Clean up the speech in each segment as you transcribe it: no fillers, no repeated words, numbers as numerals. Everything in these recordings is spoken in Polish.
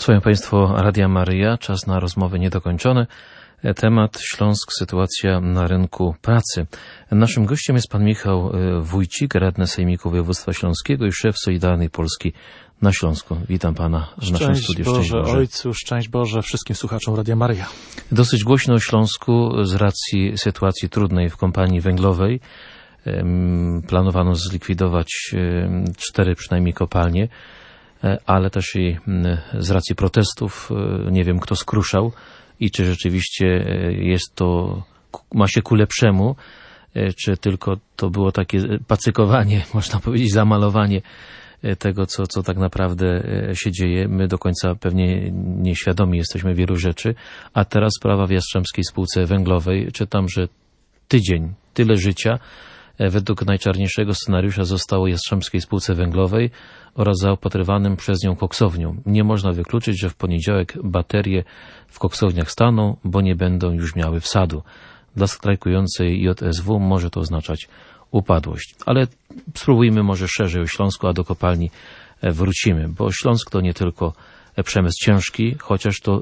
Słuchają Państwo Radia Maryja, czas na rozmowy niedokończone. Temat Śląsk, sytuacja na rynku pracy. Naszym gościem jest pan Michał Wójcik, radny Sejmiku Województwa Śląskiego i szef Solidarnej Polski na Śląsku. Witam pana w naszym studiu. Szczęść Boże, Ojcu, szczęść Boże wszystkim słuchaczom Radia Maryja. Dosyć głośno o Śląsku z racji sytuacji trudnej w kompanii węglowej. Planowano zlikwidować 4 przynajmniej kopalnie, ale też i z racji protestów nie wiem, kto skruszał i czy rzeczywiście jest to, ma się ku lepszemu, czy tylko to było takie pacykowanie, można powiedzieć, zamalowanie tego, co tak naprawdę się dzieje. My do końca pewnie nieświadomi jesteśmy wielu rzeczy, a teraz sprawa w Jastrzębskiej Spółce Węglowej. Czytam, że tydzień, tyle życia według najczarniejszego scenariusza zostało Jastrzębskiej Spółce Węglowej oraz zaopatrywanym przez nią koksownią. Nie można wykluczyć, że w poniedziałek baterie w koksowniach staną, bo nie będą już miały wsadu. Dla strajkującej JSW może to oznaczać upadłość. Ale spróbujmy może szerzej o Śląsku, a do kopalni wrócimy, bo Śląsk to nie tylko przemysł ciężki, chociaż to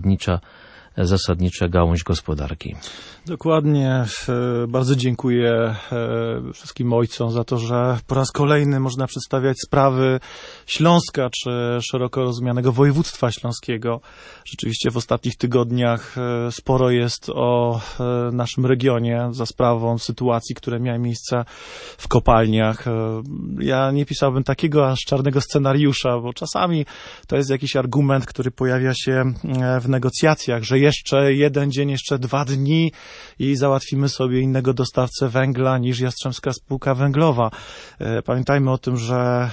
zasadnicza gałąź gospodarki. Dokładnie. Bardzo dziękuję wszystkim ojcom za to, że po raz kolejny można przedstawiać sprawy Śląska, czy szeroko rozumianego województwa śląskiego. Rzeczywiście w ostatnich tygodniach sporo jest o naszym regionie za sprawą sytuacji, które miały miejsce w kopalniach. Ja nie pisałbym takiego aż czarnego scenariusza, bo czasami to jest jakiś argument, który pojawia się w negocjacjach, że jeszcze jeden dzień, jeszcze 2 dni i załatwimy sobie innego dostawcę węgla niż Jastrzębska Spółka Węglowa. Pamiętajmy o tym, że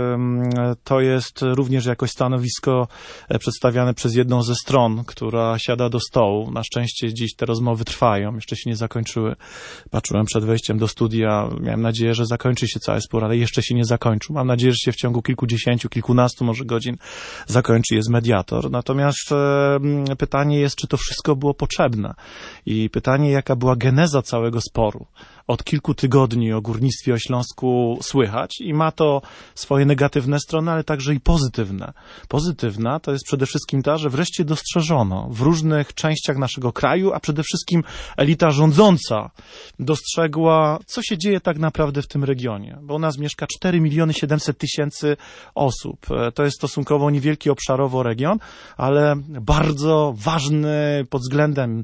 to jest również jakoś stanowisko przedstawiane przez jedną ze stron, która siada do stołu. Na szczęście dziś te rozmowy trwają, jeszcze się nie zakończyły. Patrzyłem przed wejściem do studia, miałem nadzieję, że zakończy się cały spór, ale jeszcze się nie zakończył. Mam nadzieję, że się w ciągu kilkudziesięciu, kilkunastu może godzin zakończy, jest mediator. Natomiast pytanie jest, czy to wszystko było potrzebne. I pytanie, jaka była geneza całego sporu. Od kilku tygodni o górnictwie o Śląsku słychać i ma to swoje negatywne strony, ale także i pozytywne. Pozytywna to jest przede wszystkim ta, że wreszcie dostrzeżono w różnych częściach naszego kraju, a przede wszystkim elita rządząca dostrzegła, co się dzieje tak naprawdę w tym regionie. Bo u nas mieszka 4 700 000 osób. To jest stosunkowo niewielki obszarowo region, ale bardzo ważny pod względem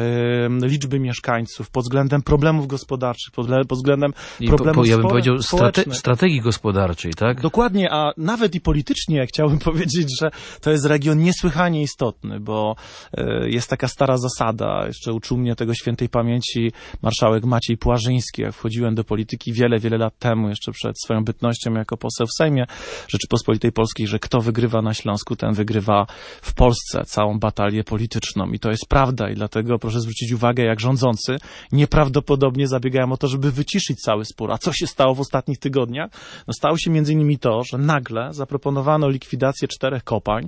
liczby mieszkańców, pod względem problemów gospodarczych, pod względem problemów ja bym powiedział społecznych. Strategii gospodarczej, tak? Dokładnie, a nawet i politycznie chciałbym powiedzieć, że to jest region niesłychanie istotny, bo jest taka stara zasada, jeszcze uczył mnie tego świętej pamięci marszałek Maciej Płażyński, jak wchodziłem do polityki wiele, wiele lat temu, jeszcze przed swoją bytnością jako poseł w Sejmie Rzeczypospolitej Polskiej, że kto wygrywa na Śląsku, ten wygrywa w Polsce całą batalię polityczną. I to jest prawda i dlatego proszę zwrócić uwagę, jak rządzący nieprawdopodobnie zabiegają o to, żeby wyciszyć cały spór. A co się stało w ostatnich tygodniach? No, stało się między innymi to, że nagle zaproponowano likwidację 4 kopalń.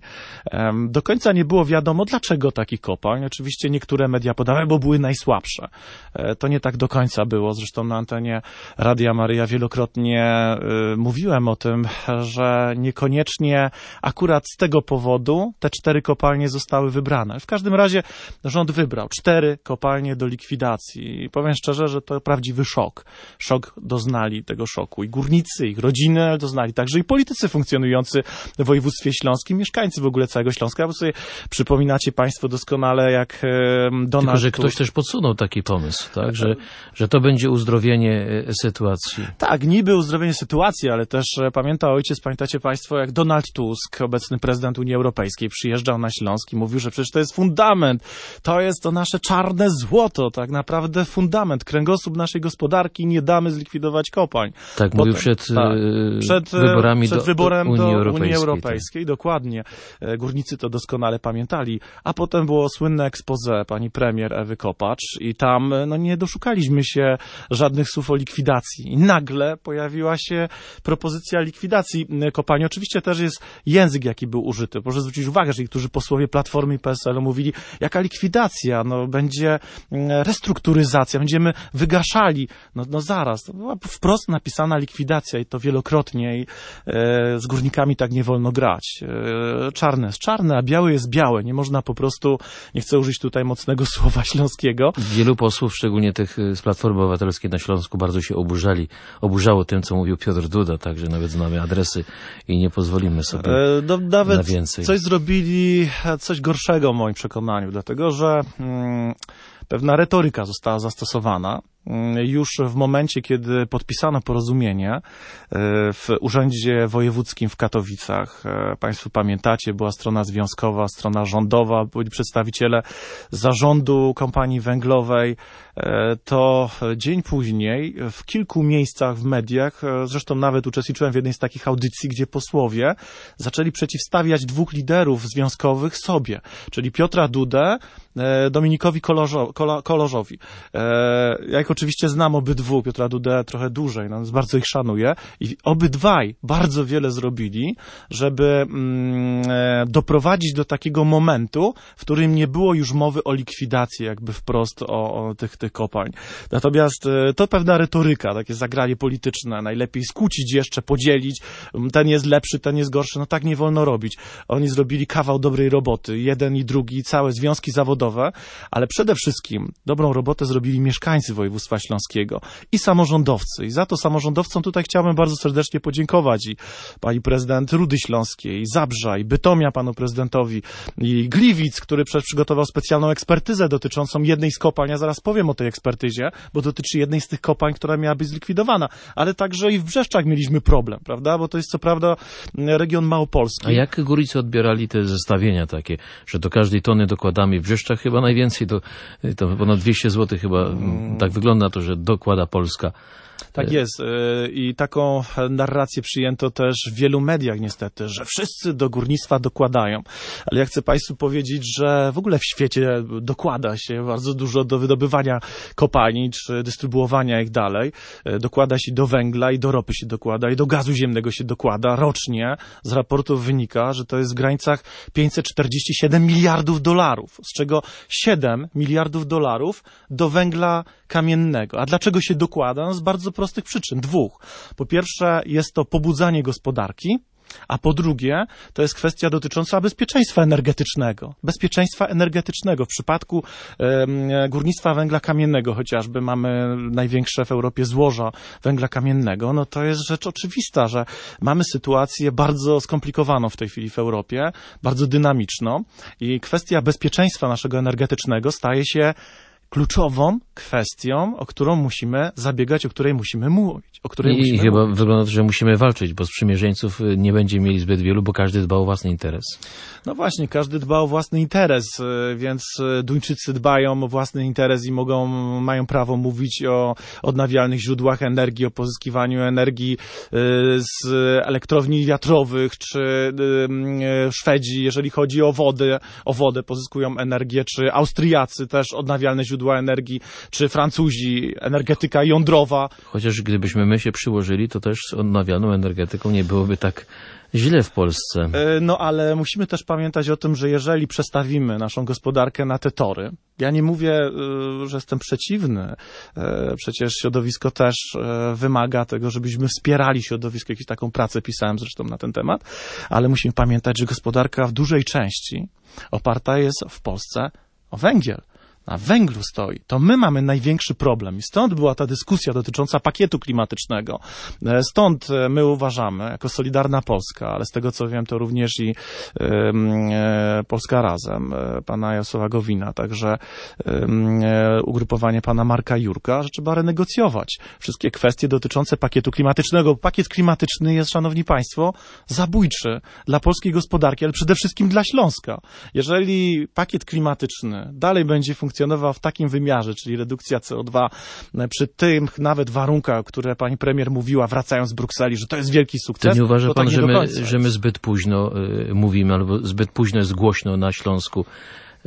Do końca nie było wiadomo, dlaczego takich kopalń. Oczywiście niektóre media podały, bo były najsłabsze. To nie tak do końca było. Zresztą na antenie Radia Maryja wielokrotnie mówiłem o tym, że niekoniecznie akurat z tego powodu te 4 kopalnie zostały wybrane. W każdym razie rząd wybrał 4 kopalnie do likwidacji. I powiem szczerze, że to prawdziwy szok. Szok doznali tego szoku i górnicy, ich rodziny doznali, także i politycy funkcjonujący w województwie śląskim, mieszkańcy w ogóle całego Śląska, bo sobie przypominacie Państwo doskonale, jak Donald Tylko, że ktoś też podsunął taki pomysł, tak? Że to będzie uzdrowienie sytuacji. Tak, niby uzdrowienie sytuacji, ale też pamiętacie Państwo, jak Donald Tusk, obecny prezydent Unii Europejskiej, przyjeżdżał na Śląsk i mówił, że przecież to jest fundament, to jest to nasze czarne złoto, tak naprawdę fundament, kręgosłup naszej gospodarki, nie damy zlikwidować kopalń. Tak mówił przed wyborami do Unii Europejskiej. Tak. Dokładnie. Górnicy to doskonale pamiętali. A potem było słynne expose pani premier Ewy Kopacz i tam nie doszukaliśmy się żadnych słów o likwidacji. I nagle pojawiła się propozycja likwidacji kopalni. Oczywiście też jest język, jaki był użyty. Proszę zwrócić uwagę, że niektórzy posłowie Platformy i PSL-u mówili, jaka likwidacja, będzie restrukturyzacja, będziemy wygaszać zapraszali, no zaraz, to była wprost napisana likwidacja i to wielokrotnie i z górnikami tak nie wolno grać. Czarne jest czarne, a białe jest białe. Nie można po prostu, nie chcę użyć tutaj mocnego słowa śląskiego. Wielu posłów, szczególnie tych z Platformy Obywatelskiej na Śląsku, bardzo się oburzało tym, co mówił Piotr Duda, także nawet znamy adresy i nie pozwolimy sobie nawet na więcej. Coś zrobili, coś gorszego w moim przekonaniu, dlatego że pewna retoryka została zastosowana już w momencie, kiedy podpisano porozumienie w Urzędzie Wojewódzkim w Katowicach. Państwo pamiętacie, była strona związkowa, strona rządowa, byli przedstawiciele zarządu kompanii węglowej. To dzień później w kilku miejscach w mediach, zresztą nawet uczestniczyłem w jednej z takich audycji, gdzie posłowie zaczęli przeciwstawiać dwóch liderów związkowych sobie, czyli Piotra Dudę Dominikowi Kolorzowi. Ja ich oczywiście znam obydwu, Piotra Dudę trochę dłużej, no, bardzo ich szanuję i obydwaj bardzo wiele zrobili, żeby doprowadzić do takiego momentu, w którym nie było już mowy o likwidacji jakby wprost o tych kopalń. Natomiast to pewna retoryka, takie zagranie polityczne, najlepiej skłócić jeszcze, podzielić, ten jest lepszy, ten jest gorszy, no tak nie wolno robić. Oni zrobili kawał dobrej roboty, jeden i drugi, całe związki zawodowe, ale przede wszystkim dobrą robotę zrobili mieszkańcy województwa śląskiego i samorządowcy. I za to samorządowcom tutaj chciałbym bardzo serdecznie podziękować i pani prezydent Rudy Śląskiej, i Zabrza, i Bytomia panu prezydentowi, i Gliwic, który przygotował specjalną ekspertyzę dotyczącą jednej z kopalń. Ja zaraz powiem o tej ekspertyzie, bo dotyczy jednej z tych kopalń, która miała być zlikwidowana. Ale także i w Brzeszczach mieliśmy problem, prawda? Bo to jest co prawda region małopolski. A jak górnicy odbierali te zestawienia takie, że do każdej tony dokładamy w Brzeszczach chyba najwięcej, to ponad 200 zł chyba, tak wygląda to, że dokłada Polska. Tak jest i taką narrację przyjęto też w wielu mediach niestety, że wszyscy do górnictwa dokładają. Ale ja chcę państwu powiedzieć, że w ogóle w świecie dokłada się bardzo dużo do wydobywania kopalni, czy dystrybuowania ich dalej. Dokłada się do węgla i do ropy się dokłada i do gazu ziemnego się dokłada. Rocznie z raportów wynika, że to jest w granicach 547 miliardów dolarów, z czego 7 miliardów dolarów do węgla kamiennego. A dlaczego się dokłada? No z bardzo prostych przyczyn. Dwóch. Po pierwsze jest to pobudzanie gospodarki, a po drugie to jest kwestia dotycząca bezpieczeństwa energetycznego. Bezpieczeństwa energetycznego. W przypadku górnictwa węgla kamiennego chociażby mamy największe w Europie złoża węgla kamiennego. No to jest rzecz oczywista, że mamy sytuację bardzo skomplikowaną w tej chwili w Europie, bardzo dynamiczną i kwestia bezpieczeństwa naszego energetycznego staje się kluczową kwestią, o którą musimy zabiegać, o której musimy mówić. I chyba wygląda, że musimy walczyć, bo sprzymierzeńców nie będzie mieli zbyt wielu, bo każdy dba o własny interes. No właśnie, każdy dba o własny interes, więc Duńczycy dbają o własny interes i mają prawo mówić o odnawialnych źródłach energii, o pozyskiwaniu energii z elektrowni wiatrowych, czy Szwedzi, jeżeli chodzi o wodę pozyskują energię, czy Austriacy też odnawialne źródła energii, czy Francuzi, energetyka jądrowa. Chociaż gdybyśmy my się przyłożyli, to też z odnawialną energetyką nie byłoby tak źle w Polsce. No ale musimy też pamiętać o tym, że jeżeli przestawimy naszą gospodarkę na te tory, ja nie mówię, że jestem przeciwny, przecież środowisko też wymaga tego, żebyśmy wspierali środowisko, jakąś taką pracę pisałem zresztą na ten temat, ale musimy pamiętać, że gospodarka w dużej części oparta jest w Polsce o węgiel. Na węglu stoi, to my mamy największy problem i stąd była ta dyskusja dotycząca pakietu klimatycznego. Stąd my uważamy, jako Solidarna Polska, ale z tego co wiem, to również i Polska Razem, pana Jarosława Gowina, także ugrupowanie pana Marka Jurka, że trzeba renegocjować wszystkie kwestie dotyczące pakietu klimatycznego. Pakiet klimatyczny jest, szanowni państwo, zabójczy dla polskiej gospodarki, ale przede wszystkim dla Śląska. Jeżeli pakiet klimatyczny dalej będzie funkcjonował w takim wymiarze, czyli redukcja CO2 przy tych nawet warunkach, które pani premier mówiła, wracając z Brukseli, że to jest wielki sukces. To nie uważa pan, tak że my zbyt późno mówimy, albo zbyt późno jest głośno na Śląsku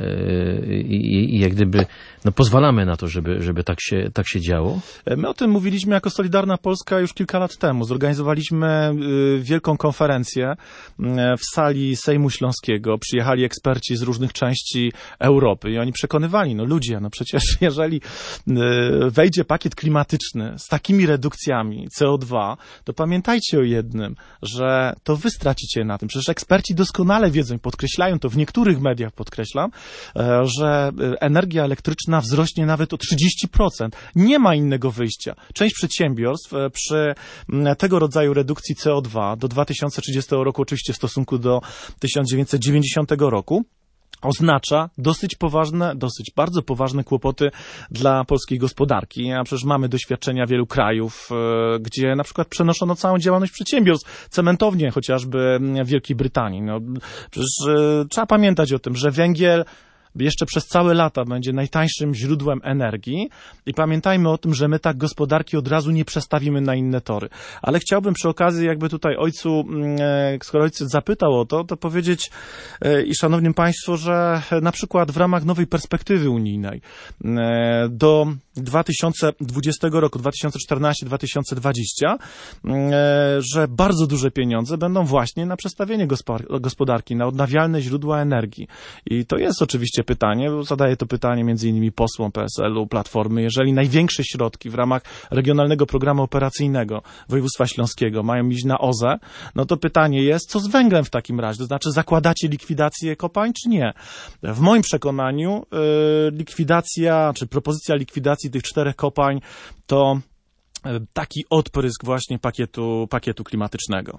i jak gdyby pozwalamy na to, żeby tak się działo? My o tym mówiliśmy jako Solidarna Polska już kilka lat temu. Zorganizowaliśmy wielką konferencję w sali Sejmu Śląskiego. Przyjechali eksperci z różnych części Europy i oni przekonywali, ludzie, przecież jeżeli wejdzie pakiet klimatyczny z takimi redukcjami CO2, to pamiętajcie o jednym, że to wy stracicie na tym. Przecież eksperci doskonale wiedzą i podkreślają to, w niektórych mediach podkreślam, że energia elektryczna wzrośnie nawet o 30%. Nie ma innego wyjścia. Część przedsiębiorstw przy tego rodzaju redukcji CO2 do 2030 roku, oczywiście w stosunku do 1990 roku, oznacza bardzo poważne kłopoty dla polskiej gospodarki. A przecież mamy doświadczenia wielu krajów, gdzie na przykład przenoszono całą działalność przedsiębiorstw, cementownie chociażby w Wielkiej Brytanii. Przecież trzeba pamiętać o tym, że węgiel jeszcze przez całe lata będzie najtańszym źródłem energii i pamiętajmy o tym, że my tak gospodarki od razu nie przestawimy na inne tory. Ale chciałbym przy okazji jakby tutaj skoro ojciec zapytał o to powiedzieć i szanownym państwu, że na przykład w ramach nowej perspektywy unijnej do 2020 roku, 2014-2020, że bardzo duże pieniądze będą właśnie na przestawienie gospodarki, na odnawialne źródła energii. I to jest oczywiście pytanie, bo zadaję to pytanie między innymi posłom PSL-u, Platformy. Jeżeli największe środki w ramach Regionalnego Programu Operacyjnego Województwa Śląskiego mają iść na OZE, to pytanie jest, co z węglem w takim razie? To znaczy zakładacie likwidację kopalń, czy nie? W moim przekonaniu likwidacja, czy propozycja likwidacji tych 4 kopalń to taki odprysk właśnie pakietu klimatycznego.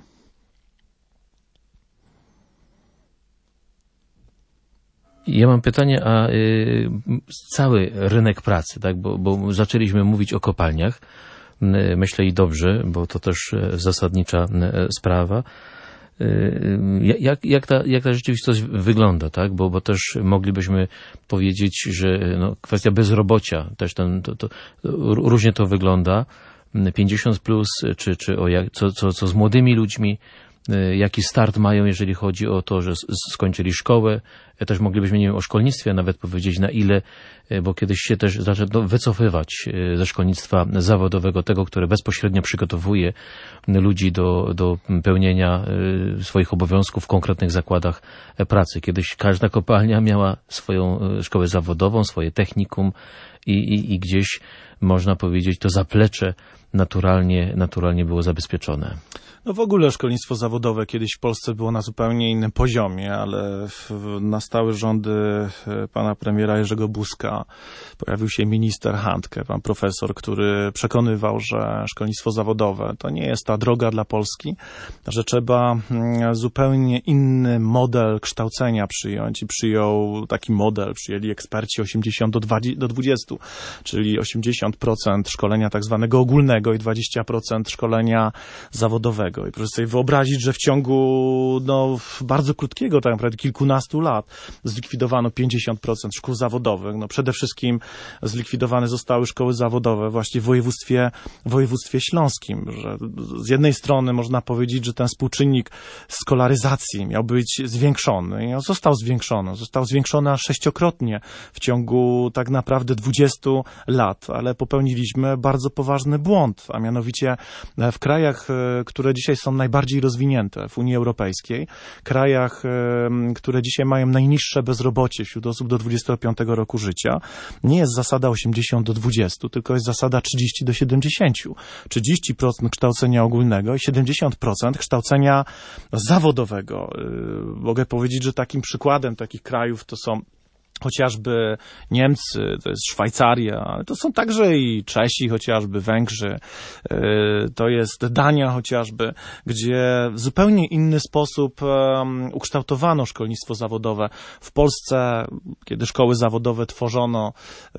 Ja mam pytanie, a cały rynek pracy, tak, bo zaczęliśmy mówić o kopalniach, myślę i dobrze, bo to też zasadnicza sprawa. Jak ta rzeczywistość wygląda, tak? Bo też moglibyśmy powiedzieć, że kwestia bezrobocia też różnie to wygląda. 50 plus, czy co z młodymi ludźmi, jaki start mają, jeżeli chodzi o to, że skończyli szkołę. Też moglibyśmy, nie wiem, o szkolnictwie nawet powiedzieć, na ile, bo kiedyś się też zaczęto wycofywać ze szkolnictwa zawodowego, tego, które bezpośrednio przygotowuje ludzi do pełnienia swoich obowiązków w konkretnych zakładach pracy. Kiedyś każda kopalnia miała swoją szkołę zawodową, swoje technikum i gdzieś, można powiedzieć, to zaplecze naturalnie było zabezpieczone. W ogóle szkolnictwo zawodowe kiedyś w Polsce było na zupełnie innym poziomie, ale nastały rządy pana premiera Jerzego Buzka. Pojawił się minister Handke, pan profesor, który przekonywał, że szkolnictwo zawodowe to nie jest ta droga dla Polski, że trzeba zupełnie inny model kształcenia przyjąć i przyjął taki model, przyjęli eksperci 80 do 20, czyli 80% szkolenia tak zwanego ogólnego i 20% szkolenia zawodowego. I proszę sobie wyobrazić, że w ciągu bardzo krótkiego, tak naprawdę kilkunastu lat zlikwidowano 50% szkół zawodowych. Przede wszystkim zlikwidowane zostały szkoły zawodowe właśnie w województwie śląskim. Że z jednej strony można powiedzieć, że ten współczynnik skolaryzacji miał być zwiększony i on został zwiększony aż 6-krotnie w ciągu tak naprawdę 20 lat, ale popełniliśmy bardzo poważny błąd, a mianowicie w krajach, które dzisiaj są najbardziej rozwinięte w Unii Europejskiej, krajach, które dzisiaj mają najniższe bezrobocie wśród osób do 25 roku życia, nie jest zasada 80 do 20, tylko jest zasada 30 do 70. 30% kształcenia ogólnego i 70% kształcenia zawodowego. Mogę powiedzieć, że takim przykładem takich krajów to są chociażby Niemcy, to jest Szwajcaria, ale to są także i Czesi, chociażby Węgrzy, to jest Dania chociażby, gdzie w zupełnie inny sposób ukształtowano szkolnictwo zawodowe. W Polsce, kiedy szkoły zawodowe tworzono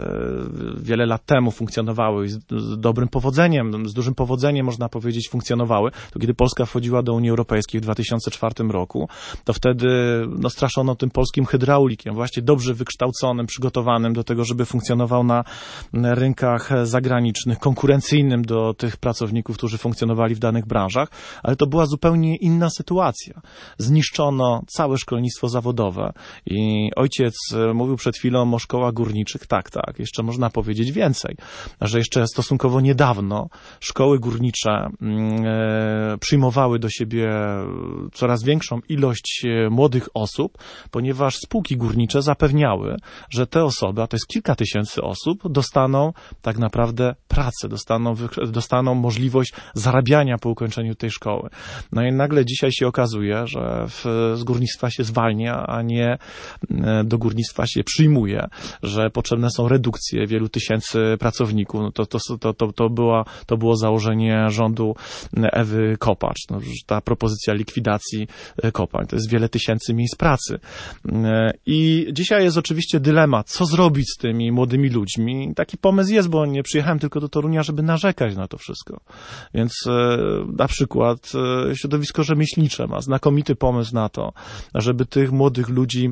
wiele lat temu, funkcjonowały z dobrym powodzeniem, z dużym powodzeniem można powiedzieć funkcjonowały, to kiedy Polska wchodziła do Unii Europejskiej w 2004 roku, to wtedy straszono tym polskim hydraulikiem, właśnie dobrze wykształconym wykształconym, przygotowanym do tego, żeby funkcjonował na rynkach zagranicznych, konkurencyjnym do tych pracowników, którzy funkcjonowali w danych branżach, ale to była zupełnie inna sytuacja. Zniszczono całe szkolnictwo zawodowe i ojciec mówił przed chwilą o szkołach górniczych. Tak, jeszcze można powiedzieć więcej, że jeszcze stosunkowo niedawno szkoły górnicze przyjmowały do siebie coraz większą ilość młodych osób, ponieważ spółki górnicze zapewniały, że te osoby, a to jest kilka tysięcy osób, dostaną tak naprawdę pracę, dostaną możliwość zarabiania po ukończeniu tej szkoły. No i nagle dzisiaj się okazuje, że z górnictwa się zwalnia, a nie do górnictwa się przyjmuje, że potrzebne są redukcje wielu tysięcy pracowników. No to było założenie rządu Ewy Kopacz. No, ta propozycja likwidacji kopalń. To jest wiele tysięcy miejsc pracy. I dzisiaj jest oczywiście dylemat, co zrobić z tymi młodymi ludźmi. Taki pomysł jest, bo nie przyjechałem tylko do Torunia, żeby narzekać na to wszystko. Więc na przykład środowisko rzemieślnicze ma znakomity pomysł na to, żeby tych młodych ludzi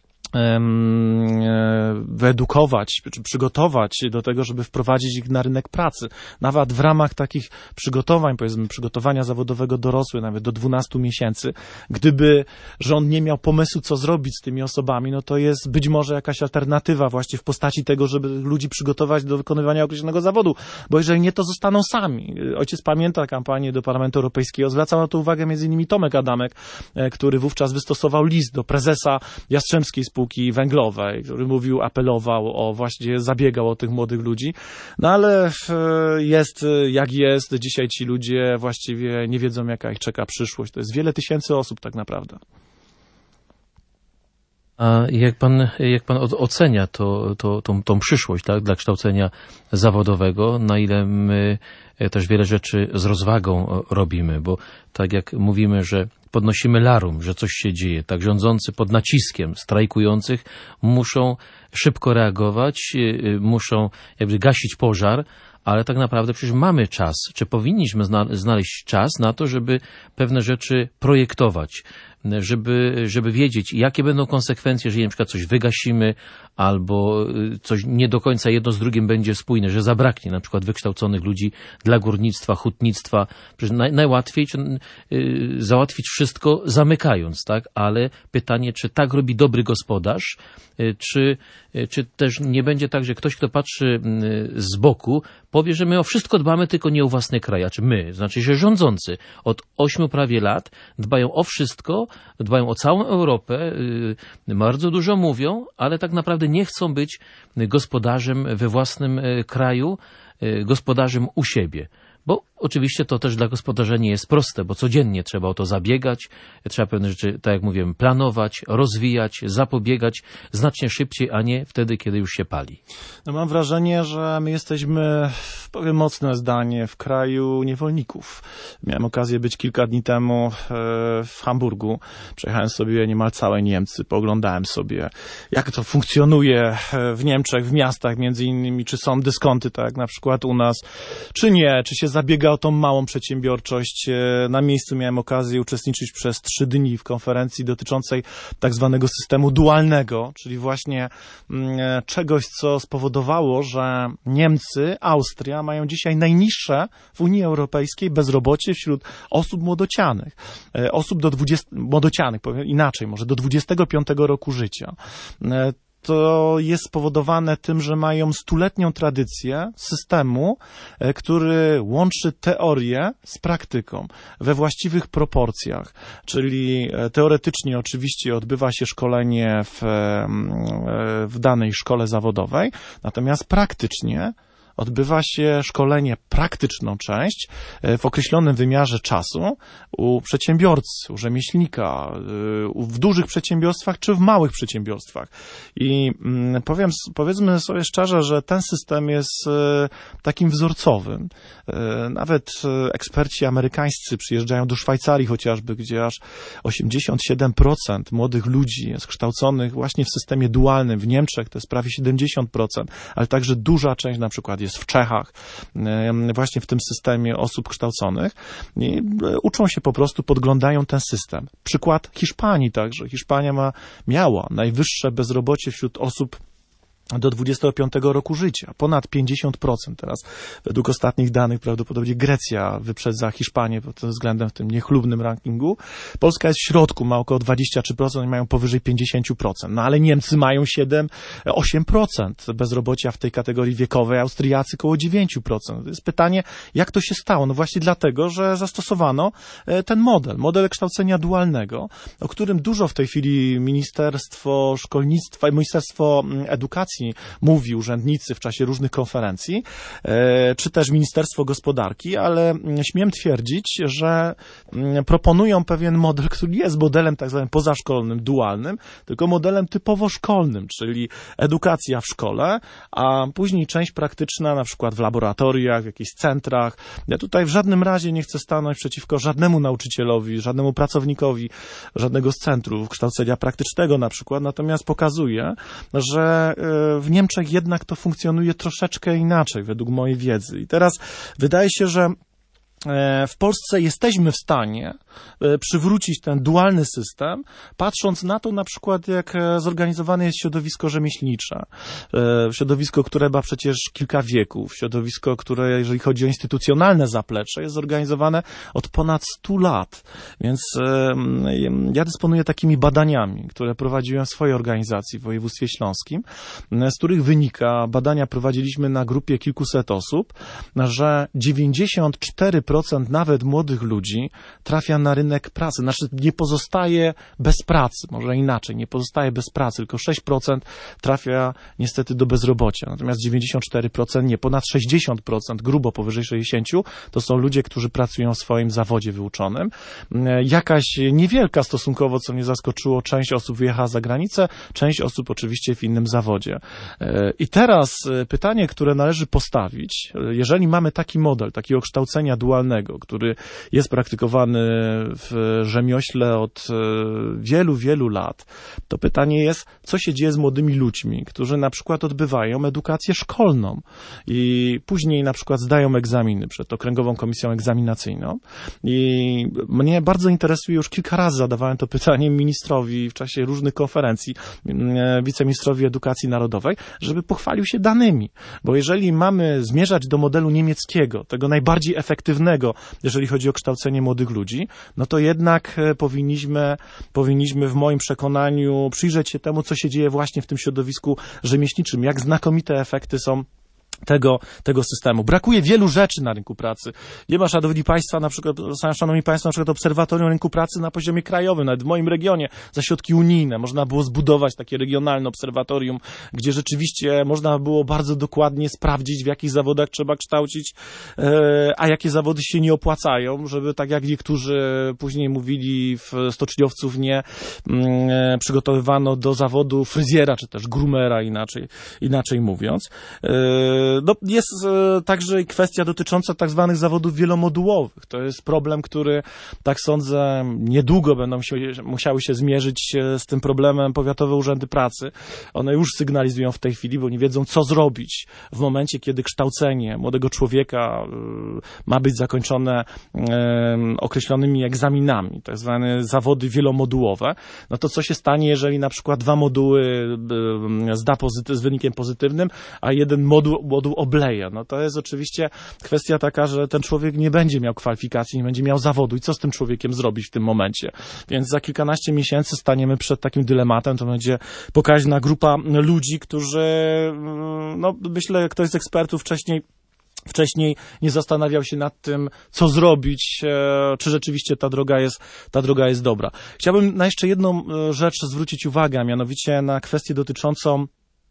wyedukować, czy przygotować do tego, żeby wprowadzić ich na rynek pracy. Nawet w ramach takich przygotowań, powiedzmy przygotowania zawodowego dorosłych, nawet do 12 miesięcy, gdyby rząd nie miał pomysłu, co zrobić z tymi osobami, no to jest być może jakaś alternatywa właśnie w postaci tego, żeby ludzi przygotować do wykonywania określonego zawodu, bo jeżeli nie, to zostaną sami. Ojciec pamięta kampanię do Parlamentu Europejskiego, zwracał na to uwagę m.in. Tomek Adamek, który wówczas wystosował list do prezesa Jastrzębskiej Spółki Węglowej, który apelował właśnie zabiegał o tych młodych ludzi. No ale jest jak jest. Dzisiaj ci ludzie właściwie nie wiedzą, jaka ich czeka przyszłość. To jest wiele tysięcy osób tak naprawdę. A jak pan ocenia tą przyszłość, tak, dla kształcenia zawodowego, na ile my też wiele rzeczy z rozwagą robimy, bo tak jak mówimy, że podnosimy larum, że coś się dzieje, tak rządzący pod naciskiem strajkujących muszą szybko reagować, muszą jakby gasić pożar, ale tak naprawdę przecież mamy czas, czy powinniśmy znaleźć czas na to, żeby pewne rzeczy projektować, żeby wiedzieć, jakie będą konsekwencje, jeżeli na przykład coś wygasimy, albo coś nie do końca jedno z drugim będzie spójne, że zabraknie na przykład wykształconych ludzi dla górnictwa, hutnictwa. Przecież najłatwiej załatwić wszystko zamykając, tak? Ale pytanie, czy tak robi dobry gospodarz, czy też nie będzie tak, że ktoś, kto patrzy z boku, powie, że my o wszystko dbamy, tylko nie o własny kraj. A czy my, znaczy, że rządzący od 8 prawie lat dbają o wszystko, dbają o całą Europę, bardzo dużo mówią, ale tak naprawdę nie chcą być gospodarzem we własnym kraju, gospodarzem u siebie. Bo oczywiście to też dla gospodarza nie jest proste, bo codziennie trzeba o to zabiegać, trzeba pewne rzeczy, tak jak mówiłem, planować, rozwijać, zapobiegać znacznie szybciej, a nie wtedy, kiedy już się pali. No mam wrażenie, że my jesteśmy, powiem mocne zdanie, w kraju niewolników. Miałem okazję być kilka dni temu w Hamburgu. Przejechałem sobie niemal całe Niemcy, pooglądałem sobie, jak to funkcjonuje w Niemczech, w miastach między innymi, czy są dyskonty, tak jak na przykład u nas, czy nie, czy się zabiega o tą małą przedsiębiorczość. Na miejscu miałem okazję uczestniczyć przez 3 dni w konferencji dotyczącej tak zwanego systemu dualnego, czyli właśnie czegoś, co spowodowało, że Niemcy, Austria mają dzisiaj najniższe w Unii Europejskiej bezrobocie wśród osób młodocianych. Osób do 20, młodocianych, powiem inaczej, może do 25 roku życia. To jest spowodowane tym, że mają 100-letnią tradycję systemu, który łączy teorię z praktyką we właściwych proporcjach. Czyli teoretycznie oczywiście odbywa się szkolenie w danej szkole zawodowej, natomiast praktycznie odbywa się szkolenie, praktyczną część w określonym wymiarze czasu u przedsiębiorcy, u rzemieślnika, w dużych przedsiębiorstwach czy w małych przedsiębiorstwach. I powiedzmy sobie szczerze, że ten system jest takim wzorcowym. Nawet eksperci amerykańscy przyjeżdżają do Szwajcarii chociażby, gdzie aż 87% młodych ludzi jest kształconych właśnie w systemie dualnym. W Niemczech to jest prawie 70%, ale także duża część na przykład jest w Czechach, właśnie w tym systemie osób kształconych i uczą się po prostu, podglądają ten system. Przykład Hiszpanii także. Hiszpania miała najwyższe bezrobocie wśród osób do 25 roku życia. Ponad 50% teraz. Według ostatnich danych prawdopodobnie Grecja wyprzedza Hiszpanię pod tym względem w tym niechlubnym rankingu. Polska jest w środku, ma około 23% i mają powyżej 50%. No ale Niemcy mają 8% bezrobocia w tej kategorii wiekowej, Austriacy około 9%. To jest pytanie, jak to się stało? No właśnie dlatego, że zastosowano ten model kształcenia dualnego, o którym dużo w tej chwili Ministerstwo Szkolnictwa i Ministerstwo Edukacji mówi, urzędnicy w czasie różnych konferencji, czy też Ministerstwo Gospodarki, ale śmiem twierdzić, że proponują pewien model, który jest modelem tak zwanym pozaszkolnym, dualnym, tylko modelem typowo szkolnym, czyli edukacja w szkole, a później część praktyczna, na przykład w laboratoriach, w jakichś centrach. Ja tutaj w żadnym razie nie chcę stanąć przeciwko żadnemu nauczycielowi, żadnemu pracownikowi, żadnego z centrów kształcenia praktycznego na przykład, natomiast pokazuje, że w Niemczech jednak to funkcjonuje troszeczkę inaczej, według mojej wiedzy. I teraz wydaje się, że w Polsce jesteśmy w stanie przywrócić ten dualny system, patrząc na to na przykład, jak zorganizowane jest środowisko rzemieślnicze. Środowisko, które ma przecież kilka wieków. Środowisko, które, jeżeli chodzi o instytucjonalne zaplecze, jest zorganizowane od ponad 100 lat. Więc ja dysponuję takimi badaniami, które prowadziłem w swojej organizacji w województwie śląskim, z których wynika, badania prowadziliśmy na grupie kilkuset osób, że 94% nawet młodych ludzi trafia na rynek pracy. Znaczy nie pozostaje bez pracy, może inaczej, nie pozostaje bez pracy, tylko 6% trafia niestety do bezrobocia. Natomiast 94% nie, ponad 60%, grubo powyżej 60%, to są ludzie, którzy pracują w swoim zawodzie wyuczonym. Jakaś niewielka stosunkowo, co mnie zaskoczyło, część osób wyjechała za granicę, część osób oczywiście w innym zawodzie. I teraz pytanie, które należy postawić, jeżeli mamy taki model, takiego kształcenia dualnego, który jest praktykowany w rzemiośle od wielu, wielu lat, to pytanie jest, co się dzieje z młodymi ludźmi, którzy na przykład odbywają edukację szkolną i później na przykład zdają egzaminy przed Okręgową Komisją Egzaminacyjną. I mnie bardzo interesuje, już kilka razy zadawałem to pytanie ministrowi w czasie różnych konferencji, wiceministrowi edukacji narodowej, żeby pochwalił się danymi, bo jeżeli mamy zmierzać do modelu niemieckiego, tego najbardziej efektywnego, jeżeli chodzi o kształcenie młodych ludzi, no to jednak powinniśmy w moim przekonaniu przyjrzeć się temu, co się dzieje właśnie w tym środowisku rzemieślniczym, jak znakomite efekty są tego systemu. Brakuje wielu rzeczy na rynku pracy. Nie ma, szanowni państwo, na przykład obserwatorium rynku pracy na poziomie krajowym, nawet w moim regionie, za środki unijne. Można było zbudować takie regionalne obserwatorium, gdzie rzeczywiście można było bardzo dokładnie sprawdzić, w jakich zawodach trzeba kształcić, a jakie zawody się nie opłacają, żeby tak jak niektórzy później mówili w stoczniowców przygotowywano do zawodu fryzjera, czy też groomera, inaczej mówiąc. No, jest także kwestia dotycząca tak zwanych zawodów wielomodułowych. To jest problem, który, tak sądzę, niedługo będą musiały się zmierzyć z tym problemem powiatowe urzędy pracy. One już sygnalizują w tej chwili, bo nie wiedzą, co zrobić w momencie, kiedy kształcenie młodego człowieka ma być zakończone określonymi egzaminami, tak zwane zawody wielomodułowe. No to co się stanie, jeżeli na przykład 2 moduły zda z wynikiem pozytywnym, a jeden moduł obleje. No to jest oczywiście kwestia taka, że ten człowiek nie będzie miał kwalifikacji, nie będzie miał zawodu i co z tym człowiekiem zrobić w tym momencie. Więc za kilkanaście miesięcy staniemy przed takim dylematem, to będzie pokaźna grupa ludzi, którzy, no myślę, ktoś z ekspertów wcześniej nie zastanawiał się nad tym, co zrobić, czy rzeczywiście ta droga jest dobra. Chciałbym na jeszcze jedną rzecz zwrócić uwagę, a mianowicie na kwestię dotyczącą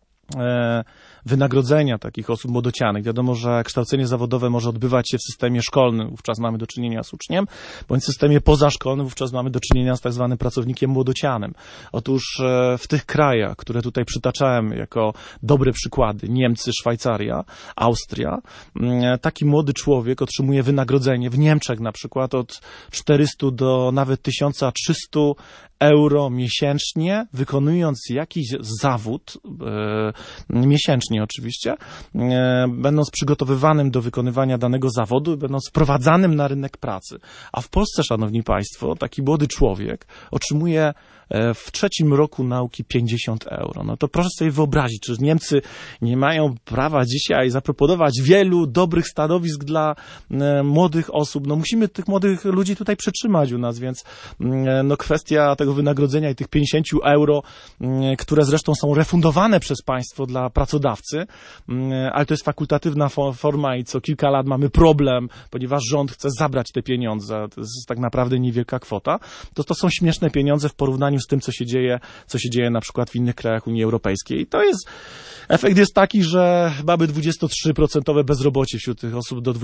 wynagrodzenia takich osób młodocianych. Wiadomo, że kształcenie zawodowe może odbywać się w systemie szkolnym, wówczas mamy do czynienia z uczniem, bądź w systemie pozaszkolnym, wówczas mamy do czynienia z tak zwanym pracownikiem młodocianym. Otóż w tych krajach, które tutaj przytaczałem jako dobre przykłady, Niemcy, Szwajcaria, Austria, taki młody człowiek otrzymuje wynagrodzenie w Niemczech na przykład od 400 do nawet 1300 euro miesięcznie, wykonując jakiś zawód, miesięcznie oczywiście, będąc przygotowywanym do wykonywania danego zawodu, będąc wprowadzanym na rynek pracy. A w Polsce, szanowni państwo, taki młody człowiek otrzymuje w 3. roku nauki 50 euro. No to proszę sobie wyobrazić, czy Niemcy nie mają prawa dzisiaj zaproponować wielu dobrych stanowisk dla młodych osób. No musimy tych młodych ludzi tutaj przytrzymać u nas, więc no kwestia tego wynagrodzenia i tych 50 euro, które zresztą są refundowane przez państwo dla pracodawcy, ale to jest fakultatywna forma i co kilka lat mamy problem, ponieważ rząd chce zabrać te pieniądze, to jest tak naprawdę niewielka kwota, to są śmieszne pieniądze w porównaniu z tym, co się dzieje na przykład w innych krajach Unii Europejskiej. I to jest, efekt jest taki, że mamy 23% bezrobocie wśród tych osób do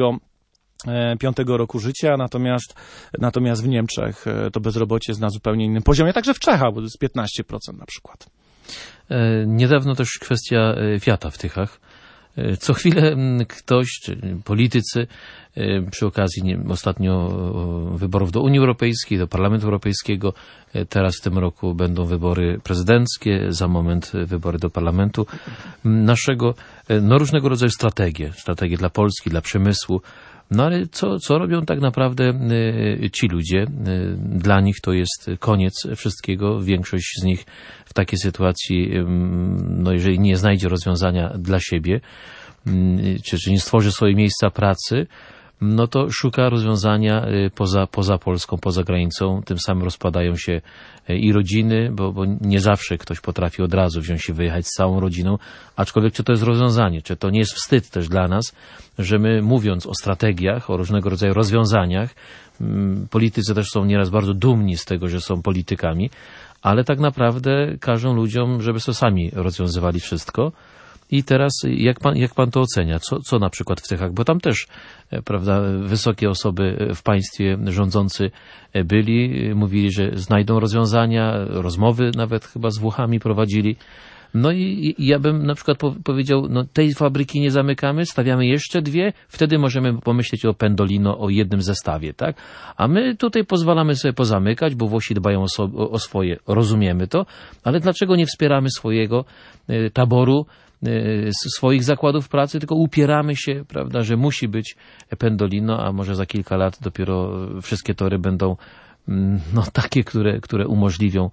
25 roku życia, natomiast w Niemczech to bezrobocie jest na zupełnie innym poziomie, także w Czechach, bo to jest 15% na przykład. Niedawno też kwestia wiata w Tychach. Co chwilę ktoś, czy politycy, przy okazji ostatnio wyborów do Unii Europejskiej, do Parlamentu Europejskiego, teraz w tym roku będą wybory prezydenckie, za moment wybory do Parlamentu naszego, no różnego rodzaju strategie dla Polski, dla przemysłu. No ale co robią tak naprawdę ci ludzie? Dla nich to jest koniec wszystkiego. Większość z nich w takiej sytuacji, no jeżeli nie znajdzie rozwiązania dla siebie, czy nie stworzy swoje miejsca pracy, no to szuka rozwiązania poza Polską, poza granicą. Tym samym rozpadają się i rodziny, bo nie zawsze ktoś potrafi od razu wziąć i wyjechać z całą rodziną. Aczkolwiek czy to jest rozwiązanie, czy to nie jest wstyd też dla nas, że my mówiąc o strategiach, o różnego rodzaju rozwiązaniach, politycy też są nieraz bardzo dumni z tego, że są politykami, ale tak każą ludziom, żeby sobie sami rozwiązywali wszystko. I teraz jak pan to ocenia? Co na przykład w Tychach? Bo tam też, prawda, wysokie osoby w państwie rządzący byli, mówili, że znajdą rozwiązania, rozmowy nawet chyba z Włochami prowadzili. No i ja bym na przykład powiedział, no tej fabryki nie zamykamy, stawiamy jeszcze 2, wtedy możemy pomyśleć o Pendolino, o jednym zestawie, tak? A my tutaj pozwalamy sobie pozamykać, bo Włosi dbają o swoje, rozumiemy to, ale dlaczego nie wspieramy swojego taboru, swoich zakładów pracy, tylko upieramy się, prawda, że musi być Pendolino, a może za kilka lat dopiero wszystkie tory będą no takie, które umożliwią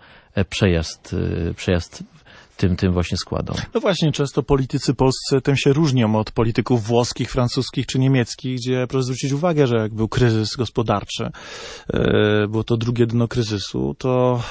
przejazd tym właśnie składom. No właśnie, często politycy polscy tym się różnią od polityków włoskich, francuskich czy niemieckich, gdzie proszę zwrócić uwagę, że jak był kryzys gospodarczy, było to drugie dno kryzysu, to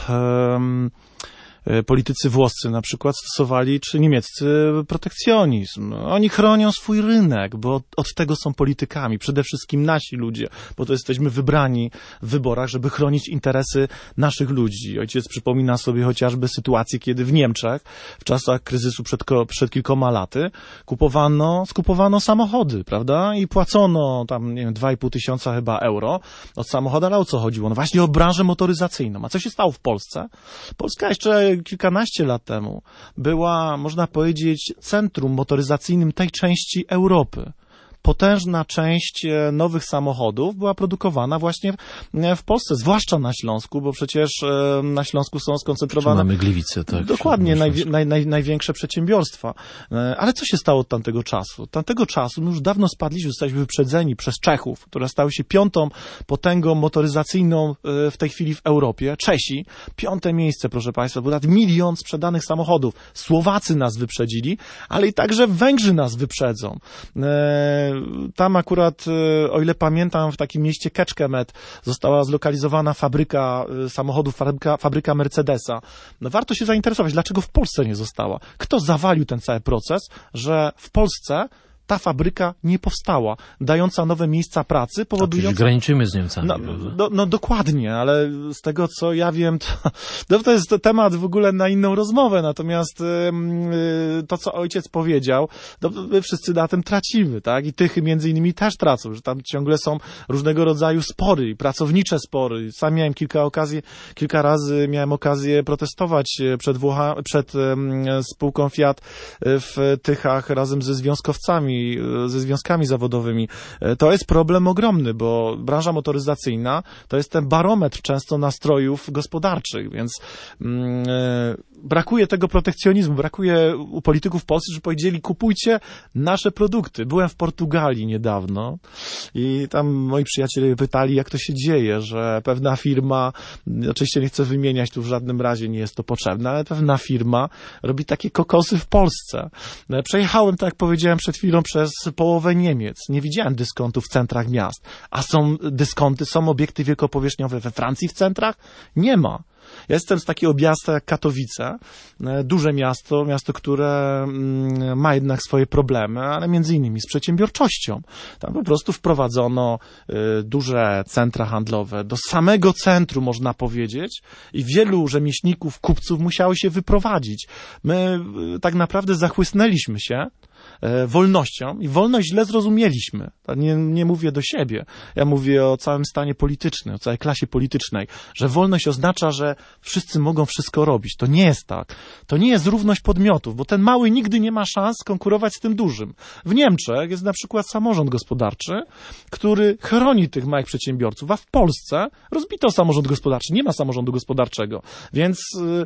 politycy włoscy na przykład stosowali, czy niemieccy, protekcjonizm. Oni chronią swój rynek, bo od tego są politykami. Przede wszystkim nasi ludzie, bo to jesteśmy wybrani w wyborach, żeby chronić interesy naszych ludzi. Ojciec przypomina sobie chociażby sytuację, kiedy w Niemczech, w czasach kryzysu przed kilkoma laty, skupowano samochody, prawda? I płacono tam, nie wiem, 2,5 tysiąca chyba euro od samochodu, ale o co chodziło? No właśnie o branżę motoryzacyjną. A co się stało w Polsce? Polska jeszcze kilkanaście lat temu była, można powiedzieć, centrum motoryzacyjnym tej części Europy. Potężna część nowych samochodów była produkowana właśnie w Polsce, zwłaszcza na Śląsku, bo przecież na Śląsku są skoncentrowane... Mamy Gliwice, tak. Dokładnie, największe przedsiębiorstwa. Ale co się stało od tamtego czasu? Od tamtego czasu my już dawno spadliśmy, zostaliśmy wyprzedzeni przez Czechów, które stały się 5. potęgą motoryzacyjną w tej chwili w Europie. Czesi, 5. miejsce, proszę Państwa, ponad 1 milion sprzedanych samochodów. Słowacy nas wyprzedzili, ale i także Węgrzy nas wyprzedzą. Tam akurat, o ile pamiętam, w takim mieście Kecskemét została zlokalizowana fabryka samochodów, fabryka Mercedesa. No warto się zainteresować, dlaczego w Polsce nie została. Kto zawalił ten cały proces, że w Polsce ta fabryka nie powstała, dająca nowe miejsca pracy, powodująca... Przecież graniczymy z Niemcami. No dokładnie, ale z tego co ja wiem, to jest temat w ogóle na inną rozmowę, natomiast to co ojciec powiedział, my wszyscy na tym tracimy, tak? I Tychy między innymi też tracą, że tam ciągle są różnego rodzaju spory, pracownicze spory. Sam miałem kilka razy miałem okazję protestować przed spółką Fiat w Tychach razem ze związkowcami ze związkami zawodowymi. To jest problem ogromny, bo branża motoryzacyjna to jest ten barometr często nastrojów gospodarczych, więc brakuje tego protekcjonizmu, brakuje u polityków polskich, że powiedzieli: kupujcie nasze produkty. Byłem w Portugalii niedawno i tam moi przyjaciele pytali, jak to się dzieje, że pewna firma, oczywiście nie chcę wymieniać tu w żadnym razie, nie jest to potrzebne, ale pewna firma robi takie kokosy w Polsce. Przejechałem, tak jak powiedziałem przed chwilą, przez połowę Niemiec. Nie widziałem dyskontów w centrach miast. A są dyskonty, są obiekty wielkopowierzchniowe we Francji w centrach? Nie ma. Ja jestem z takiego miasta jak Katowice, duże miasto, które ma jednak swoje problemy, ale między innymi z przedsiębiorczością. Tam po prostu wprowadzono duże centra handlowe, do samego centrum można powiedzieć, i wielu rzemieślników, kupców musiało się wyprowadzić. My tak naprawdę zachłysnęliśmy się wolnością i wolność źle zrozumieliśmy. Nie mówię do siebie, ja mówię o całym stanie politycznym, o całej klasie politycznej, że wolność oznacza, że wszyscy mogą wszystko robić. To nie jest tak. To nie jest równość podmiotów, bo ten mały nigdy nie ma szans konkurować z tym dużym. W Niemczech jest na przykład samorząd gospodarczy, który chroni tych małych przedsiębiorców, a w Polsce rozbito samorząd gospodarczy. Nie ma samorządu gospodarczego, więc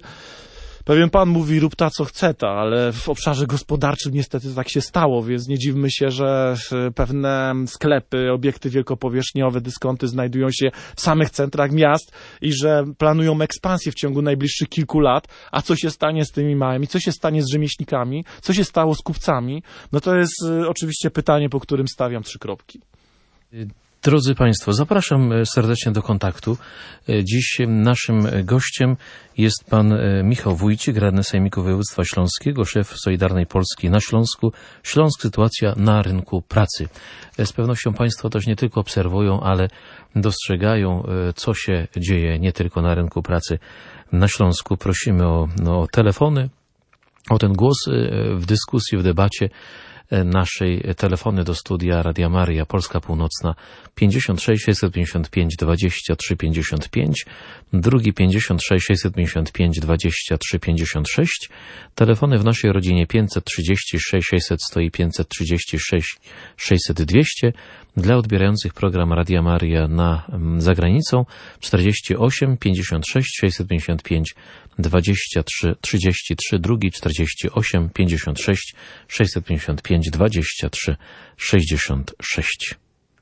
pewien pan mówi: rób ta, co chce ta, ale w obszarze gospodarczym niestety tak się stało, więc nie dziwmy się, że pewne sklepy, obiekty wielkopowierzchniowe, dyskonty znajdują się w samych centrach miast i że planują ekspansję w ciągu najbliższych kilku lat. A co się stanie z tymi małymi? Co się stanie z rzemieślnikami? Co się stało z kupcami? No to jest oczywiście pytanie, po którym stawiam 3 kropki. Drodzy Państwo, zapraszam serdecznie do kontaktu. Dziś naszym gościem jest pan Michał Wójcik, radny Sejmiku Województwa Śląskiego, szef Solidarnej Polski na Śląsku. Śląsk, sytuacja na rynku pracy. Z pewnością Państwo też nie tylko obserwują, ale dostrzegają, co się dzieje nie tylko na rynku pracy na Śląsku. Prosimy o telefony, o ten głos w dyskusji, w debacie naszej. Telefony do studia Radia Maryja, Polska Północna 56 655 23 55, drugi 56 655 23 56, telefony w naszej rodzinie 536 600 100 i 536 600 200, dla odbierających program Radia Maryja za granicą 48 56 655 23 33, drugi 48 56 655 23 66.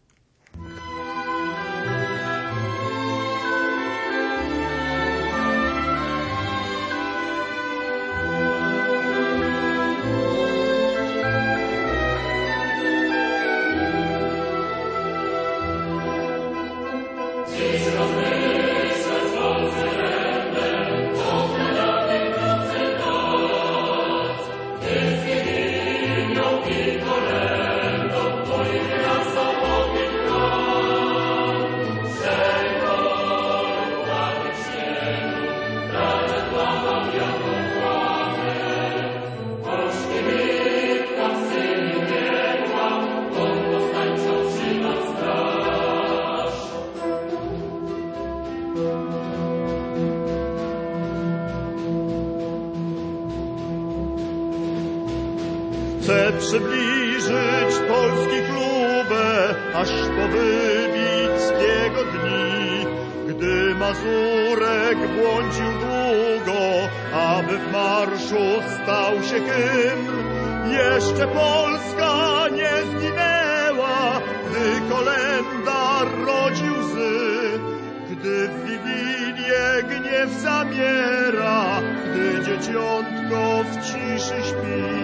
Chcę przybliżyć polski chlubę, aż po Wybickiego dni, gdy Mazurek błądził długo, aby w marszu stał się hymn. Jeszcze Polska nie zginęła, gdy kolenda rodzi łzy, gdy w Wigilię gniew zamiera, gdy dzieciątko w ciszy śpi.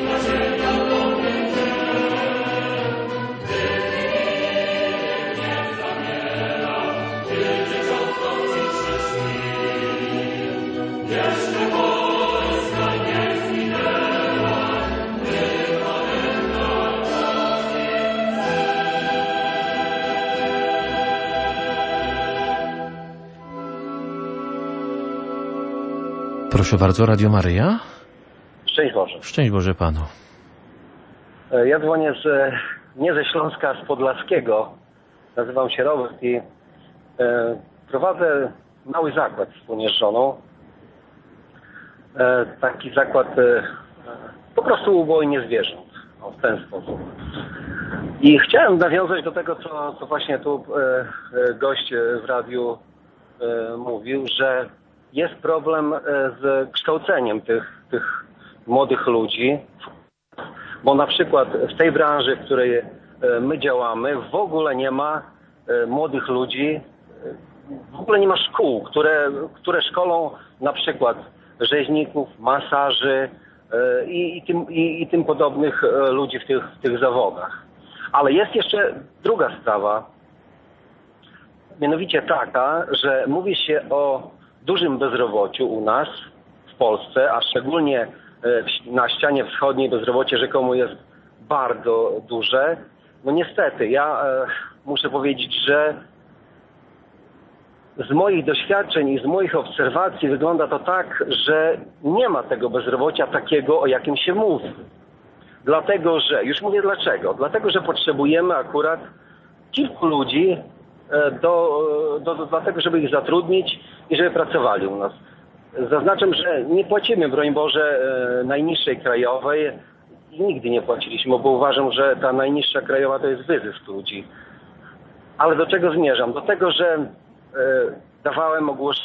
Yeah. Proszę bardzo, Radio Maryja. Szczęść Boże. Szczęść Boże Panu. Ja dzwonię nie ze Śląska, z Podlaskiego. Nazywam się Robert i prowadzę mały zakład wspólnie z żoną. Taki zakład po prostu ubojnie zwierząt. W ten sposób. I chciałem nawiązać do tego, co właśnie tu gość w radiu mówił, że jest problem z kształceniem tych młodych ludzi, bo na przykład w tej branży, w której my działamy, w ogóle nie ma młodych ludzi, w ogóle nie ma szkół, które szkolą na przykład rzeźników, masaży i tym podobnych ludzi w tych zawodach. Ale jest jeszcze druga sprawa, mianowicie taka, że mówi się o dużym bezrobociu u nas w Polsce, a szczególnie na ścianie wschodniej bezrobocie rzekomo jest bardzo duże. No niestety, ja muszę powiedzieć, że z moich doświadczeń i z moich obserwacji wygląda to tak, że nie ma tego bezrobocia takiego, o jakim się mówi. Dlatego, że, już mówię dlaczego, dlatego, że potrzebujemy akurat kilku ludzi do tego, żeby ich zatrudnić i żeby pracowali u nas. Zaznaczam, że nie płacimy, broń Boże, najniższej krajowej i nigdy nie płaciliśmy, bo uważam, że ta najniższa krajowa to jest wyzysk ludzi. Ale do czego zmierzam? Do tego, że dawałem ogłoszenie.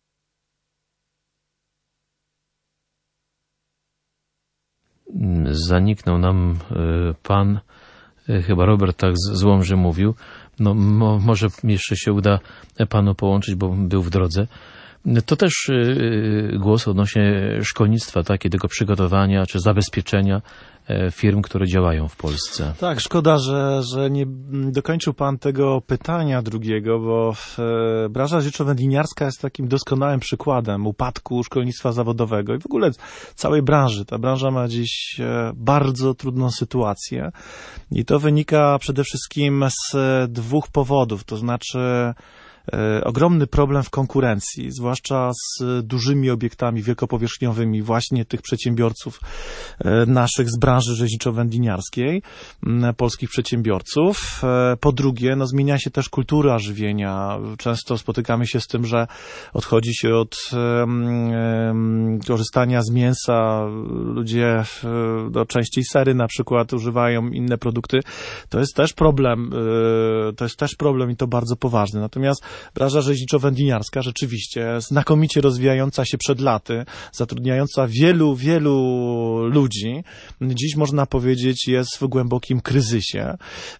Zaniknął nam pan, chyba Robert tak z Łomży mówił. No może jeszcze się uda panu połączyć, bo był w drodze. To też głos odnośnie szkolnictwa, takiego przygotowania czy zabezpieczenia firm, które działają w Polsce. Tak, szkoda, że nie dokończył pan tego pytania drugiego, bo branża rzeczowo-wędliniarska jest takim doskonałym przykładem upadku szkolnictwa zawodowego i w ogóle całej branży. Ta branża ma dziś bardzo trudną sytuację i to wynika przede wszystkim z dwóch powodów, to znaczy ogromny problem w konkurencji, zwłaszcza z dużymi obiektami wielkopowierzchniowymi właśnie tych przedsiębiorców naszych z branży rzeźniczo-wędliniarskiej, polskich przedsiębiorców. Po drugie, zmienia się też kultura żywienia. Często spotykamy się z tym, że odchodzi się od korzystania z mięsa. Ludzie częściej sery na przykład używają, inne produkty. To jest też problem i to bardzo poważny. Natomiast branża rzeźniczo-wędliniarska rzeczywiście znakomicie rozwijająca się przed laty, zatrudniająca wielu ludzi, dziś można powiedzieć jest w głębokim kryzysie.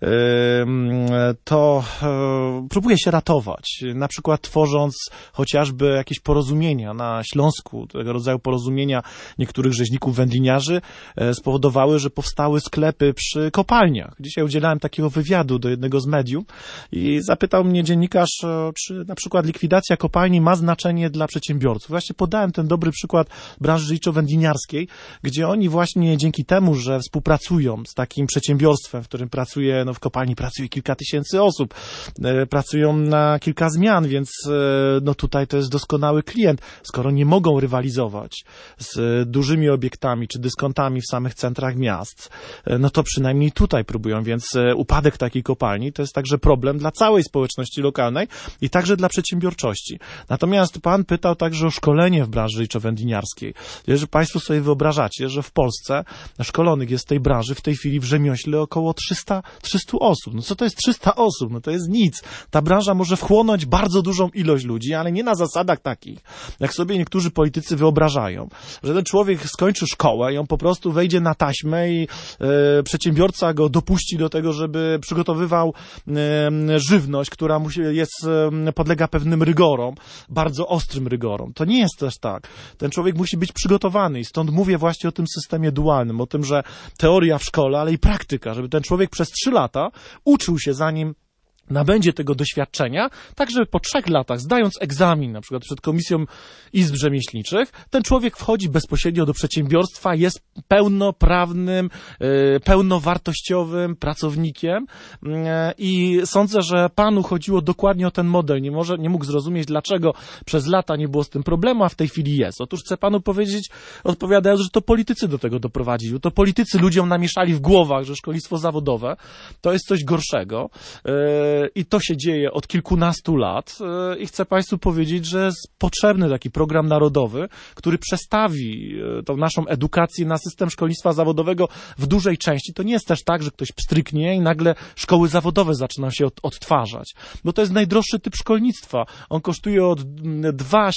To próbuje się ratować, na przykład tworząc chociażby jakieś porozumienia na Śląsku, tego rodzaju porozumienia niektórych rzeźników wędliniarzy spowodowały, że powstały sklepy przy kopalniach. Dzisiaj udzielałem takiego wywiadu do jednego z mediów i zapytał mnie dziennikarz, czy na przykład likwidacja kopalni ma znaczenie dla przedsiębiorców. Właśnie podałem ten dobry przykład branży rzeźniczo-wędliniarskiej, gdzie oni właśnie dzięki temu, że współpracują z takim przedsiębiorstwem, w którym pracuje, w kopalni pracuje kilka tysięcy osób, pracują na kilka zmian, więc tutaj to jest doskonały klient. Skoro nie mogą rywalizować z dużymi obiektami czy dyskontami w samych centrach miast, to przynajmniej tutaj próbują, więc upadek takiej kopalni to jest także problem dla całej społeczności lokalnej i także dla przedsiębiorczości. Natomiast pan pytał także o szkolenie w branży rzeźniczo-wędliniarskiej. Jeżeli państwo sobie wyobrażacie, że w Polsce szkolonych jest w tej branży w tej chwili w rzemiośle około 300 osób. Co to jest 300 osób? To jest nic. Ta branża może wchłonąć bardzo dużą ilość ludzi, ale nie na zasadach takich, jak sobie niektórzy politycy wyobrażają, że ten człowiek skończy szkołę i on po prostu wejdzie na taśmę i przedsiębiorca go dopuści do tego, żeby przygotowywał żywność, która podlega pewnym rygorom, bardzo ostrym rygorom. To nie jest też tak. Ten człowiek musi być przygotowany i stąd mówię właśnie o tym systemie dualnym, o tym, że teoria w szkole, ale i praktyka, żeby ten człowiek przez 3 lata uczył się, zanim nabędzie tego doświadczenia, tak żeby po 3 latach, zdając egzamin, na przykład przed Komisją Izb Rzemieślniczych, ten człowiek wchodzi bezpośrednio do przedsiębiorstwa, jest pełnoprawnym, pełnowartościowym pracownikiem i sądzę, że panu chodziło dokładnie o ten model. Nie mógł zrozumieć, dlaczego przez lata nie było z tym problemu, a w tej chwili jest. Otóż chcę panu powiedzieć, odpowiadając, że to politycy do tego doprowadzili. To politycy ludziom namieszali w głowach, że szkolnictwo zawodowe to jest coś gorszego. I to się dzieje od kilkunastu lat i chcę państwu powiedzieć, że jest potrzebny taki program narodowy, który przestawi tą naszą edukację na system szkolnictwa zawodowego w dużej części. To nie jest też tak, że ktoś pstryknie i nagle szkoły zawodowe zaczynają się odtwarzać, bo to jest najdroższy typ szkolnictwa. On kosztuje od 2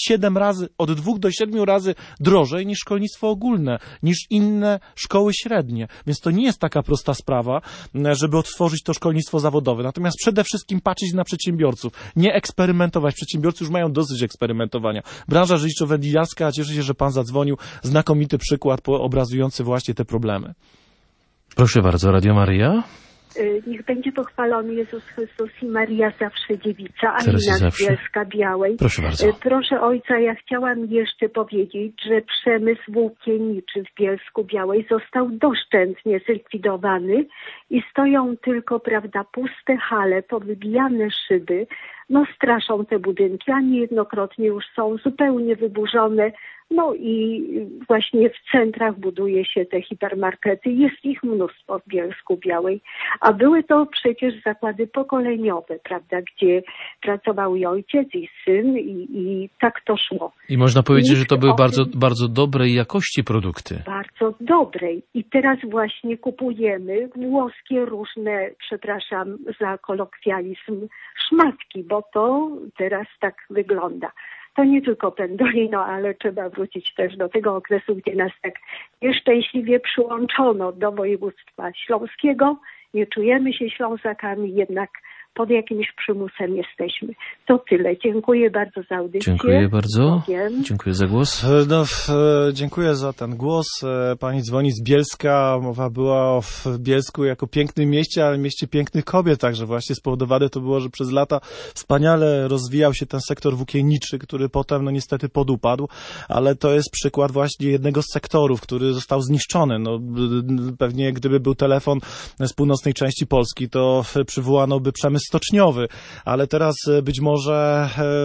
do 7 razy drożej niż szkolnictwo ogólne, niż inne szkoły średnie. Więc to nie jest taka prosta sprawa, żeby odtworzyć to szkolnictwo zawodowe. Natomiast przede wszystkim patrzeć na przedsiębiorców, nie eksperymentować. Przedsiębiorcy już mają dosyć eksperymentowania. Branża życiowo-wędliniarska, cieszę się, że pan zadzwonił. Znakomity przykład obrazujący właśnie te problemy. Proszę bardzo, Radio Maryja. Niech będzie pochwalony Jezus Chrystus i Maria zawsze dziewica, a Teraz i Anna z zawsze. Bielska Białej. Proszę bardzo. Proszę ojca, ja chciałam jeszcze powiedzieć, że przemysł włókienniczy w Bielsku Białej został doszczętnie zlikwidowany i stoją tylko, prawda, puste hale, powybijane szyby. No straszą te budynki, a niejednokrotnie już są zupełnie wyburzone. No i właśnie w centrach buduje się te hipermarkety. Jest ich mnóstwo w Bielsku Białej. A były to przecież zakłady pokoleniowe, prawda, gdzie pracował i ojciec, i syn, i tak to szło. I można powiedzieć, że to były bardzo dobrej jakości produkty. Bardzo dobrej. I teraz właśnie kupujemy włoskie różne, przepraszam za kolokwializm, szmatki, bo to teraz tak wygląda. To nie tylko pendolino, ale trzeba wrócić też do tego okresu, gdzie nas tak nieszczęśliwie przyłączono do województwa śląskiego. Nie czujemy się Ślązakami, jednak pod jakimś przymusem jesteśmy. To tyle. Dziękuję bardzo za audycję. Dziękuję bardzo. Dziękuję za głos. Dziękuję za ten głos. Pani dzwoni z Bielska. Mowa była o Bielsku jako pięknym mieście, ale mieście pięknych kobiet. Także właśnie spowodowane to było, że przez lata wspaniale rozwijał się ten sektor włókienniczy, który potem no niestety podupadł. Ale to jest przykład właśnie jednego z sektorów, który został zniszczony. No, pewnie gdyby był telefon z północnej części Polski, to przywołano by przemysł stoczniowy, ale teraz być może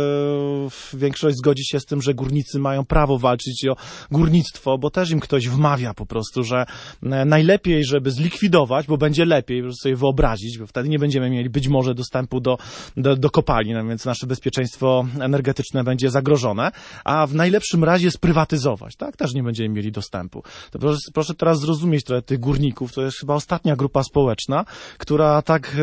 większość zgodzi się z tym, że górnicy mają prawo walczyć o górnictwo, bo też im ktoś wmawia po prostu, że najlepiej, żeby zlikwidować, bo będzie lepiej, żeby sobie wyobrazić, bo wtedy nie będziemy mieli być może dostępu do kopalin, no więc nasze bezpieczeństwo energetyczne będzie zagrożone, a w najlepszym razie sprywatyzować, tak? Też nie będziemy mieli dostępu. To proszę teraz zrozumieć trochę tych górników, to jest chyba ostatnia grupa społeczna, która tak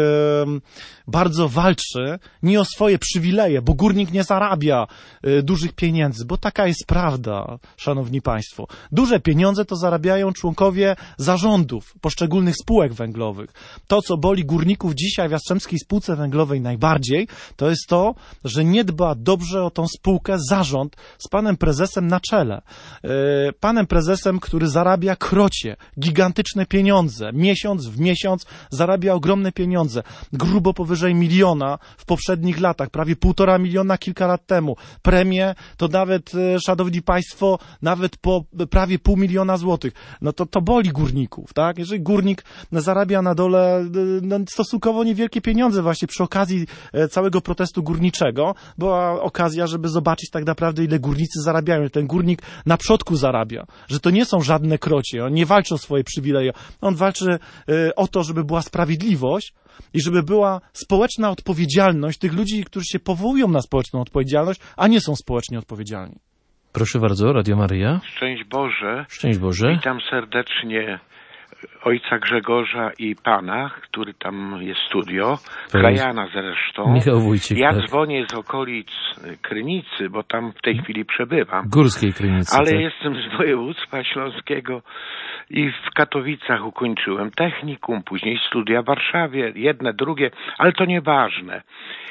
bardzo walczy nie o swoje przywileje, bo górnik nie zarabia dużych pieniędzy, bo taka jest prawda, szanowni państwo. Duże pieniądze to zarabiają członkowie zarządów poszczególnych spółek węglowych. To, co boli górników dzisiaj w Jastrzębskiej Spółce Węglowej najbardziej, to jest to, że nie dba dobrze o tą spółkę zarząd z panem prezesem na czele. Panem prezesem, który zarabia krocie, gigantyczne pieniądze. Miesiąc w miesiąc zarabia ogromne pieniądze. Grubo powyżej 1 miliona w poprzednich latach, prawie 1,5 miliona kilka lat temu. Premie to nawet, szanowni państwo, nawet po prawie 0,5 miliona złotych. No to boli górników, tak? Jeżeli górnik zarabia na dole stosunkowo niewielkie pieniądze właśnie przy okazji całego protestu górniczego, była okazja, żeby zobaczyć tak naprawdę, ile górnicy zarabiają. Ten górnik na przodku zarabia, że to nie są żadne krocie, on nie walczy o swoje przywileje, on walczy o to, żeby była sprawiedliwość i żeby była społeczna odpowiedzialność tych ludzi, którzy się powołują na społeczną odpowiedzialność, a nie są społecznie odpowiedzialni. Proszę bardzo, Radio Maryja. Szczęść Boże. Szczęść Boże. Witam serdecznie ojca Grzegorza i pana, który tam jest studio, krajana zresztą. Michał Wójcik. Ja tak. dzwonię z okolic Krynicy, bo tam w tej chwili przebywam. Górskiej Krynicy. Ale tak. jestem z województwa śląskiego i w Katowicach ukończyłem technikum, później studia w Warszawie, jedne, drugie, ale to nieważne.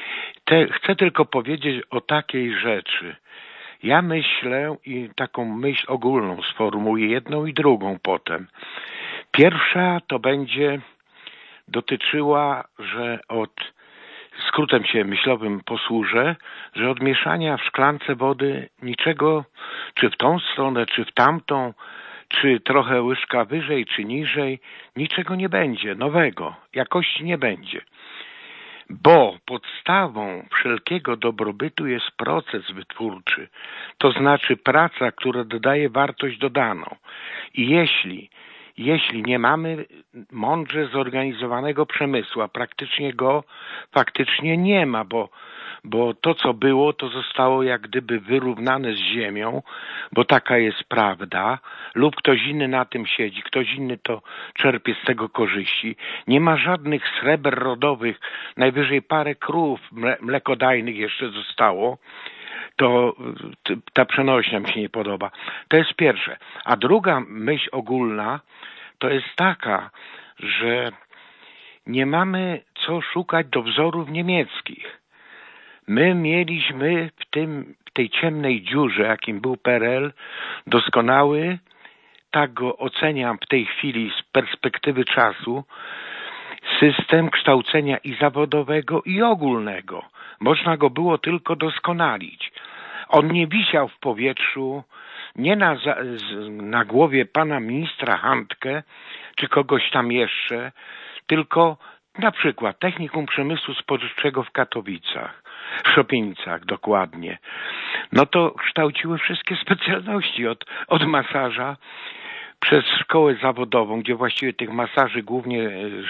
Chcę tylko powiedzieć o takiej rzeczy. Ja myślę i taką myśl ogólną sformułuję, jedną i drugą potem. Pierwsza to będzie dotyczyła, że od skrótem się myślowym posłużę, że od mieszania w szklance wody niczego, czy w tą stronę, czy w tamtą, czy trochę łyżka wyżej, czy niżej, niczego nie będzie nowego, jakości nie będzie. Bo podstawą wszelkiego dobrobytu jest proces wytwórczy, to znaczy praca, która dodaje wartość dodaną. I jeśli nie mamy mądrze zorganizowanego przemysłu, a praktycznie go faktycznie nie ma, bo to, co było, to zostało jak gdyby wyrównane z ziemią, bo taka jest prawda, lub ktoś inny na tym siedzi, ktoś inny to czerpie z tego korzyści. Nie ma żadnych sreber rodowych, najwyżej parę krów mlekodajnych jeszcze zostało. To ta przenośnia mi się nie podoba. To jest pierwsze. A druga myśl ogólna to jest taka, że nie mamy co szukać do wzorów niemieckich. My mieliśmy w tej ciemnej dziurze, jakim był PRL, doskonały, tak go oceniam w tej chwili z perspektywy czasu, system kształcenia i zawodowego, i ogólnego. Można go było tylko doskonalić. On nie wisiał w powietrzu, nie na głowie pana ministra Handke, czy kogoś tam jeszcze, tylko na przykład Technikum Przemysłu Spożywczego w Katowicach, w Szopienicach dokładnie. No to kształciły wszystkie specjalności od masaża przez szkołę zawodową, gdzie właściwie tych masaży głównie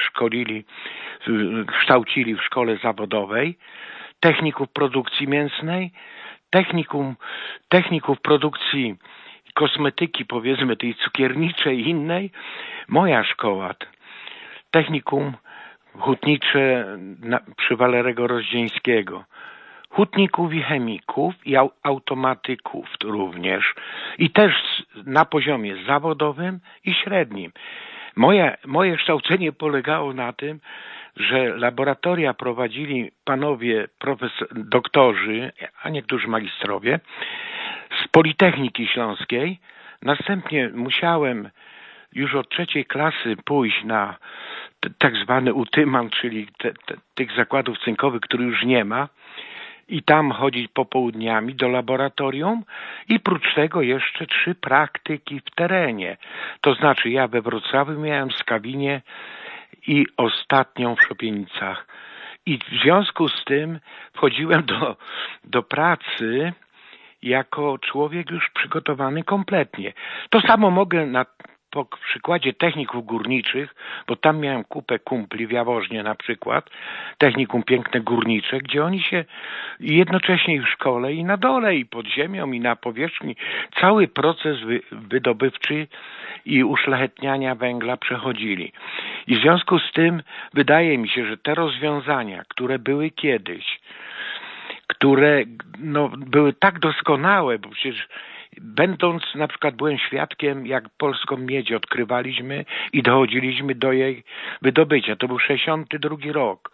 kształcili w szkole zawodowej, techników produkcji mięsnej, techników produkcji kosmetyki, powiedzmy tej cukierniczej i innej. Moja szkoła, technikum hutnicze przy Walerego Rozdzieńskiego. Hutników i chemików i automatyków również. I też na poziomie zawodowym i średnim. Moje kształcenie polegało na tym, że laboratoria prowadzili panowie doktorzy, a niektórzy magistrowie, z Politechniki Śląskiej. Następnie musiałem już od 3. klasy pójść na tak zwany utyman, czyli tych zakładów cynkowych, których już nie ma, i tam chodzić popołudniami do laboratorium i prócz tego jeszcze 3 praktyki w terenie. To znaczy ja we Wrocławiu miałem Skawinie i ostatnią w Szopienicach. I w związku z tym wchodziłem do pracy jako człowiek już przygotowany kompletnie. To samo mogę po przykładzie techników górniczych, bo tam miałem kupę kumpli w Jaworznie na przykład, technikum piękne górnicze, gdzie oni się jednocześnie i w szkole, i na dole, i pod ziemią, i na powierzchni, cały proces wydobywczy i uszlachetniania węgla przechodzili. I w związku z tym wydaje mi się, że te rozwiązania, które były kiedyś, które były tak doskonałe, bo przecież będąc, na przykład byłem świadkiem, jak polską miedź odkrywaliśmy i dochodziliśmy do jej wydobycia. To był 62 rok.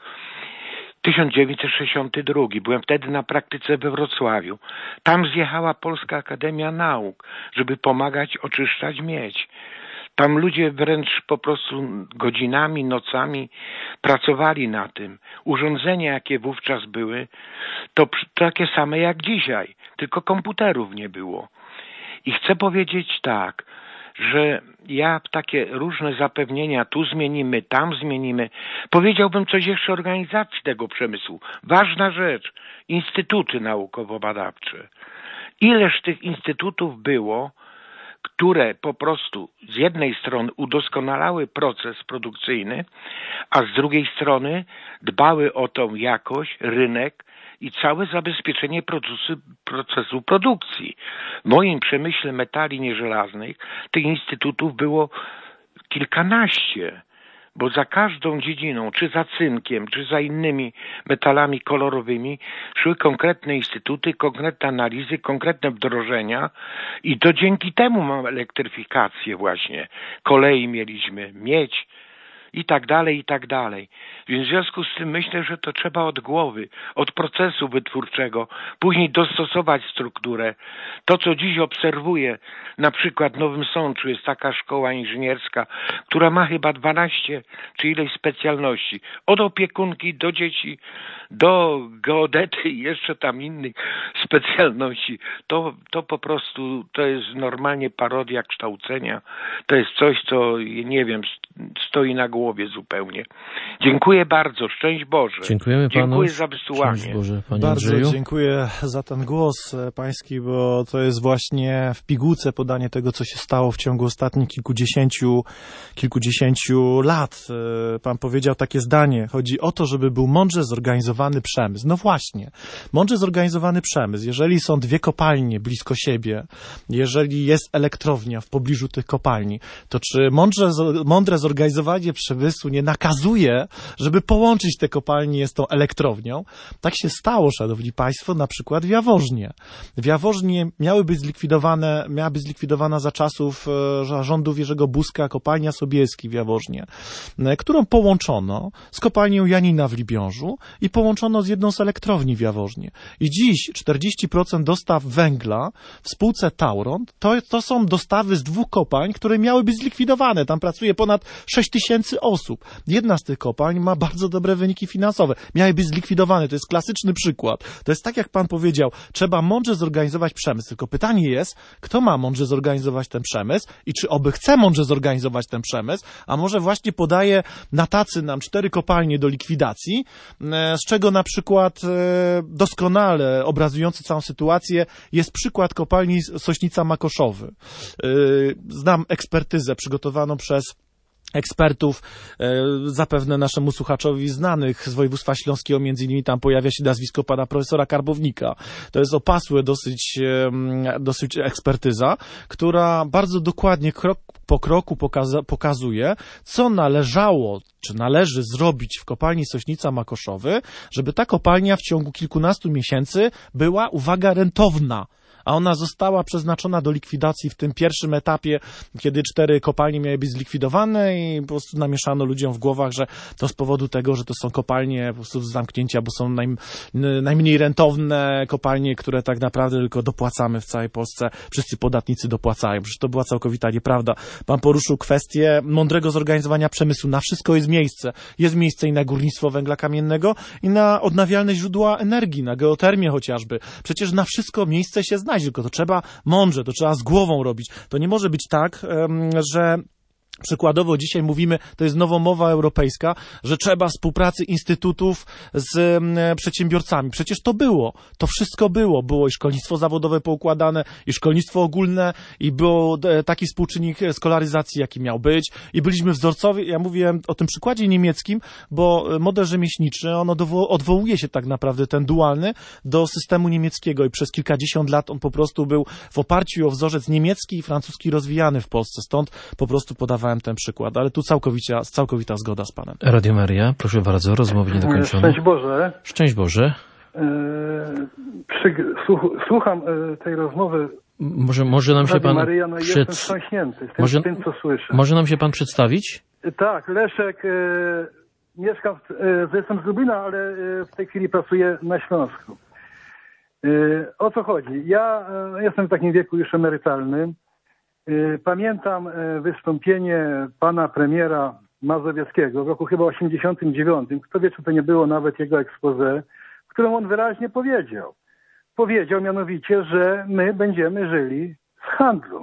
1962. Byłem wtedy na praktyce we Wrocławiu. Tam zjechała Polska Akademia Nauk, żeby pomagać oczyszczać miedź. Tam ludzie wręcz po prostu godzinami, nocami pracowali na tym. Urządzenia, jakie wówczas były, to takie same jak dzisiaj, tylko komputerów nie było. I chcę powiedzieć tak, że ja takie różne zapewnienia, tu zmienimy, tam zmienimy, powiedziałbym coś jeszcze o organizacji tego przemysłu. Ważna rzecz, instytuty naukowo-badawcze. Ileż tych instytutów było, które po prostu z jednej strony udoskonalały proces produkcyjny, a z drugiej strony dbały o tą jakość, rynek i całe zabezpieczenie procesu produkcji. W moim przemyśle metali nieżelaznych tych instytutów było kilkanaście, bo za każdą dziedziną, czy za cynkiem, czy za innymi metalami kolorowymi szły konkretne instytuty, konkretne analizy, konkretne wdrożenia i to dzięki temu mamy elektryfikację właśnie. Kolei mieliśmy, miedź, i tak dalej, i tak dalej. Więc w związku z tym myślę, że to trzeba od głowy, od procesu wytwórczego, później dostosować strukturę. To, co dziś obserwuję, na przykład w Nowym Sączu jest taka szkoła inżynierska, która ma chyba 12 czy ileś specjalności. Od opiekunki do dzieci, do geodety i jeszcze tam innych specjalności. To po prostu, to jest normalnie parodia kształcenia. To jest coś, co, nie wiem, stoi na głowie zupełnie. Dziękuję bardzo. Szczęść Boże. Dziękujemy panu. Dziękuję za wysłuchanie. Szczęść Boże, panie Bardzo Andrzeju. dziękuję za ten głos pański, bo to jest właśnie w pigułce podanie tego, co się stało w ciągu ostatnich kilkudziesięciu lat. Pan powiedział takie zdanie. Chodzi o to, żeby był mądrze zorganizowany przemysł. No właśnie. Mądrze zorganizowany przemysł. Jeżeli są dwie kopalnie blisko siebie, jeżeli jest elektrownia w pobliżu tych kopalni, to czy mądre zorganizowanie przemysłu nie nakazuje, żeby połączyć te kopalnie z tą elektrownią? Tak się stało, szanowni państwo, na przykład w Jaworznie. W Jaworznie miała być zlikwidowana za czasów rządów Jerzego Buzka kopalnia Sobieski w Jaworznie, którą połączono z kopalnią Janina w Libiążu i połączono z jedną z elektrowni w Jaworznie. I dziś 40% dostaw węgla w spółce Tauron to są dostawy z 2 kopalń, które miały być zlikwidowane. Tam pracuje ponad 6 000 osób. Jedna z tych kopalń ma bardzo dobre wyniki finansowe. Miały być zlikwidowane. To jest klasyczny przykład. To jest tak, jak pan powiedział, trzeba mądrze zorganizować przemysł. Tylko pytanie jest, kto ma mądrze zorganizować ten przemysł i czy oby chce mądrze zorganizować ten przemysł, a może właśnie podaje na tacy nam 4 kopalnie do likwidacji, z czego na przykład doskonale obrazujący całą sytuację jest przykład kopalni Sośnica Makoszowy. Znam ekspertyzę przygotowaną przez ekspertów, zapewne naszemu słuchaczowi znanych z województwa śląskiego, między innymi tam pojawia się nazwisko pana profesora Karbownika. To jest opasłe dosyć ekspertyza, która bardzo dokładnie krok po kroku pokazuje, co należy zrobić w kopalni Sośnica Makoszowy, żeby ta kopalnia w ciągu kilkunastu miesięcy była, uwaga, rentowna. A ona została przeznaczona do likwidacji w tym pierwszym etapie, kiedy 4 kopalnie miały być zlikwidowane i po prostu namieszano ludziom w głowach, że to z powodu tego, że to są kopalnie po prostu z zamknięcia, bo są najmniej rentowne kopalnie, które tak naprawdę tylko dopłacamy w całej Polsce. Wszyscy podatnicy dopłacają. Przecież to była całkowita nieprawda. Pan poruszył kwestię mądrego zorganizowania przemysłu. Na wszystko jest miejsce. Jest miejsce i na górnictwo węgla kamiennego, i na odnawialne źródła energii, na geotermię chociażby. Przecież na wszystko miejsce się znajdzie, tylko to trzeba mądrze, to trzeba z głową robić. To nie może być tak, że przykładowo dzisiaj mówimy, to jest nowomowa europejska, że trzeba współpracy instytutów z przedsiębiorcami. Przecież to wszystko było i szkolnictwo zawodowe poukładane, i szkolnictwo ogólne, i był taki współczynnik skolaryzacji, jaki miał być, i byliśmy wzorcowi. Ja mówiłem o tym przykładzie niemieckim, bo model rzemieślniczy, on odwołuje się tak naprawdę, ten dualny, do systemu niemieckiego i przez kilkadziesiąt lat on po prostu był w oparciu o wzorzec niemiecki i francuski rozwijany w Polsce. Stąd po prostu podawałem ten przykład, ale tu całkowita zgoda z panem. Radio Maria, proszę bardzo, rozmowy niedokończone. Szczęść Boże. Szczęść Boże. Słucham tej rozmowy. Może nam się pan Maryja, jestem wstrząśnięty z tym, co słyszę. Może nam się pan przedstawić? Tak, Leszek, mieszkam, jestem z Lublina, ale w tej chwili pracuję na Śląsku. O co chodzi? Ja jestem w takim wieku już emerytalnym. Pamiętam wystąpienie pana premiera Mazowieckiego w roku chyba 89. Kto wie, czy to nie było nawet jego exposé, w którym on wyraźnie powiedział. Powiedział mianowicie, że my będziemy żyli z handlu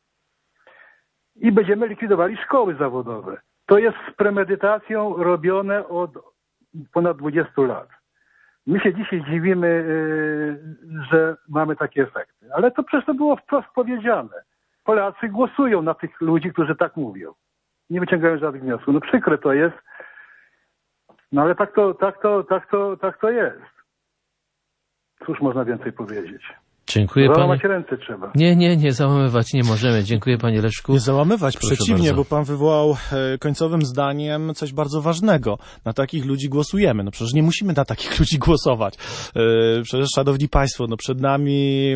i będziemy likwidowali szkoły zawodowe. To jest z premedytacją robione od ponad 20 lat. My się dzisiaj dziwimy, że mamy takie efekty, ale to przecież to było wprost powiedziane. Polacy głosują na tych ludzi, którzy tak mówią. Nie wyciągają żadnych wniosków. No przykre to jest. No ale tak to jest. Cóż można więcej powiedzieć? Dziękuję panie. Załamać ręce trzeba. Nie, załamywać nie możemy. Dziękuję panie Leszku. Nie załamywać, Proszę przeciwnie, bardzo. bo pan wywołał końcowym zdaniem coś bardzo ważnego. Na takich ludzi głosujemy. No przecież nie musimy na takich ludzi głosować. Przecież, szanowni państwo, no przed nami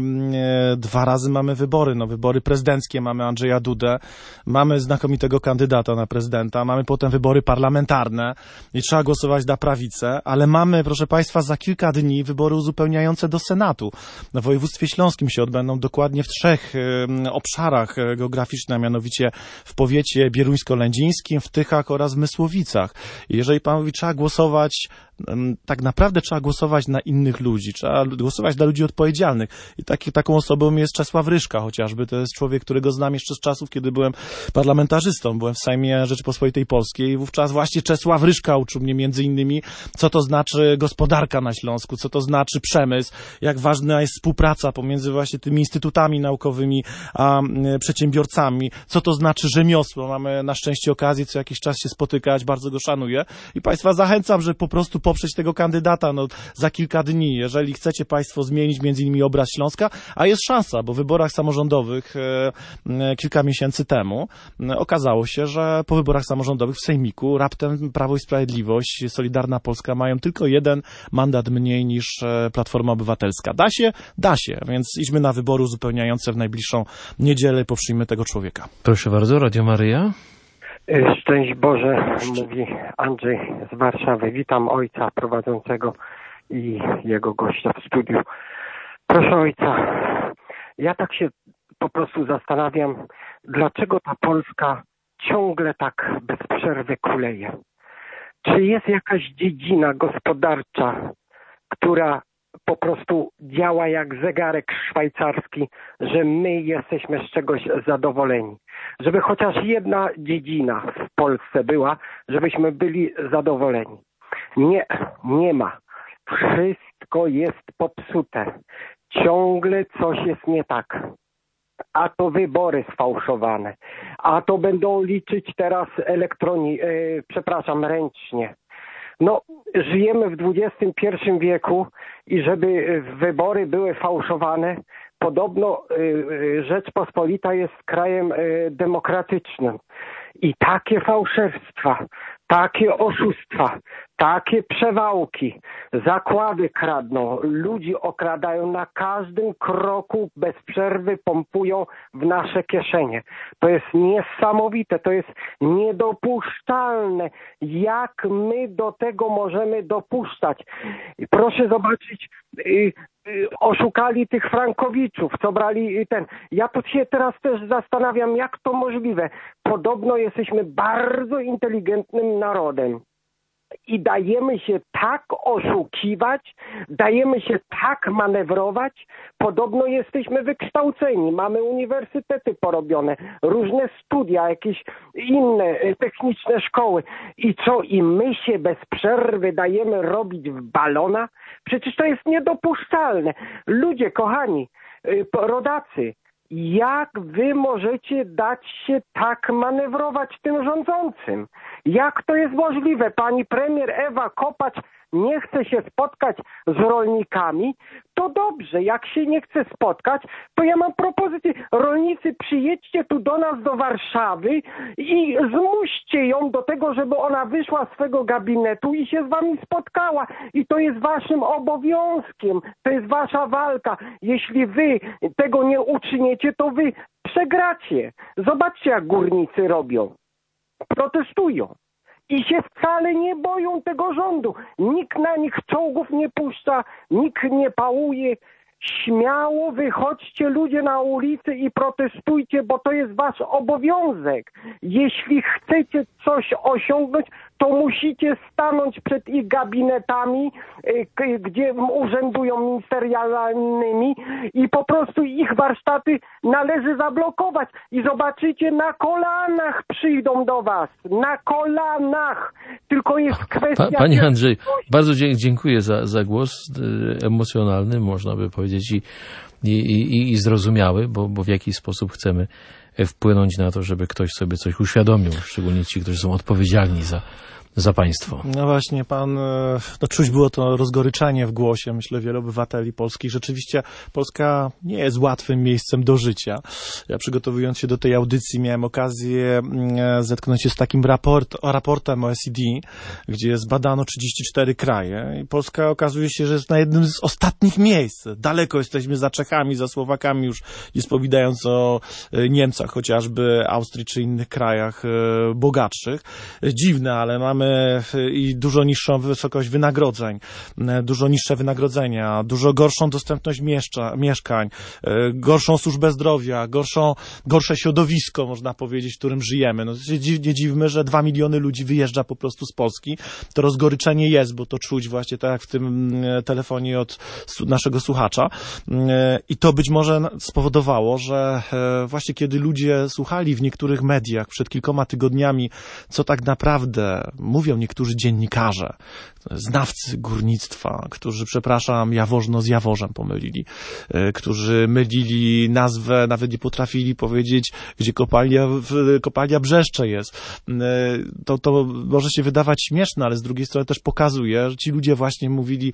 2 razy mamy wybory. No wybory prezydenckie, mamy Andrzeja Dudę, mamy znakomitego kandydata na prezydenta, mamy potem wybory parlamentarne i trzeba głosować na prawicę, ale mamy, proszę państwa, za kilka dni wybory uzupełniające do Senatu. Na województwie śląskim się odbędą dokładnie w 3 obszarach geograficznych, a mianowicie w powiecie bieruńsko-lędzińskim, w Tychach oraz w Mysłowicach. I jeżeli pan mówi, trzeba głosować, tak naprawdę trzeba głosować na innych ludzi, trzeba głosować dla ludzi odpowiedzialnych. I taką osobą jest Czesław Ryżka chociażby. To jest człowiek, którego znam jeszcze z czasów, kiedy byłem parlamentarzystą. Byłem w Sejmie Rzeczypospolitej Polskiej i wówczas właśnie Czesław Ryżka uczył mnie między innymi, co to znaczy gospodarka na Śląsku, co to znaczy przemysł, jak ważna jest współpraca pomiędzy właśnie tymi instytutami naukowymi a przedsiębiorcami, co to znaczy rzemiosło. Mamy na szczęście okazję co jakiś czas się spotykać, bardzo go szanuję i państwa zachęcam, że po prostu poprzeć tego kandydata za kilka dni, jeżeli chcecie państwo zmienić między innymi obraz Śląska, a jest szansa, bo w wyborach samorządowych kilka miesięcy temu okazało się, że po wyborach samorządowych w Sejmiku raptem Prawo i Sprawiedliwość, Solidarna Polska mają tylko 1 mandat mniej niż Platforma Obywatelska. Da się, więc idźmy na wybory uzupełniające w najbliższą niedzielę i poprzyjmy tego człowieka. Proszę bardzo, Radio Maryja. Szczęść Boże, mówi Andrzej z Warszawy. Witam ojca prowadzącego i jego gościa w studiu. Proszę ojca, ja tak się po prostu zastanawiam, dlaczego ta Polska ciągle tak bez przerwy kuleje. Czy jest jakaś dziedzina gospodarcza, która po prostu działa jak zegarek szwajcarski, że my jesteśmy z czegoś zadowoleni. Żeby chociaż jedna dziedzina w Polsce była, żebyśmy byli zadowoleni. Nie ma. Wszystko jest popsute. Ciągle coś jest nie tak. A to wybory sfałszowane. A to będą liczyć teraz ręcznie. No, żyjemy w XXI wieku i żeby wybory były fałszowane, podobno Rzeczpospolita jest krajem demokratycznym. I takie fałszerstwa, takie oszustwa, takie przewałki, zakłady kradną, ludzi okradają na każdym kroku, bez przerwy pompują w nasze kieszenie. To jest niesamowite, to jest niedopuszczalne. Jak my do tego możemy dopuszczać? Proszę zobaczyć, oszukali tych frankowiczów, co brali ten. Ja to się teraz też zastanawiam, jak to możliwe. Podobno jesteśmy bardzo inteligentnym narodem. I dajemy się tak oszukiwać, dajemy się tak manewrować. Podobno jesteśmy wykształceni, mamy uniwersytety porobione, różne studia, jakieś inne techniczne szkoły. I co? I my się bez przerwy dajemy robić w balona? Przecież to jest niedopuszczalne. Ludzie, kochani, rodacy, jak wy możecie dać się tak manewrować tym rządzącym? Jak to jest możliwe? Pani premier Ewa Kopacz nie chce się spotkać z rolnikami, to dobrze, jak się nie chce spotkać, to ja mam propozycję. Rolnicy, przyjedźcie tu do nas, do Warszawy i zmuście ją do tego, żeby ona wyszła z swego gabinetu i się z wami spotkała. I to jest waszym obowiązkiem, to jest wasza walka. Jeśli wy tego nie uczyniecie, to wy przegracie. Zobaczcie, jak górnicy robią. Protestują. I się wcale nie boją tego rządu. Nikt na nich czołgów nie puszcza, nikt nie pałuje. Śmiało wychodźcie ludzie na ulicy i protestujcie, bo to jest wasz obowiązek. Jeśli chcecie coś osiągnąć, to musicie stanąć przed ich gabinetami, gdzie urzędują ministerialnymi i po prostu ich warsztaty należy zablokować. I zobaczycie, na kolanach przyjdą do was. Na kolanach. Tylko jest kwestia... Panie Andrzej, bardzo dziękuję za głos emocjonalny, można by powiedzieć, i zrozumiały, bo w jaki sposób chcemy wpłynąć na to, żeby ktoś sobie coś uświadomił, szczególnie ci, którzy są odpowiedzialni za państwo. No właśnie, czuć było to rozgoryczenie w głosie, myślę, wielu obywateli polskich. Rzeczywiście Polska nie jest łatwym miejscem do życia. Ja przygotowując się do tej audycji miałem okazję zetknąć się z takim raportem OECD, gdzie zbadano 34 kraje i Polska okazuje się, że jest na jednym z ostatnich miejsc. Daleko jesteśmy za Czechami, za Słowakami, już nie wspominając o Niemcach, chociażby Austrii czy innych krajach bogatszych. Dziwne, ale mamy i dużo niższą wysokość wynagrodzeń, dużo niższe wynagrodzenia, dużo gorszą dostępność mieszkań, gorszą służbę zdrowia, gorsze środowisko, można powiedzieć, w którym żyjemy. No, nie dziwmy, że 2 miliony ludzi wyjeżdża po prostu z Polski. To rozgoryczenie jest, bo to czuć właśnie tak jak w tym telefonie od naszego słuchacza. I to być może spowodowało, że właśnie kiedy ludzie słuchali w niektórych mediach przed kilkoma tygodniami, co tak naprawdę mówią niektórzy dziennikarze, znawcy górnictwa, którzy, Jaworzno z Jaworzem pomylili, którzy mylili nazwę, nawet nie potrafili powiedzieć, gdzie kopalnia Brzeszcze jest. To może się wydawać śmieszne, ale z drugiej strony też pokazuje, że ci ludzie właśnie mówili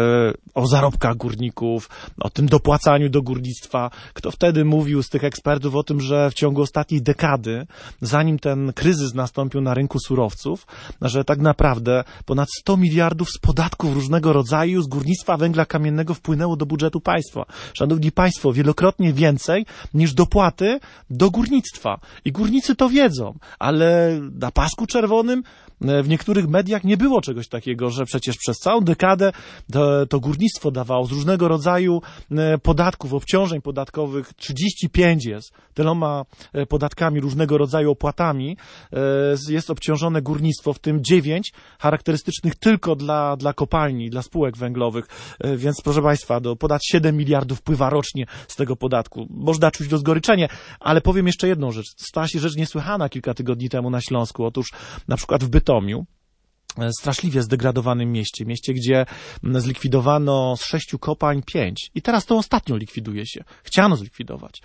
o zarobkach górników, o tym dopłacaniu do górnictwa. Kto wtedy mówił z tych ekspertów o tym, że w ciągu ostatniej dekady, zanim ten kryzys nastąpił na rynku surowców, że tak naprawdę ponad 100 miliardów z podatków różnego rodzaju z górnictwa węgla kamiennego wpłynęło do budżetu państwa. Szanowni Państwo, wielokrotnie więcej niż dopłaty do górnictwa. I górnicy to wiedzą, ale na pasku czerwonym w niektórych mediach nie było czegoś takiego, że przecież przez całą dekadę to górnictwo dawało z różnego rodzaju podatków, obciążeń podatkowych, 35 jest, tyloma podatkami, różnego rodzaju opłatami jest obciążone górnictwo, w tym 9 charakterystycznych tylko dla kopalni, dla spółek węglowych, więc proszę Państwa, ponad 7 miliardów wpływa rocznie z tego podatku. Można czuć rozgoryczenie, ale powiem jeszcze jedną rzecz. Stała się rzecz niesłychana kilka tygodni temu na Śląsku. Otóż na przykład w Bytomiu, straszliwie zdegradowanym mieście, gdzie zlikwidowano z 6 kopalń 5 i teraz tą ostatnią likwiduje się. Chciano zlikwidować.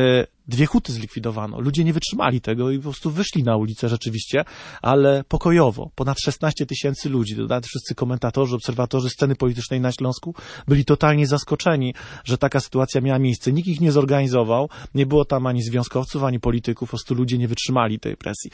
2 huty zlikwidowano. Ludzie nie wytrzymali tego i po prostu wyszli na ulicę rzeczywiście, ale pokojowo. Ponad 16 000 ludzi. Nawet wszyscy komentatorzy, obserwatorzy sceny politycznej na Śląsku byli totalnie zaskoczeni, że taka sytuacja miała miejsce. Nikt ich nie zorganizował. Nie było tam ani związkowców, ani polityków. Po prostu ludzie nie wytrzymali tej presji,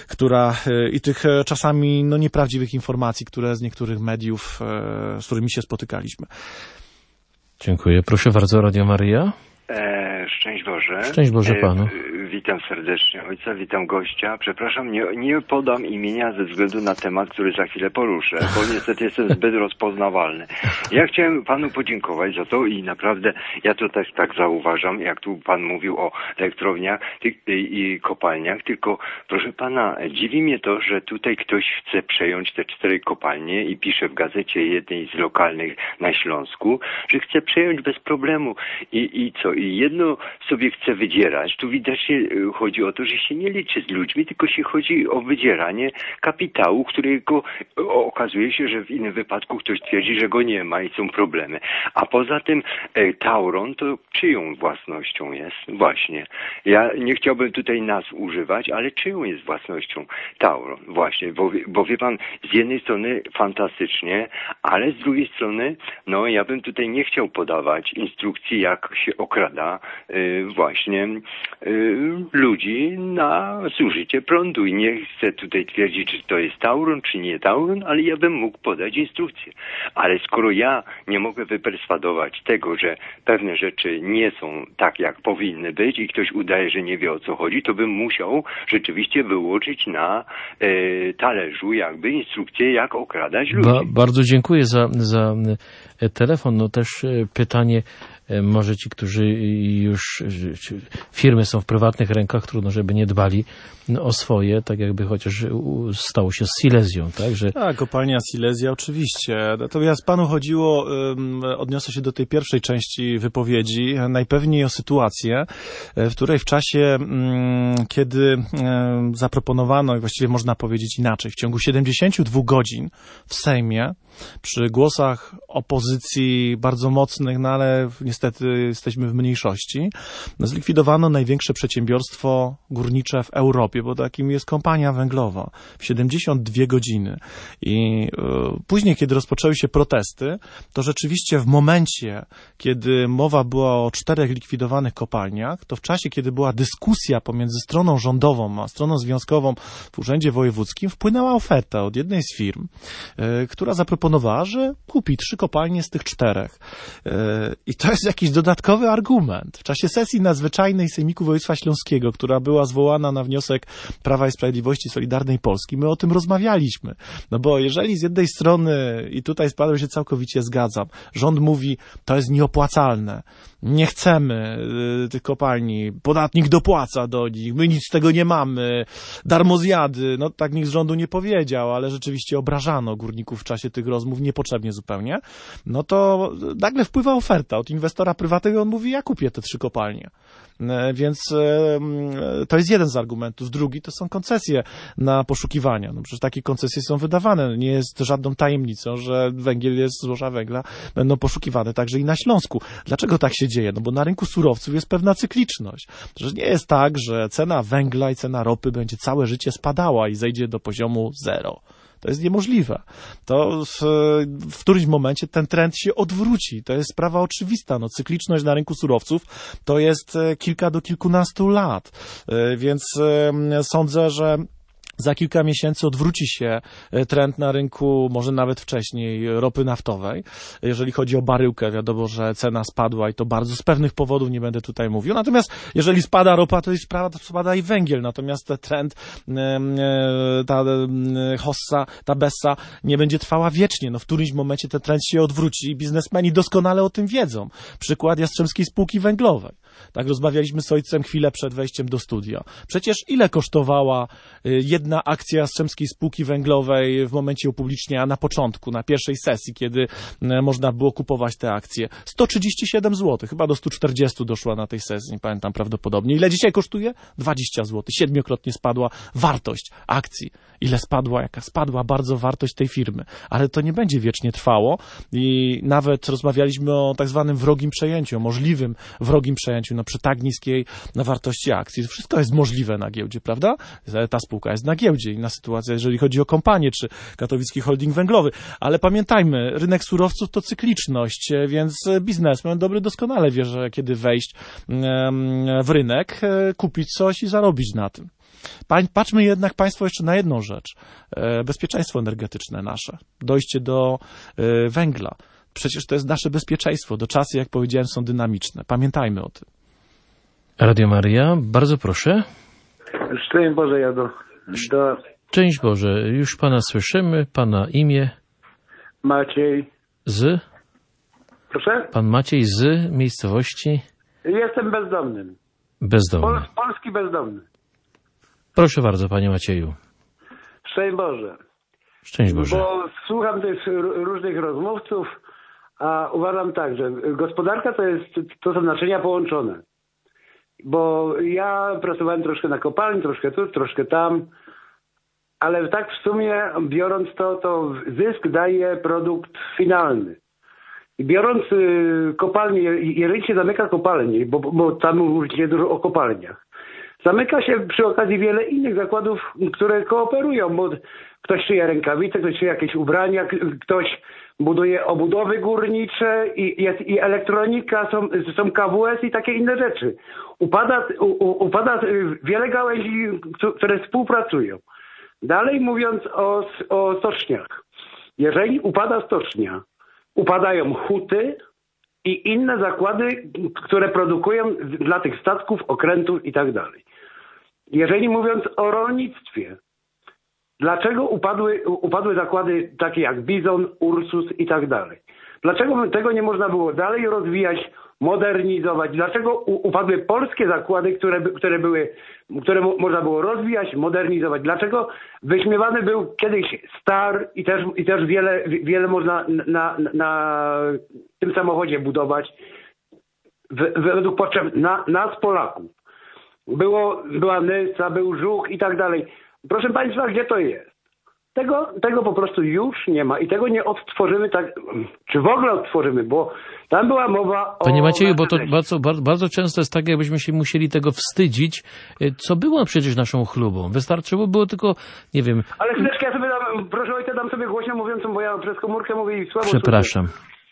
i tych czasami nieprawdziwych informacji, które z niektórych mediów, z którymi się spotykaliśmy. Dziękuję. Proszę bardzo, Radio Maryja. Szczęść Boże. Szczęść Boże Panu. Witam serdecznie ojca, witam gościa. Przepraszam, nie podam imienia ze względu na temat, który za chwilę poruszę, bo niestety jestem zbyt rozpoznawalny. Ja chciałem Panu podziękować za to i naprawdę ja to też tak zauważam, jak tu Pan mówił o elektrowniach i kopalniach, tylko proszę Pana, dziwi mnie to, że tutaj ktoś chce przejąć te 4 kopalnie i pisze w gazecie jednej z lokalnych na Śląsku, że chce przejąć bez problemu i co? I jedno sobie chce wydzierać. Tu widocznie chodzi o to, że się nie liczy z ludźmi, tylko się chodzi o wydzieranie kapitału, którego okazuje się, że w innym wypadku ktoś twierdzi, że go nie ma i są problemy. A poza tym Tauron to czyją własnością jest? Właśnie. Ja nie chciałbym tutaj nazw używać, ale czyją jest własnością Tauron? Właśnie, bo wie Pan, z jednej strony fantastycznie, ale z drugiej strony, ja bym tutaj nie chciał podawać instrukcji, jak się okrada właśnie ludzi na zużycie prądu. I nie chcę tutaj twierdzić, czy to jest Tauron, czy nie Tauron, ale ja bym mógł podać instrukcję. Ale skoro ja nie mogę wyperswadować tego, że pewne rzeczy nie są tak, jak powinny być i ktoś udaje, że nie wie, o co chodzi, to bym musiał rzeczywiście wyłożyć na talerzu jakby instrukcję, jak okradać ludzi. Bardzo dziękuję za telefon. Też pytanie, może ci, którzy już firmy są w prywatnych rękach, trudno, żeby nie dbali o swoje, tak jakby chociaż stało się z Silesią, tak? Tak, kopalnia Silesia oczywiście. Natomiast Panu chodziło, odniosę się do tej pierwszej części wypowiedzi, najpewniej o sytuację, w której w czasie, kiedy zaproponowano, i właściwie można powiedzieć inaczej, w ciągu 72 godzin w Sejmie, przy głosach opozycji bardzo mocnych, ale niestety niestety jesteśmy w mniejszości, zlikwidowano największe przedsiębiorstwo górnicze w Europie, bo takim jest kompania węglowa, w 72 godziny. I później, kiedy rozpoczęły się protesty, to rzeczywiście w momencie, kiedy mowa była o 4 likwidowanych kopalniach, to w czasie, kiedy była dyskusja pomiędzy stroną rządową a stroną związkową w Urzędzie Wojewódzkim, wpłynęła oferta od jednej z firm, która zaproponowała, że kupi 3 kopalnie z tych 4. I to jest jakiś dodatkowy argument. W czasie sesji nadzwyczajnej Sejmiku Województwa Śląskiego, która była zwołana na wniosek Prawa i Sprawiedliwości Solidarnej Polski, my o tym rozmawialiśmy. No bo jeżeli z jednej strony, i tutaj z panem się całkowicie zgadzam, rząd mówi, to jest nieopłacalne, nie chcemy tych kopalni, podatnik dopłaca do nich, my nic z tego nie mamy, darmozjady, no tak nikt z rządu nie powiedział, ale rzeczywiście obrażano górników w czasie tych rozmów niepotrzebnie zupełnie, no to nagle wpływa oferta od inwestora prywatnego, on mówi, ja kupię te 3 kopalnie. Więc to jest jeden z argumentów. Drugi to są koncesje na poszukiwania. No przecież takie koncesje są wydawane. Nie jest żadną tajemnicą, że węgiel jest, złoża węgla będą poszukiwane także i na Śląsku. Dlaczego tak się dzieje? No bo na rynku surowców jest pewna cykliczność. Przecież nie jest tak, że cena węgla i cena ropy będzie całe życie spadała i zejdzie do poziomu 0. To jest niemożliwe. To w którymś momencie ten trend się odwróci. To jest sprawa oczywista. No, cykliczność na rynku surowców to jest kilka do kilkunastu lat. Więc sądzę, że za kilka miesięcy odwróci się trend na rynku, może nawet wcześniej, ropy naftowej. Jeżeli chodzi o baryłkę, wiadomo, że cena spadła i to bardzo z pewnych powodów, nie będę tutaj mówił. Natomiast jeżeli spada ropa, to spada i węgiel. Natomiast ten trend, ta hossa, ta bessa nie będzie trwała wiecznie. No w którymś momencie ten trend się odwróci i biznesmeni doskonale o tym wiedzą. Przykład Jastrzębskiej Spółki Węglowej. Tak rozmawialiśmy z ojcem chwilę przed wejściem do studia. Przecież ile kosztowała jedna akcja Jastrzębskiej Spółki Węglowej w momencie upublicznienia na początku, na pierwszej sesji, kiedy można było kupować te akcje? 137 zł, chyba do 140 doszła na tej sesji, nie pamiętam prawdopodobnie. Ile dzisiaj kosztuje? 20 zł. 7-krotnie spadła wartość akcji. Ile spadła? Jaka spadła bardzo wartość tej firmy. Ale to nie będzie wiecznie trwało i nawet rozmawialiśmy o tak zwanym wrogim przejęciu, o możliwym wrogim przejęciu, no przy tak niskiej wartości akcji. To wszystko jest możliwe na giełdzie, prawda? Ta spółka jest na giełdzie. Inna sytuacja, jeżeli chodzi o kompanię, czy Katowicki Holding Węglowy. Ale pamiętajmy, rynek surowców to cykliczność, więc biznesmen dobry doskonale wie, że kiedy wejść w rynek, kupić coś i zarobić na tym. Patrzmy jednak państwo jeszcze na jedną rzecz. Bezpieczeństwo energetyczne nasze. Dojście do węgla. Przecież to jest nasze bezpieczeństwo. Do czasy, jak powiedziałem, są dynamiczne. Pamiętajmy o tym. Radio Maria, bardzo proszę. Szczęść Boże, ja do... Szczęść Boże, już Pana słyszymy, Pana imię. Maciej. Z? Proszę? Pan Maciej z miejscowości? Jestem bezdomnym. Bezdomny. Polski bezdomny. Proszę bardzo, Panie Macieju. Szczęść Boże. Szczęść Boże. Bo słucham tych różnych rozmówców, a uważam tak, że gospodarka to są naczynia połączone. Bo ja pracowałem troszkę na kopalni, troszkę tu, troszkę tam, ale tak w sumie biorąc to zysk daje produkt finalny. I biorąc kopalnię, jeżeli się zamyka kopalnię, bo tam mówicie dużo o kopalniach, zamyka się przy okazji wiele innych zakładów, które kooperują, bo ktoś szyje rękawice, ktoś szyje jakieś ubrania, ktoś buduje obudowy górnicze i elektronika, są KWS i takie inne rzeczy. Upada wiele gałęzi, które współpracują. Dalej mówiąc o stoczniach. Jeżeli upada stocznia, upadają huty i inne zakłady, które produkują dla tych statków, okrętów i tak dalej. Jeżeli mówiąc o rolnictwie, dlaczego upadły zakłady takie jak Bizon, Ursus i tak dalej? Dlaczego tego nie można było dalej rozwijać, modernizować? Dlaczego upadły polskie zakłady, które można było rozwijać, modernizować? Dlaczego wyśmiewany był kiedyś Star i też wiele można na tym samochodzie budować według potrzeb nas Polaków? Była Nysa, był Żuch i tak dalej. Proszę Państwa, gdzie to jest? Tego po prostu już nie ma i tego nie odtworzymy tak, czy w ogóle odtworzymy, bo tam była mowa o... Panie Macieju, bo to bardzo często jest tak, jakbyśmy się musieli tego wstydzić, co było przecież naszą chlubą. Było tylko, nie wiem... Ale chwileczkę, ja sobie proszę ojca, dam sobie głośno mówiącą, bo ja przez komórkę mówię i słabo Przepraszam.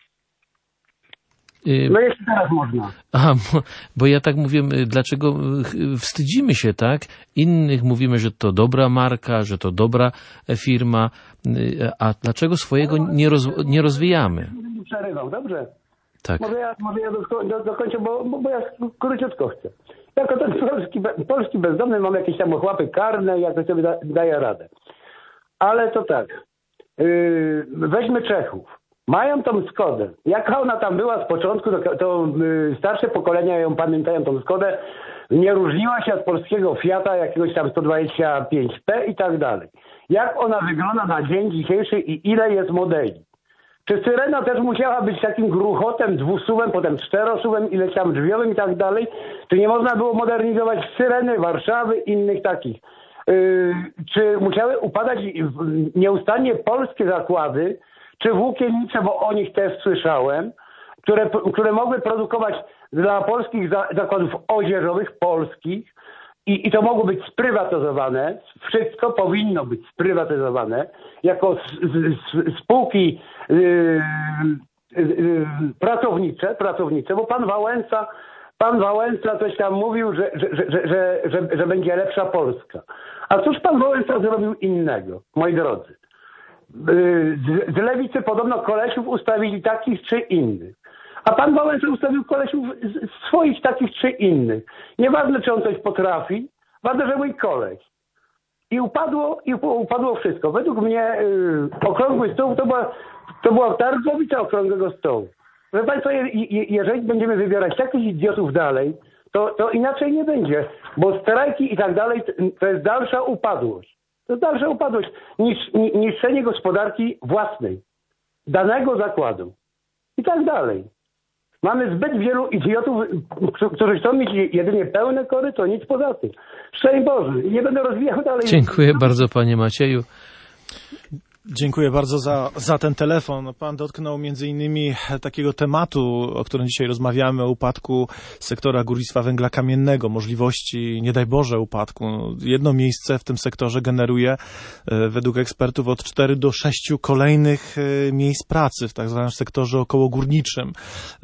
No jeszcze teraz można. Aha, bo ja tak mówię, dlaczego wstydzimy się, tak? Innych mówimy, że to dobra marka, że to dobra firma, a dlaczego swojego nie rozwijamy? Przerywał, dobrze? Tak. Może ja dokończę, bo ja króciutko chcę. Jako ten polski bezdomny mam jakieś tam ochłapy karne i jakoś sobie daję radę. Ale to tak. Weźmy Czechów. Mają tą Skodę. Jaka ona tam była z początku, to starsze pokolenia ją pamiętają, tą Skodę. Nie różniła się od polskiego Fiata, jakiegoś tam 125P i tak dalej. Jak ona wygląda na dzień dzisiejszy i ile jest modeli? Czy Syrena też musiała być takim gruchotem, dwusuwem, potem czterosuwem, ileś tam drzwiowym i tak dalej? Czy nie można było modernizować Syreny, Warszawy, innych takich? Czy musiały upadać nieustannie polskie zakłady, czy włókiennicze, bo o nich też słyszałem, które mogły produkować dla polskich zakładów odzieżowych, polskich, i to mogło być sprywatyzowane, wszystko powinno być sprywatyzowane, jako spółki pracownicze, bo pan Wałęsa coś tam mówił, że będzie lepsza Polska. A cóż pan Wałęsa zrobił innego, moi drodzy? Z lewicy podobno kolesiów ustawili takich czy innych. A pan Wałęsa ustawił kolesiów swoich takich czy innych. Nieważne, czy on coś potrafi, ważne, że mój koleś. I upadło wszystko. Według mnie okrągły stół to była targowica okrągłego stołu. Proszę państwa, jeżeli będziemy wybierać takich idiotów dalej, to inaczej nie będzie. Bo strajki i tak dalej to jest dalsza upadłość. To jest dalsza upadłość niż niszczenie gospodarki własnej, danego zakładu i tak dalej. Mamy zbyt wielu idiotów, którzy chcą mieć jedynie pełne koryto, nic poza tym. Szczęść Boże, nie będę rozwijał dalej. Dziękuję bardzo, panie Macieju. Dziękuję bardzo za ten telefon. Pan dotknął między innymi takiego tematu, o którym dzisiaj rozmawiamy, o upadku sektora górnictwa węgla kamiennego, możliwości, nie daj Boże, upadku. Jedno miejsce w tym sektorze generuje według ekspertów od 4 do 6 kolejnych miejsc pracy w tak zwanym sektorze okołogórniczym,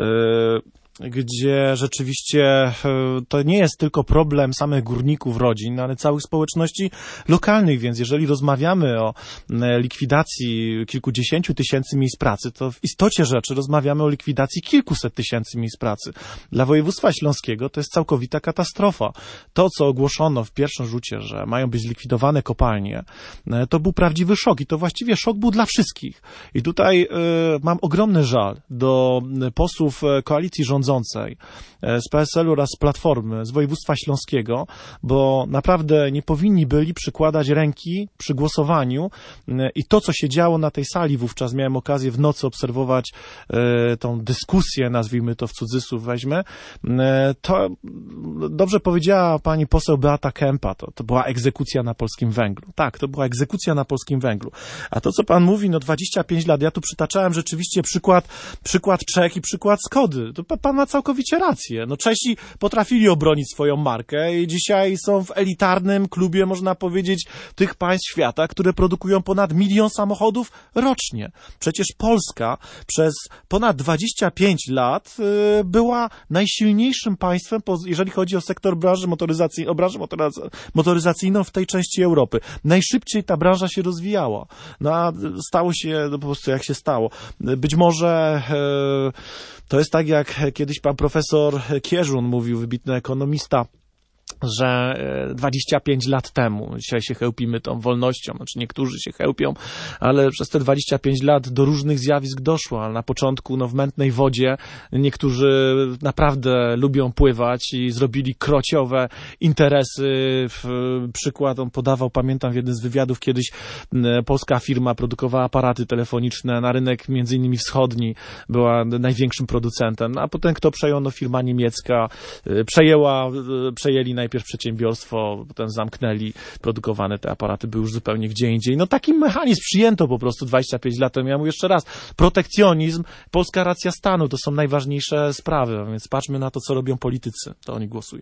gdzie rzeczywiście to nie jest tylko problem samych górników, rodzin, ale całych społeczności lokalnych, więc jeżeli rozmawiamy o likwidacji kilkudziesięciu tysięcy miejsc pracy, to w istocie rzeczy rozmawiamy o likwidacji kilkuset tysięcy miejsc pracy. Dla województwa śląskiego to jest całkowita katastrofa. To, co ogłoszono w pierwszym rzucie, że mają być zlikwidowane kopalnie, to był prawdziwy szok i to właściwie szok był dla wszystkich. I tutaj mam ogromny żal do posłów koalicji rządzącej, z PSL-u oraz z Platformy, z województwa śląskiego, bo naprawdę nie powinni byli przykładać ręki przy głosowaniu i to, co się działo na tej sali wówczas, miałem okazję w nocy obserwować tą dyskusję, nazwijmy to w cudzysłów weźmy, to dobrze powiedziała pani poseł Beata Kempa, to była egzekucja na polskim węglu. Tak, to była egzekucja na polskim węglu. A to, co pan mówi, 25 lat, ja tu przytaczałem rzeczywiście przykład Czech i przykład Skody. To pan ma całkowicie rację. Czesi potrafili obronić swoją markę i dzisiaj są w elitarnym klubie, można powiedzieć, tych państw świata, które produkują ponad 1 milion samochodów rocznie. Przecież Polska przez ponad 25 lat była najsilniejszym państwem, jeżeli chodzi o sektor branży motoryzacyjną w tej części Europy. Najszybciej ta branża się rozwijała. A stało się po prostu jak się stało. Być może to jest tak, jak kiedyś pan profesor Kierzun mówił, wybitny ekonomista, że 25 lat temu, dzisiaj się chełpimy tą wolnością, niektórzy się chełpią, ale przez te 25 lat do różnych zjawisk doszło, ale na początku w mętnej wodzie niektórzy naprawdę lubią pływać i zrobili krociowe interesy. Przykład on podawał, pamiętam w jednym z wywiadów kiedyś, polska firma produkowała aparaty telefoniczne na rynek między innymi wschodni, była największym producentem, a potem kto przejął? Firma niemiecka przejęli najbardziej najpierw przedsiębiorstwo, potem zamknęli, produkowane te aparaty były już zupełnie gdzie indziej. No taki mechanizm przyjęto po prostu 25 lat temu. Ja mówię jeszcze raz, protekcjonizm, polska racja stanu, to są najważniejsze sprawy, więc patrzmy na to, co robią politycy, to oni głosują.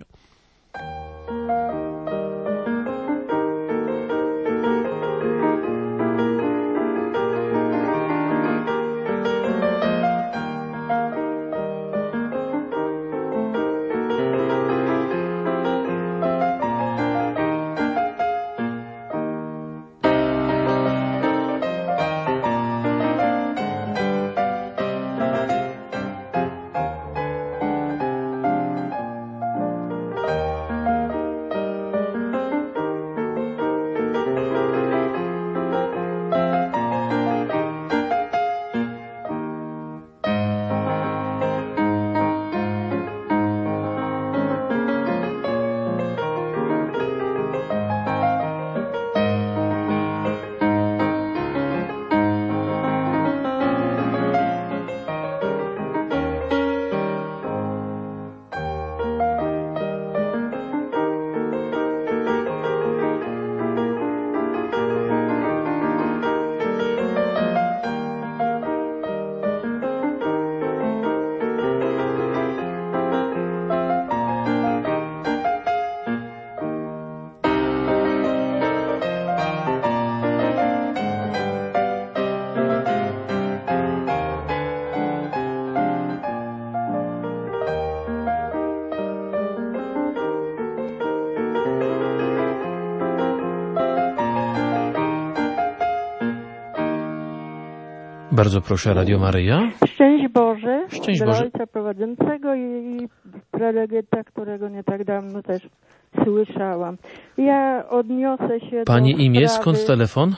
Bardzo proszę, Radio Maryja. Szczęść Boże. Szczęść dla Boże. ojca prowadzącego i prelegenta, którego nie tak dawno też słyszałam. Ja odniosę się Pani do imię, sprawy, skąd telefon?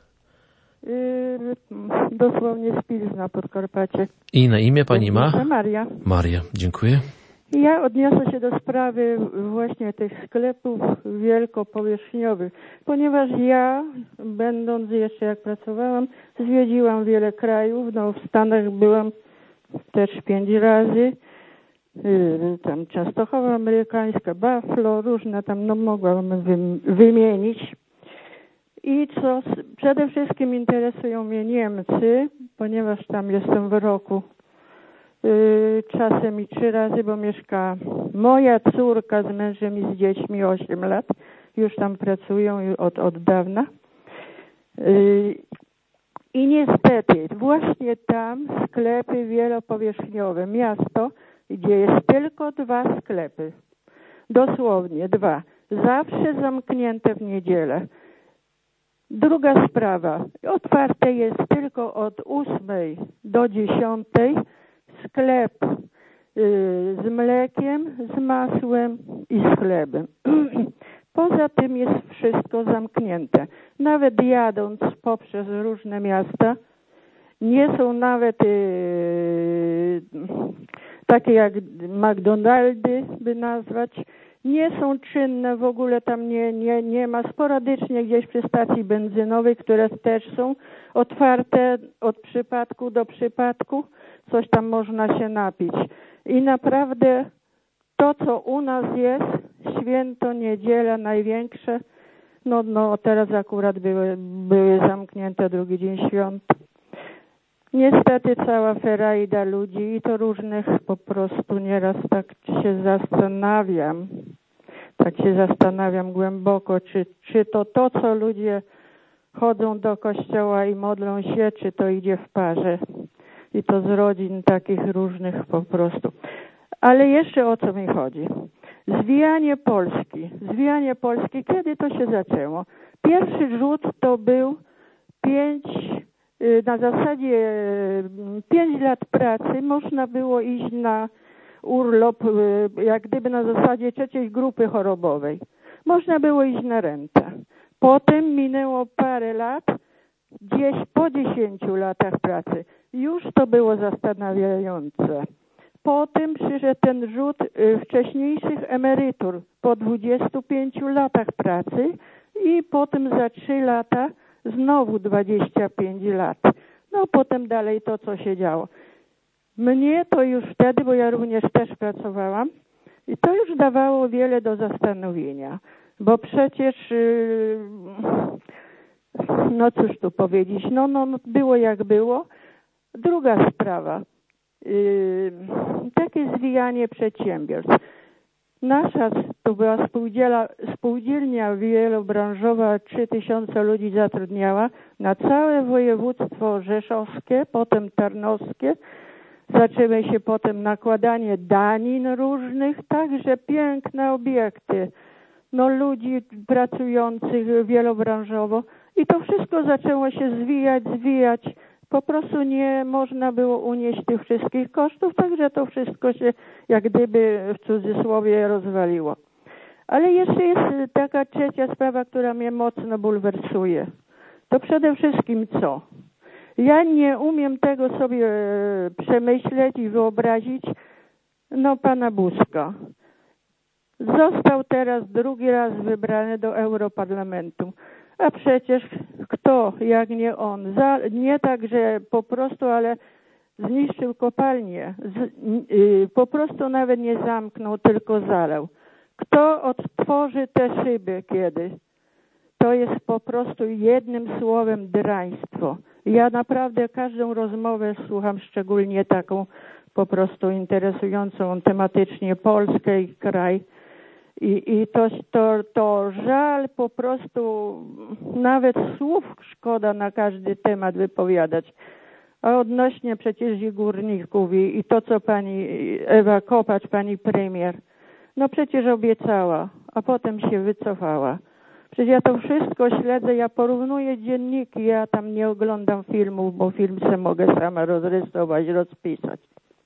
Dosłownie z Pilzna, Podkarpacie. I na imię pani ma? Maria. Maria, dziękuję. Ja odniosę się do sprawy właśnie tych sklepów wielkopowierzchniowych, ponieważ ja, będąc jeszcze jak pracowałam, zwiedziłam wiele krajów, no w Stanach byłam też 5 razy, tam Częstochowa amerykańska, Buffalo, różne tam, no mogłabym wymienić. I co przede wszystkim interesują mnie Niemcy, ponieważ tam jestem w roku czasem i 3 razy, bo mieszka moja córka z mężem i z dziećmi 8 lat. Już tam pracują od dawna. I niestety właśnie tam sklepy wielopowierzchniowe, miasto, gdzie jest tylko 2 sklepy. Dosłownie 2. Zawsze zamknięte w niedzielę. Druga sprawa. Otwarte jest tylko od 8 do 10. Sklep z mlekiem, z masłem i z chlebem. Poza tym jest wszystko zamknięte. Nawet jadąc poprzez różne miasta, nie są nawet takie jak McDonaldy, by nazwać, nie są czynne, w ogóle tam nie ma. Sporadycznie gdzieś przy stacji benzynowej, które też są otwarte od przypadku do przypadku, coś tam można się napić. I naprawdę to, co u nas jest, święto, niedziela największe, no teraz akurat były zamknięte drugi dzień świąt. Niestety cała ferajda ludzi i to różnych, po prostu nieraz tak się zastanawiam głęboko, czy to, co ludzie chodzą do kościoła i modlą się, czy to idzie w parze. I to z rodzin takich różnych po prostu. Ale jeszcze o co mi chodzi? Zwijanie Polski, kiedy to się zaczęło? Pierwszy rzut to był 5 lat pracy, można było iść na urlop, jak gdyby na zasadzie 3. grupy chorobowej. Można było iść na rentę. Potem minęło parę lat, gdzieś po 10 latach pracy. Już to było zastanawiające. Potem przyszedł ten rzut wcześniejszych emerytur po 25 latach pracy i potem za 3 lata znowu 25 lat. No potem dalej to, co się działo. Mnie to już wtedy, bo ja również też pracowałam, I to już dawało wiele do zastanowienia, bo przecież, no cóż tu powiedzieć, no było jak było. Druga sprawa, takie zwijanie przedsiębiorstw. Nasza to była spółdzielnia wielobranżowa, 3000 ludzi zatrudniała na całe województwo rzeszowskie, potem tarnowskie. Zaczęły się potem nakładanie danin różnych, także piękne obiekty, no ludzi pracujących wielobranżowo i to wszystko zaczęło się zwijać. Po prostu nie można było unieść tych wszystkich kosztów, także to wszystko się jak gdyby w cudzysłowie rozwaliło. Ale jeszcze jest taka trzecia sprawa, która mnie mocno bulwersuje. To przede wszystkim co? Ja nie umiem tego sobie przemyśleć i wyobrazić, no pana Buzka. Został teraz drugi raz wybrany do Europarlamentu. A przecież kto, jak nie on? Nie tak, że po prostu, ale zniszczył kopalnię. Po prostu nawet nie zamknął, tylko zalał. Kto odtworzy te szyby kiedy? To jest po prostu jednym słowem draństwo. Ja naprawdę każdą rozmowę słucham, szczególnie taką po prostu interesującą tematycznie Polskę i kraj. I to żal po prostu, nawet słów szkoda na każdy temat wypowiadać. A odnośnie przecież i górników i to, co pani Ewa Kopacz, pani premier, no przecież obiecała, a potem się wycofała. Przecież ja to wszystko śledzę, ja porównuję dzienniki, ja tam nie oglądam filmów, bo film se mogę sama rozrysować, rozpisać.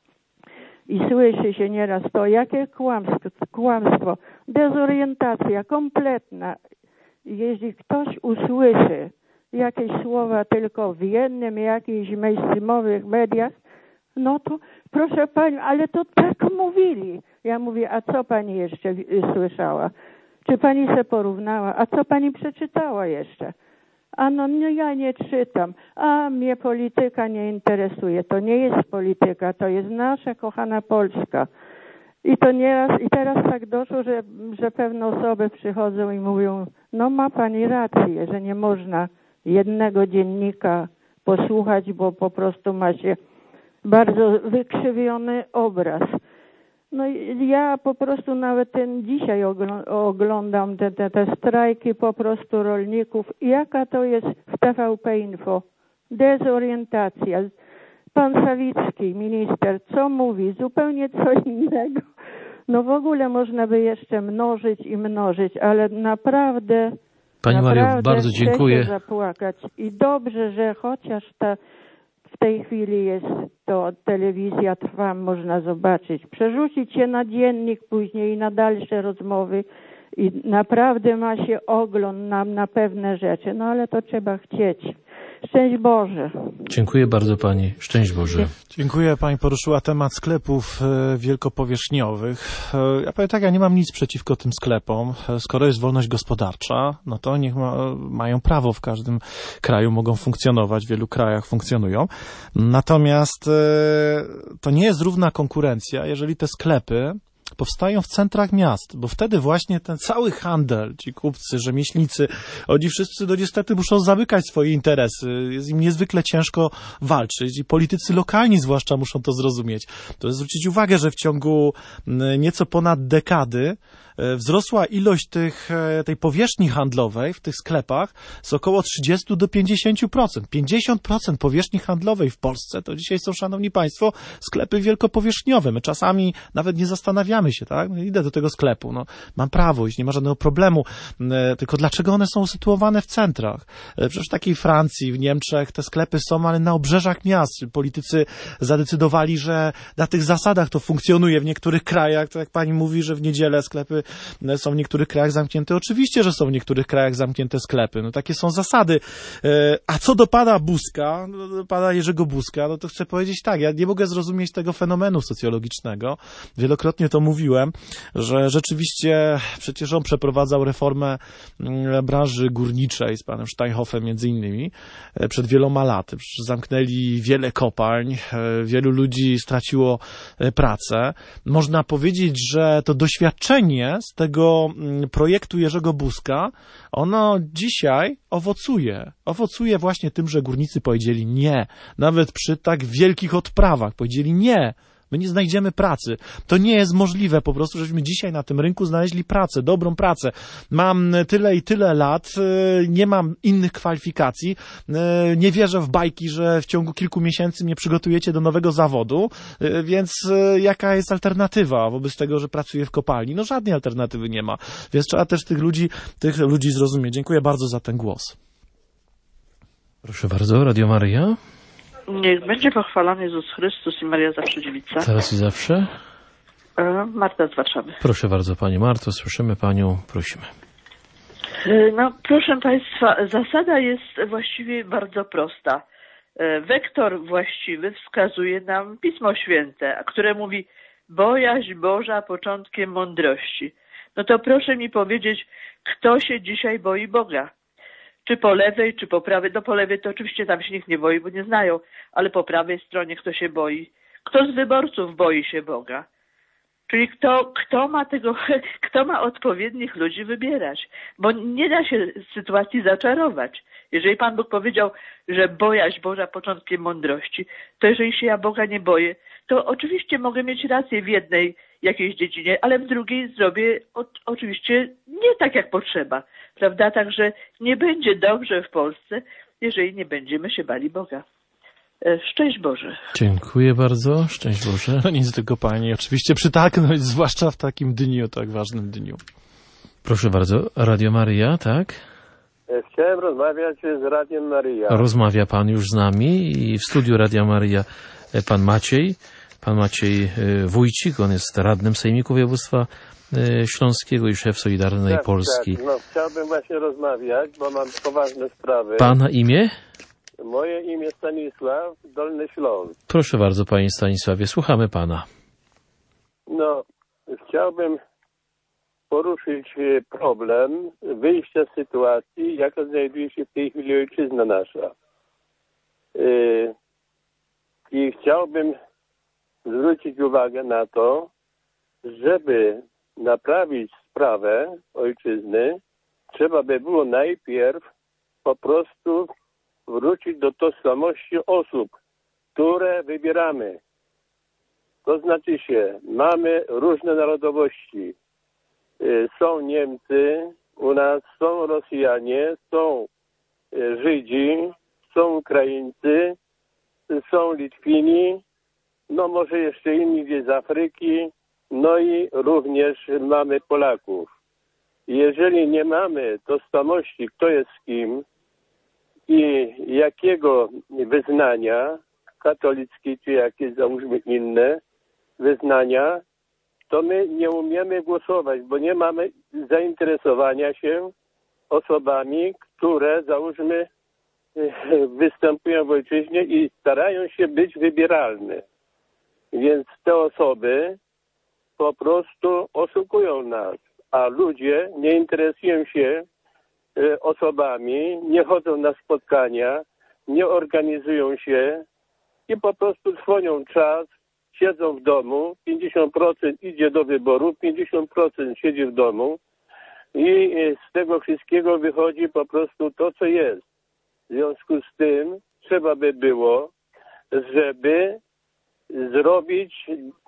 I słyszy się nieraz to, jakie kłamstwo, dezorientacja kompletna. Jeśli ktoś usłyszy jakieś słowa tylko w jednym jakichś mainstreamowych mediach, no to proszę pani, ale to tak mówili. Ja mówię, a co pani jeszcze słyszała? Czy pani se porównała? A co pani przeczytała jeszcze? A no ja nie czytam. A mnie polityka nie interesuje. To nie jest polityka, to jest nasza kochana Polska. I to nieraz, i teraz tak doszło, że pewne osoby przychodzą i mówią, no ma pani rację, że nie można jednego dziennika posłuchać, bo po prostu ma się bardzo wykrzywiony obraz. No ja po prostu nawet dzisiaj oglądam te strajki po prostu rolników. Jaka to jest w TVP Info? Dezorientacja. Pan Sawicki, minister, co mówi? Zupełnie co innego. No w ogóle można by jeszcze mnożyć, ale naprawdę... Pani Mario, bardzo dziękuję. Chcę się zapłakać. I dobrze, że chociaż w tej chwili jest to telewizja trwa, można zobaczyć. Przerzucić się na dziennik później i na dalsze rozmowy i naprawdę ma się ogląd na pewne rzeczy. No ale to trzeba chcieć. Szczęść Boże. Dziękuję bardzo pani. Szczęść Boże. Dziękuję. Pani poruszyła temat sklepów wielkopowierzchniowych. Ja powiem tak, ja nie mam nic przeciwko tym sklepom. Skoro jest wolność gospodarcza, no to niech mają prawo w każdym kraju, mogą funkcjonować, w wielu krajach funkcjonują. Natomiast to nie jest równa konkurencja, jeżeli te sklepy powstają w centrach miast, bo wtedy właśnie ten cały handel, ci kupcy, rzemieślnicy, oni wszyscy no niestety muszą zamykać swoje interesy. Jest im niezwykle ciężko walczyć i politycy lokalni zwłaszcza muszą to zrozumieć. To jest zwrócić uwagę, że w ciągu nieco ponad dekady wzrosła ilość tej powierzchni handlowej w tych sklepach z około 30 do 50%. 50% powierzchni handlowej w Polsce to dzisiaj są, szanowni państwo, sklepy wielkopowierzchniowe. My czasami nawet nie zastanawiamy się, tak? No, idę do tego sklepu, no, mam prawo iść, nie ma żadnego problemu. Tylko dlaczego one są usytuowane w centrach? Przecież w takiej Francji, w Niemczech te sklepy są, ale na obrzeżach miast. Politycy zadecydowali, że na tych zasadach to funkcjonuje w niektórych krajach. To jak pani mówi, że w niedzielę sklepy są w niektórych krajach zamknięte. Oczywiście, że są w niektórych krajach zamknięte sklepy. No takie są zasady. A co do pana Buzka, pana Jerzego Buzka, no to chcę powiedzieć tak, ja nie mogę zrozumieć tego fenomenu socjologicznego. Wielokrotnie to mówiłem, że rzeczywiście przecież on przeprowadzał reformę branży górniczej z panem Steinhoffem między innymi przed wieloma laty. Zamknęli wiele kopalń, wielu ludzi straciło pracę. Można powiedzieć, że to doświadczenie z tego projektu Jerzego Buzka, ono dzisiaj owocuje. Owocuje właśnie tym, że górnicy powiedzieli nie. Nawet przy tak wielkich odprawach powiedzieli nie. My nie znajdziemy pracy. To nie jest możliwe po prostu, żebyśmy dzisiaj na tym rynku znaleźli pracę, dobrą pracę. Mam tyle i tyle lat, nie mam innych kwalifikacji, nie wierzę w bajki, że w ciągu kilku miesięcy mnie przygotujecie do nowego zawodu, więc jaka jest alternatywa wobec tego, że pracuję w kopalni? No żadnej alternatywy nie ma, więc trzeba też tych ludzi zrozumieć. Dziękuję bardzo za ten głos. Proszę bardzo, Radio Maryja. Niech będzie pochwalony Jezus Chrystus i Maria Zawsze Dziewica. Teraz i zawsze. Marta z Warszawy. Proszę bardzo, Pani Marto, słyszymy Panią, prosimy. No, proszę Państwa, zasada jest właściwie bardzo prosta. Wektor właściwy wskazuje nam Pismo Święte, które mówi bojaźń Boża początkiem mądrości. No to proszę mi powiedzieć, kto się dzisiaj boi Boga? Czy po lewej, czy po prawej? No po lewej to oczywiście tam się nikt nie boi, bo nie znają, ale po prawej stronie kto się boi? Kto z wyborców boi się Boga? Czyli kto ma odpowiednich ludzi wybierać? Bo nie da się sytuacji zaczarować. Jeżeli Pan Bóg powiedział, że bojaźń Boża początkiem mądrości, to jeżeli się ja Boga nie boję, to oczywiście mogę mieć rację w jednej jakiejś dziedzinie, ale w drugiej zrobię oczywiście nie tak, jak potrzeba. Prawda? Także nie będzie dobrze w Polsce, jeżeli nie będziemy się bali Boga. Szczęść Boże. Dziękuję bardzo. Szczęść Boże. No nic tylko Pani. Oczywiście przytaknąć, zwłaszcza w takim dniu, tak ważnym dniu. Proszę bardzo. Radio Maryja, tak? Chciałem rozmawiać z Radiem Maryja. Rozmawia Pan już z nami i w studiu Radia Maryja Pan Maciej Wójcik. On jest radnym Sejmiku Województwa Śląskiego i szef Solidarnej Polski. Tak, no chciałbym właśnie rozmawiać, bo mam poważne sprawy. Pana imię? Moje imię Stanisław, Dolny Śląsk. Proszę bardzo, Panie Stanisławie, słuchamy Pana. No, chciałbym poruszyć problem wyjścia z sytuacji, jaka znajduje się w tej chwili ojczyzna nasza. I chciałbym zwrócić uwagę na to, żeby naprawić sprawę ojczyzny, trzeba by było najpierw po prostu wrócić do tożsamości osób, które wybieramy. To znaczy się, mamy różne narodowości. Są Niemcy, u nas są Rosjanie, są Żydzi, są Ukraińcy, są Litwini, no może jeszcze inni gdzieś z Afryki, no i również mamy Polaków. Jeżeli nie mamy tożsamości, kto jest z kim i jakiego wyznania, katolickiej czy jakieś załóżmy inne wyznania, to my nie umiemy głosować, bo nie mamy zainteresowania się osobami, które załóżmy występują w ojczyźnie i starają się być wybieralne. Więc te osoby po prostu oszukują nas, a ludzie nie interesują się osobami, nie chodzą na spotkania, nie organizują się i po prostu trwonią czas, siedzą w domu, 50% idzie do wyborów, 50% siedzi w domu i z tego wszystkiego wychodzi po prostu to, co jest. W związku z tym trzeba by było, żeby zrobić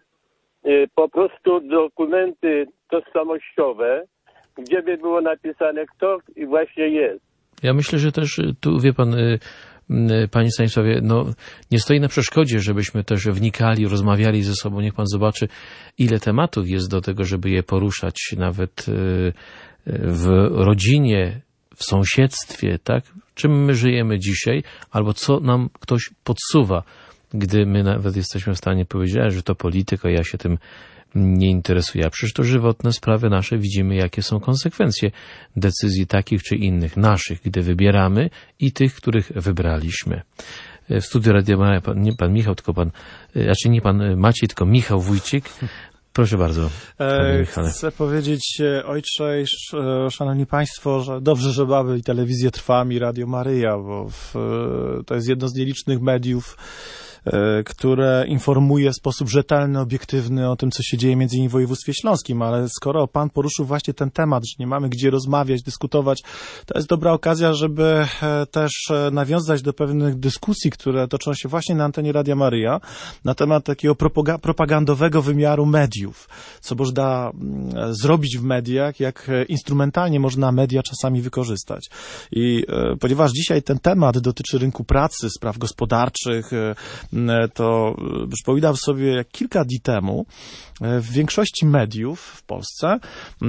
po prostu dokumenty tożsamościowe, gdzie by było napisane, kto właśnie jest. Ja myślę, że też tu, wie pan, Panie Stanisławie, no nie stoi na przeszkodzie, żebyśmy też wnikali, rozmawiali ze sobą. Niech pan zobaczy, ile tematów jest do tego, żeby je poruszać nawet w rodzinie, w sąsiedztwie, tak? Czym my żyjemy dzisiaj, albo co nam ktoś podsuwa, gdy my nawet jesteśmy w stanie powiedzieć, że to polityka, ja się tym nie interesuje. A przecież to żywotne sprawy nasze, widzimy jakie są konsekwencje decyzji takich czy innych, naszych, gdy wybieramy i tych, których wybraliśmy. W studiu Radia Maryja nie pan Michał, tylko nie pan Maciej, tylko Michał Wójcik. Proszę bardzo. Chcę powiedzieć, ojcze, szanowni państwo, że dobrze, że mamy i telewizję Trwam i Radio Maryja, bo to jest jedno z nielicznych mediów, które informuje w sposób rzetelny, obiektywny o tym, co się dzieje między innymi w województwie śląskim, ale skoro pan poruszył właśnie ten temat, że nie mamy gdzie rozmawiać, dyskutować, to jest dobra okazja, żeby też nawiązać do pewnych dyskusji, które toczą się właśnie na antenie Radia Maryja na temat takiego propagandowego wymiaru mediów, co można zrobić w mediach, jak instrumentalnie można media czasami wykorzystać. I ponieważ dzisiaj ten temat dotyczy rynku pracy, spraw gospodarczych, to przypominam sobie, jak kilka dni temu w większości mediów w Polsce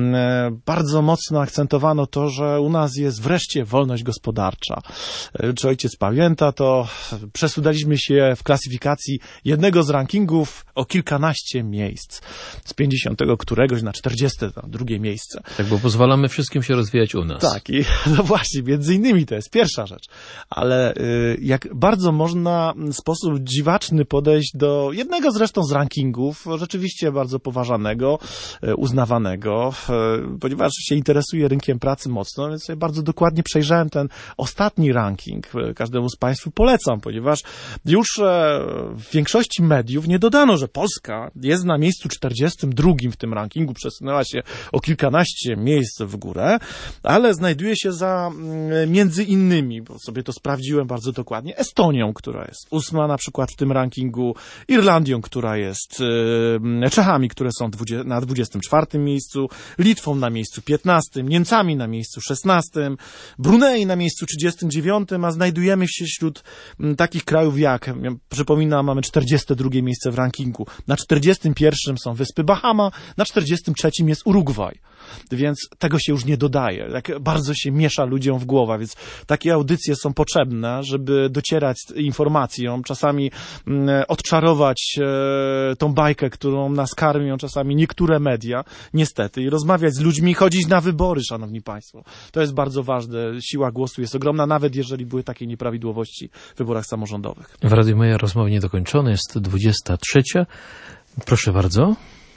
bardzo mocno akcentowano to, że u nas jest wreszcie wolność gospodarcza. Czy ojciec pamięta, to przesunęliśmy się w klasyfikacji jednego z rankingów o kilkanaście miejsc. Z 50 któregoś na 42 miejsce. Tak, bo pozwalamy wszystkim się rozwijać u nas. Tak, i no właśnie, między innymi to jest pierwsza rzecz. Ale jak bardzo można w sposób dziwaczny podejść do jednego zresztą z rankingów, rzeczywiście bardzo poważanego, uznawanego, ponieważ się interesuje rynkiem pracy mocno, więc sobie bardzo dokładnie przejrzałem ten ostatni ranking. Każdemu z Państwa polecam, ponieważ już w większości mediów nie dodano, że Polska jest na miejscu 42 w tym rankingu, przesunęła się o kilkanaście miejsc w górę, ale znajduje się za między innymi, bo sobie to sprawdziłem bardzo dokładnie, Estonią, która jest 8 na przykład w tym rankingu, Irlandią, która jest Czechami, które są na 24 miejscu, Litwą na miejscu 15, Niemcami na miejscu 16, Brunei na miejscu 39, a znajdujemy się wśród takich krajów jak, przypominam, mamy 42 miejsce w rankingu. Na 41 są Wyspy Bahama, na 43 jest Urugwaj. Więc tego się już nie dodaje. Tak bardzo się miesza ludziom w głowę, więc takie audycje są potrzebne, żeby docierać z informacją, czasami odczarować tą bajkę, którą nas karmią czasami niektóre media, niestety, i rozmawiać z ludźmi, chodzić na wybory, szanowni państwo. To jest bardzo ważne. Siła głosu jest ogromna, nawet jeżeli były takie nieprawidłowości w wyborach samorządowych. W Radiu Maryja rozmowa niedokończona, jest 23. Proszę bardzo.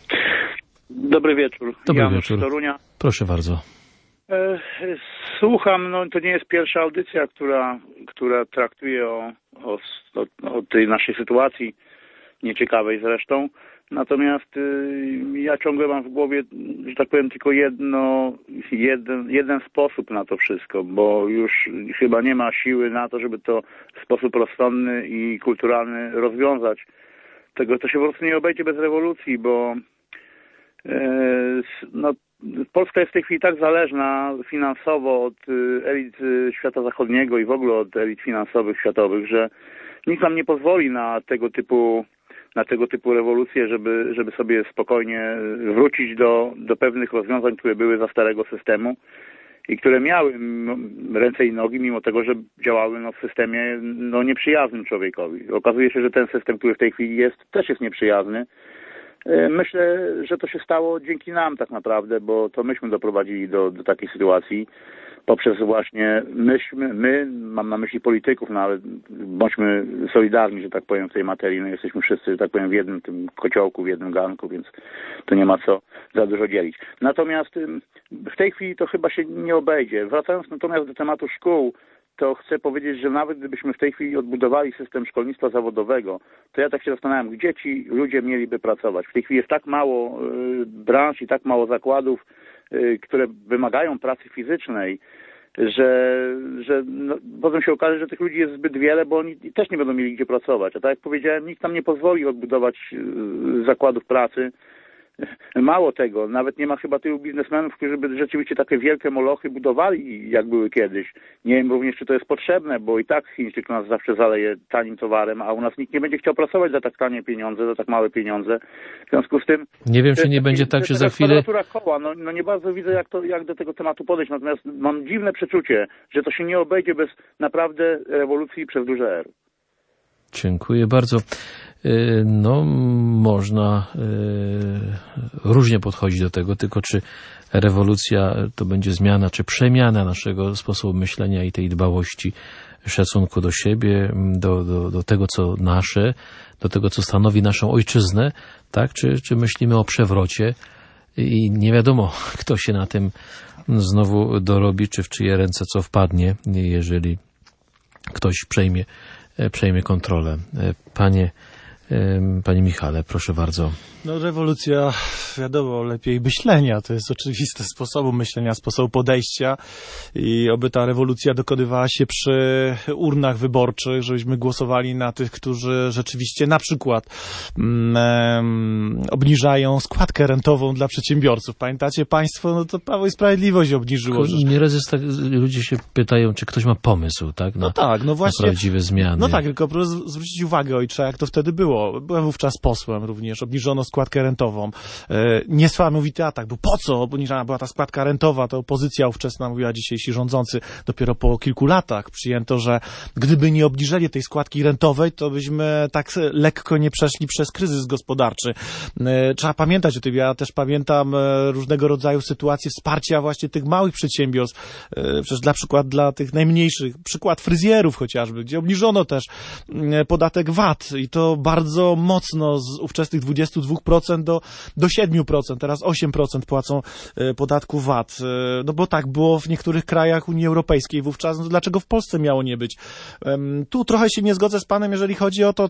Dobry wieczór. Dobry wieczór. Z Torunia. Proszę bardzo. Słucham, to nie jest pierwsza audycja, która traktuje o tej naszej sytuacji, nieciekawej zresztą. Natomiast ja ciągle mam w głowie, że tak powiem, tylko jeden sposób na to wszystko, bo już chyba nie ma siły na to, żeby to w sposób rozsądny i kulturalny rozwiązać. To się po prostu nie obejdzie bez rewolucji, bo Polska jest w tej chwili tak zależna finansowo od elit świata zachodniego i w ogóle od elit finansowych światowych, że nikt nam nie pozwoli na tego typu rewolucje, żeby sobie spokojnie wrócić do pewnych rozwiązań, które były za starego systemu i które miały ręce i nogi, mimo tego, że działały w systemie nieprzyjaznym człowiekowi. Okazuje się, że ten system, który w tej chwili jest, też jest nieprzyjazny. Myślę, że to się stało dzięki nam tak naprawdę, bo to myśmy doprowadzili do takiej sytuacji poprzez właśnie my, mam na myśli polityków, ale bądźmy solidarni, że tak powiem, w tej materii. Jesteśmy wszyscy, że tak powiem, w jednym tym kociołku, w jednym garnku, więc to nie ma co za dużo dzielić. Natomiast w tej chwili to chyba się nie obejdzie. Wracając natomiast do tematu szkół, to chcę powiedzieć, że nawet gdybyśmy w tej chwili odbudowali system szkolnictwa zawodowego, to ja tak się zastanawiam, gdzie ci ludzie mieliby pracować. W tej chwili jest tak mało branż i tak mało zakładów, które wymagają pracy fizycznej, że potem się okaże, że tych ludzi jest zbyt wiele, bo oni też nie będą mieli gdzie pracować. A tak jak powiedziałem, nikt nam nie pozwoli odbudować zakładów pracy. Mało tego, nawet nie ma chyba tylu biznesmenów, którzy by rzeczywiście takie wielkie molochy budowali, jak były kiedyś. Nie wiem również, czy to jest potrzebne, bo i tak Chińczyk nas zawsze zaleje tanim towarem, a u nas nikt nie będzie chciał pracować za tak tanie pieniądze, za tak małe pieniądze. W związku z tym... Nie wiem, czy nie będzie tak, że za chwilę... Koła. Nie bardzo widzę, jak do tego tematu podejść, natomiast mam dziwne przeczucie, że to się nie obejdzie bez naprawdę rewolucji przez duże R. Dziękuję bardzo. No, można różnie podchodzić do tego, tylko czy rewolucja to będzie zmiana, czy przemiana naszego sposobu myślenia i tej dbałości, szacunku do siebie, do tego, co nasze, do tego, co stanowi naszą ojczyznę, tak? Czy myślimy o przewrocie i nie wiadomo, kto się na tym znowu dorobi, czy w czyje ręce co wpadnie, jeżeli ktoś przejmie kontrolę. Panie Michale, proszę bardzo. No rewolucja, wiadomo, lepiej myślenia, to jest oczywiste, sposobu myślenia, sposobu podejścia i oby ta rewolucja dokonywała się przy urnach wyborczych, żebyśmy głosowali na tych, którzy rzeczywiście na przykład obniżają składkę rentową dla przedsiębiorców. Pamiętacie państwo, no to Prawo i Sprawiedliwość obniżyło. Nieraz jest tak, ludzie się pytają, czy ktoś ma pomysł, tak? No tak, no właśnie. Na prawdziwe zmiany. No tak, tylko proszę zwrócić uwagę, ojcze, jak to wtedy było. Byłem wówczas posłem również, obniżono składkę rentową. Niesamowity atak był. Po co obniżana była ta składka rentowa? To opozycja ówczesna mówiła, dzisiejsi rządzący. Dopiero po kilku latach przyjęto, że gdyby nie obniżyli tej składki rentowej, to byśmy tak lekko nie przeszli przez kryzys gospodarczy. Trzeba pamiętać o tym. Ja też pamiętam różnego rodzaju sytuacje wsparcia właśnie tych małych przedsiębiorstw. Przecież dla tych najmniejszych. Przykład fryzjerów chociażby, gdzie obniżono też podatek VAT i to bardzo mocno z ówczesnych 22% do 7%. Teraz 8% płacą podatku VAT. No bo tak było w niektórych krajach Unii Europejskiej wówczas. No dlaczego w Polsce miało nie być? Tu trochę się nie zgodzę z panem, jeżeli chodzi o to,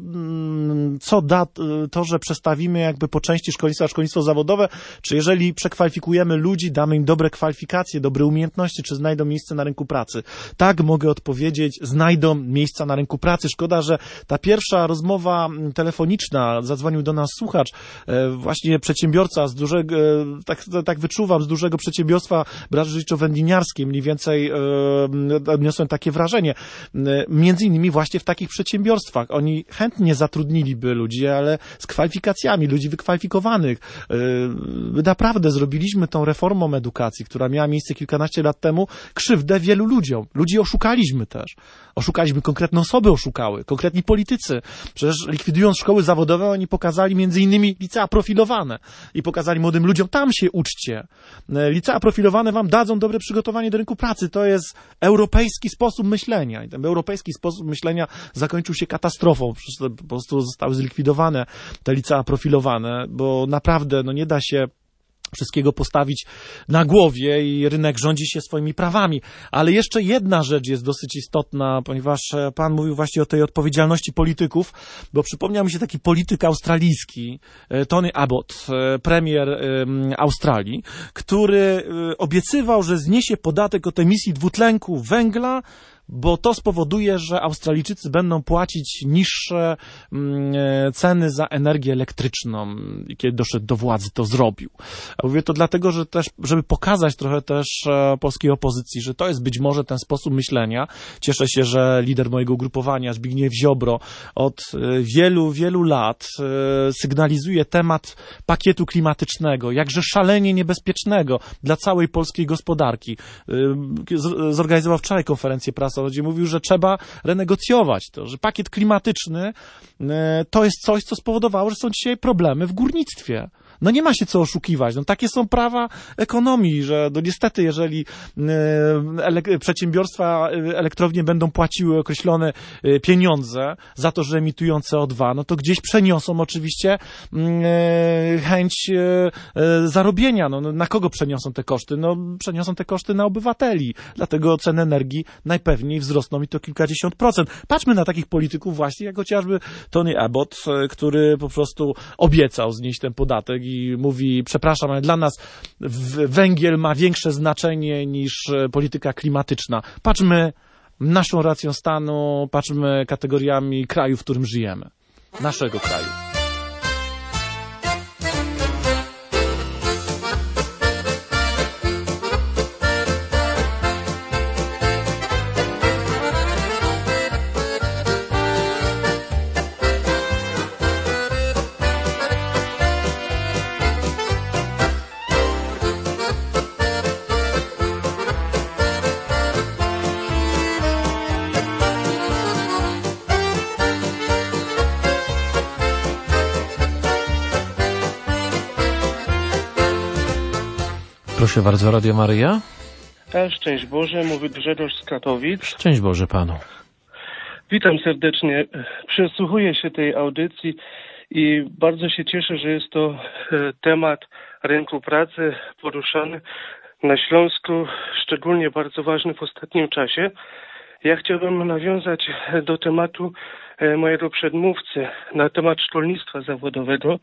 co da to, że przestawimy jakby po części szkolnictwo zawodowe, czy jeżeli przekwalifikujemy ludzi, damy im dobre kwalifikacje, dobre umiejętności, czy znajdą miejsce na rynku pracy. Tak, mogę odpowiedzieć, znajdą miejsca na rynku pracy. Szkoda, że ta pierwsza rozmowa telefoniczna, zadzwonił do nas słuchacz, właśnie przedsiębiorca z dużego, tak wyczuwam, z dużego przedsiębiorstwa branżyczo-wędliniarskie, mniej więcej odniosłem takie wrażenie. Między innymi właśnie w takich przedsiębiorstwach. Oni chętnie zatrudniliby ludzi, ale z kwalifikacjami, ludzi wykwalifikowanych. Naprawdę zrobiliśmy tą reformą edukacji, która miała miejsce kilkanaście lat temu, krzywdę wielu ludziom. Ludzi oszukaliśmy też. Oszukaliśmy, konkretne osoby oszukały, konkretni politycy. Przecież likwidując szkoły zawodowe, oni pokazali między innymi licea profilowane i pokazali młodym ludziom, tam się uczcie. Licea profilowane wam dadzą dobre przygotowanie do rynku pracy. To jest europejski sposób myślenia. I ten europejski sposób myślenia zakończył się katastrofą. Przecież po prostu zostały zlikwidowane te licea profilowane, bo naprawdę nie da się wszystkiego postawić na głowie i rynek rządzi się swoimi prawami. Ale jeszcze jedna rzecz jest dosyć istotna, ponieważ pan mówił właśnie o tej odpowiedzialności polityków, bo przypomniał mi się taki polityk australijski, Tony Abbott, premier Australii, który obiecywał, że zniesie podatek od emisji dwutlenku węgla, bo to spowoduje, że Australijczycy będą płacić niższe ceny za energię elektryczną. I kiedy doszedł do władzy, to zrobił. A mówię to dlatego, że też, żeby pokazać trochę też polskiej opozycji, że to jest być może ten sposób myślenia. Cieszę się, że lider mojego ugrupowania, Zbigniew Ziobro, od wielu, wielu lat sygnalizuje temat pakietu klimatycznego, jakże szalenie niebezpiecznego dla całej polskiej gospodarki. Zorganizował wczoraj konferencję prasową, gdzie mówił, że trzeba renegocjować to, że pakiet klimatyczny to jest coś, co spowodowało, że są dzisiaj problemy w górnictwie. No nie ma się co oszukiwać. Takie są prawa ekonomii, że niestety, jeżeli przedsiębiorstwa elektrownie będą płaciły określone pieniądze za to, że emitują CO2, to gdzieś przeniosą oczywiście chęć zarobienia. Na kogo przeniosą te koszty? Przeniosą te koszty na obywateli. Dlatego ceny energii najpewniej wzrosną i to kilkadziesiąt procent. Patrzmy na takich polityków właśnie, jak chociażby Tony Abbott, który po prostu obiecał znieść ten podatek i mówi, przepraszam, ale dla nas węgiel ma większe znaczenie niż polityka klimatyczna. Patrzmy naszą racją stanu, patrzmy kategoriami kraju, w którym żyjemy. Naszego kraju. Proszę bardzo, Radio Maryja. Szczęść Boże, mówi Grzegorz z Katowic. Szczęść Boże Panu. Witam serdecznie. Przysłuchuję się tej audycji i bardzo się cieszę, że jest to temat rynku pracy poruszany na Śląsku, szczególnie bardzo ważny w ostatnim czasie. Ja chciałbym nawiązać do tematu mojego przedmówcy na temat szkolnictwa zawodowego.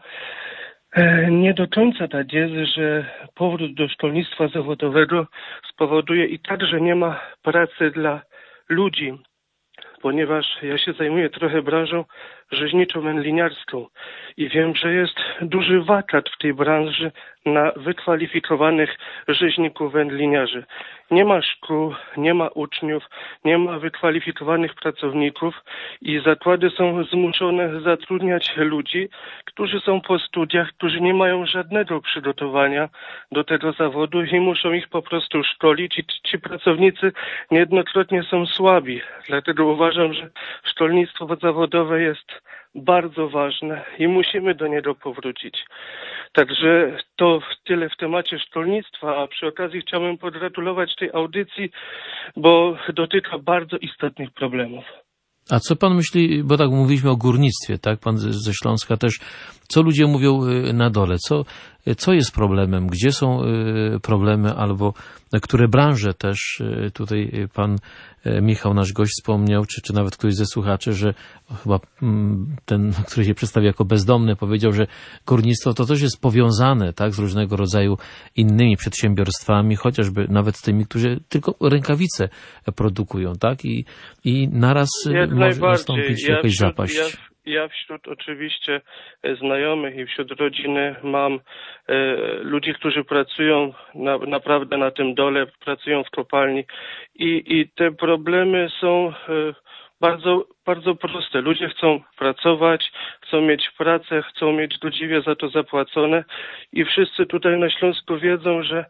Nie do końca tak jest, że powrót do szkolnictwa zawodowego spowoduje i tak, że nie ma pracy dla ludzi, ponieważ ja się zajmuję trochę branżą rzeźniczo-wędliniarską i wiem, że jest duży wakat w tej branży na wykwalifikowanych rzeźników wędliniarzy. Nie ma szkół, nie ma uczniów, nie ma wykwalifikowanych pracowników i zakłady są zmuszone zatrudniać ludzi, którzy są po studiach, którzy nie mają żadnego przygotowania do tego zawodu i muszą ich po prostu szkolić i ci pracownicy niejednokrotnie są słabi. Dlatego uważam, że szkolnictwo zawodowe jest bardzo ważne i musimy do niego powrócić. Także to tyle w temacie szkolnictwa, a przy okazji chciałbym pogratulować tej audycji, bo dotyka bardzo istotnych problemów. A co pan myśli, bo tak mówiliśmy o górnictwie, tak? Pan ze Śląska też. Co ludzie mówią na dole? Co jest problemem? Gdzie są problemy? Albo które branże też tutaj pan Michał, nasz gość, wspomniał, czy nawet ktoś ze słuchaczy, że chyba ten, który się przedstawił jako bezdomny, powiedział, że górnictwo to też jest powiązane, tak, z różnego rodzaju innymi przedsiębiorstwami, chociażby nawet z tymi, którzy tylko rękawice produkują, tak? I naraz może nastąpić jakaś zapaść. Ja wśród oczywiście znajomych i wśród rodziny mam ludzi, którzy pracują naprawdę na tym dole, pracują w kopalni i te problemy są bardzo, bardzo proste. Ludzie chcą pracować, chcą mieć pracę, chcą mieć godziwie za to zapłacone i wszyscy tutaj na Śląsku wiedzą, że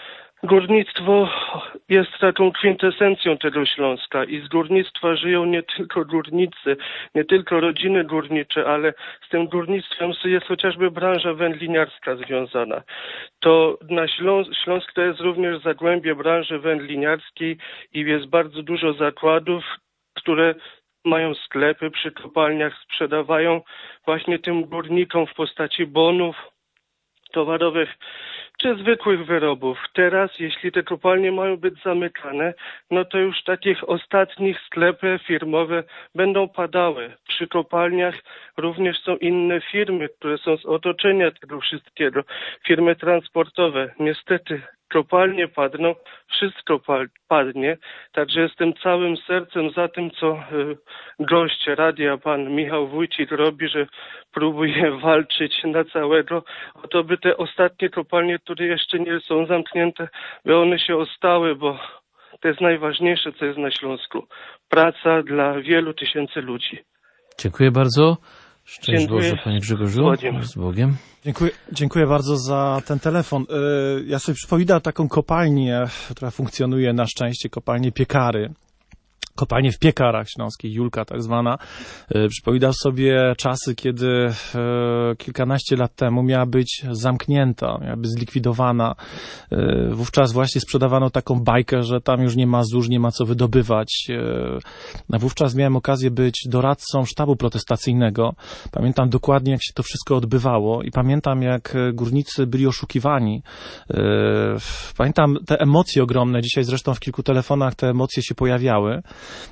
górnictwo jest taką kwintesencją tego Śląska i z górnictwa żyją nie tylko górnicy, nie tylko rodziny górnicze, ale z tym górnictwem jest chociażby branża wędliniarska związana. To na Śląsk to jest również zagłębie branży wędliniarskiej i jest bardzo dużo zakładów, które mają sklepy przy kopalniach, sprzedawają właśnie tym górnikom w postaci bonów towarowych czy zwykłych wyrobów. Teraz, jeśli te kopalnie mają być zamykane, no to już takich ostatnich sklepy firmowe będą padały. Przy kopalniach również są inne firmy, które są z otoczenia tego wszystkiego. Firmy transportowe. Niestety kopalnie padną, wszystko padnie. Także jestem całym sercem za tym, co gość radia, pan Michał Wójcik robi, że próbuje walczyć na całego, o to by te ostatnie kopalnie, które jeszcze nie są zamknięte, by one się ostały, bo to jest najważniejsze, co jest na Śląsku. Praca dla wielu tysięcy ludzi. Dziękuję bardzo. Szczęść Boże, panie Grzegorzu. Z Bogiem. Dziękuję bardzo za ten telefon. Ja sobie przypominam taką kopalnię, która funkcjonuje na szczęście, kopalnię Piekary. Kopalnie w Piekarach Śląskich, Julka tak zwana. Przypominam sobie czasy, kiedy kilkanaście lat temu miała być zamknięta, miała być zlikwidowana. Wówczas właśnie sprzedawano taką bajkę, że tam już nie ma złóż, nie ma co wydobywać. Wówczas miałem okazję być doradcą sztabu protestacyjnego. Pamiętam dokładnie, jak się to wszystko odbywało i pamiętam, jak górnicy byli oszukiwani. Pamiętam te emocje ogromne. Dzisiaj zresztą w kilku telefonach te emocje się pojawiały.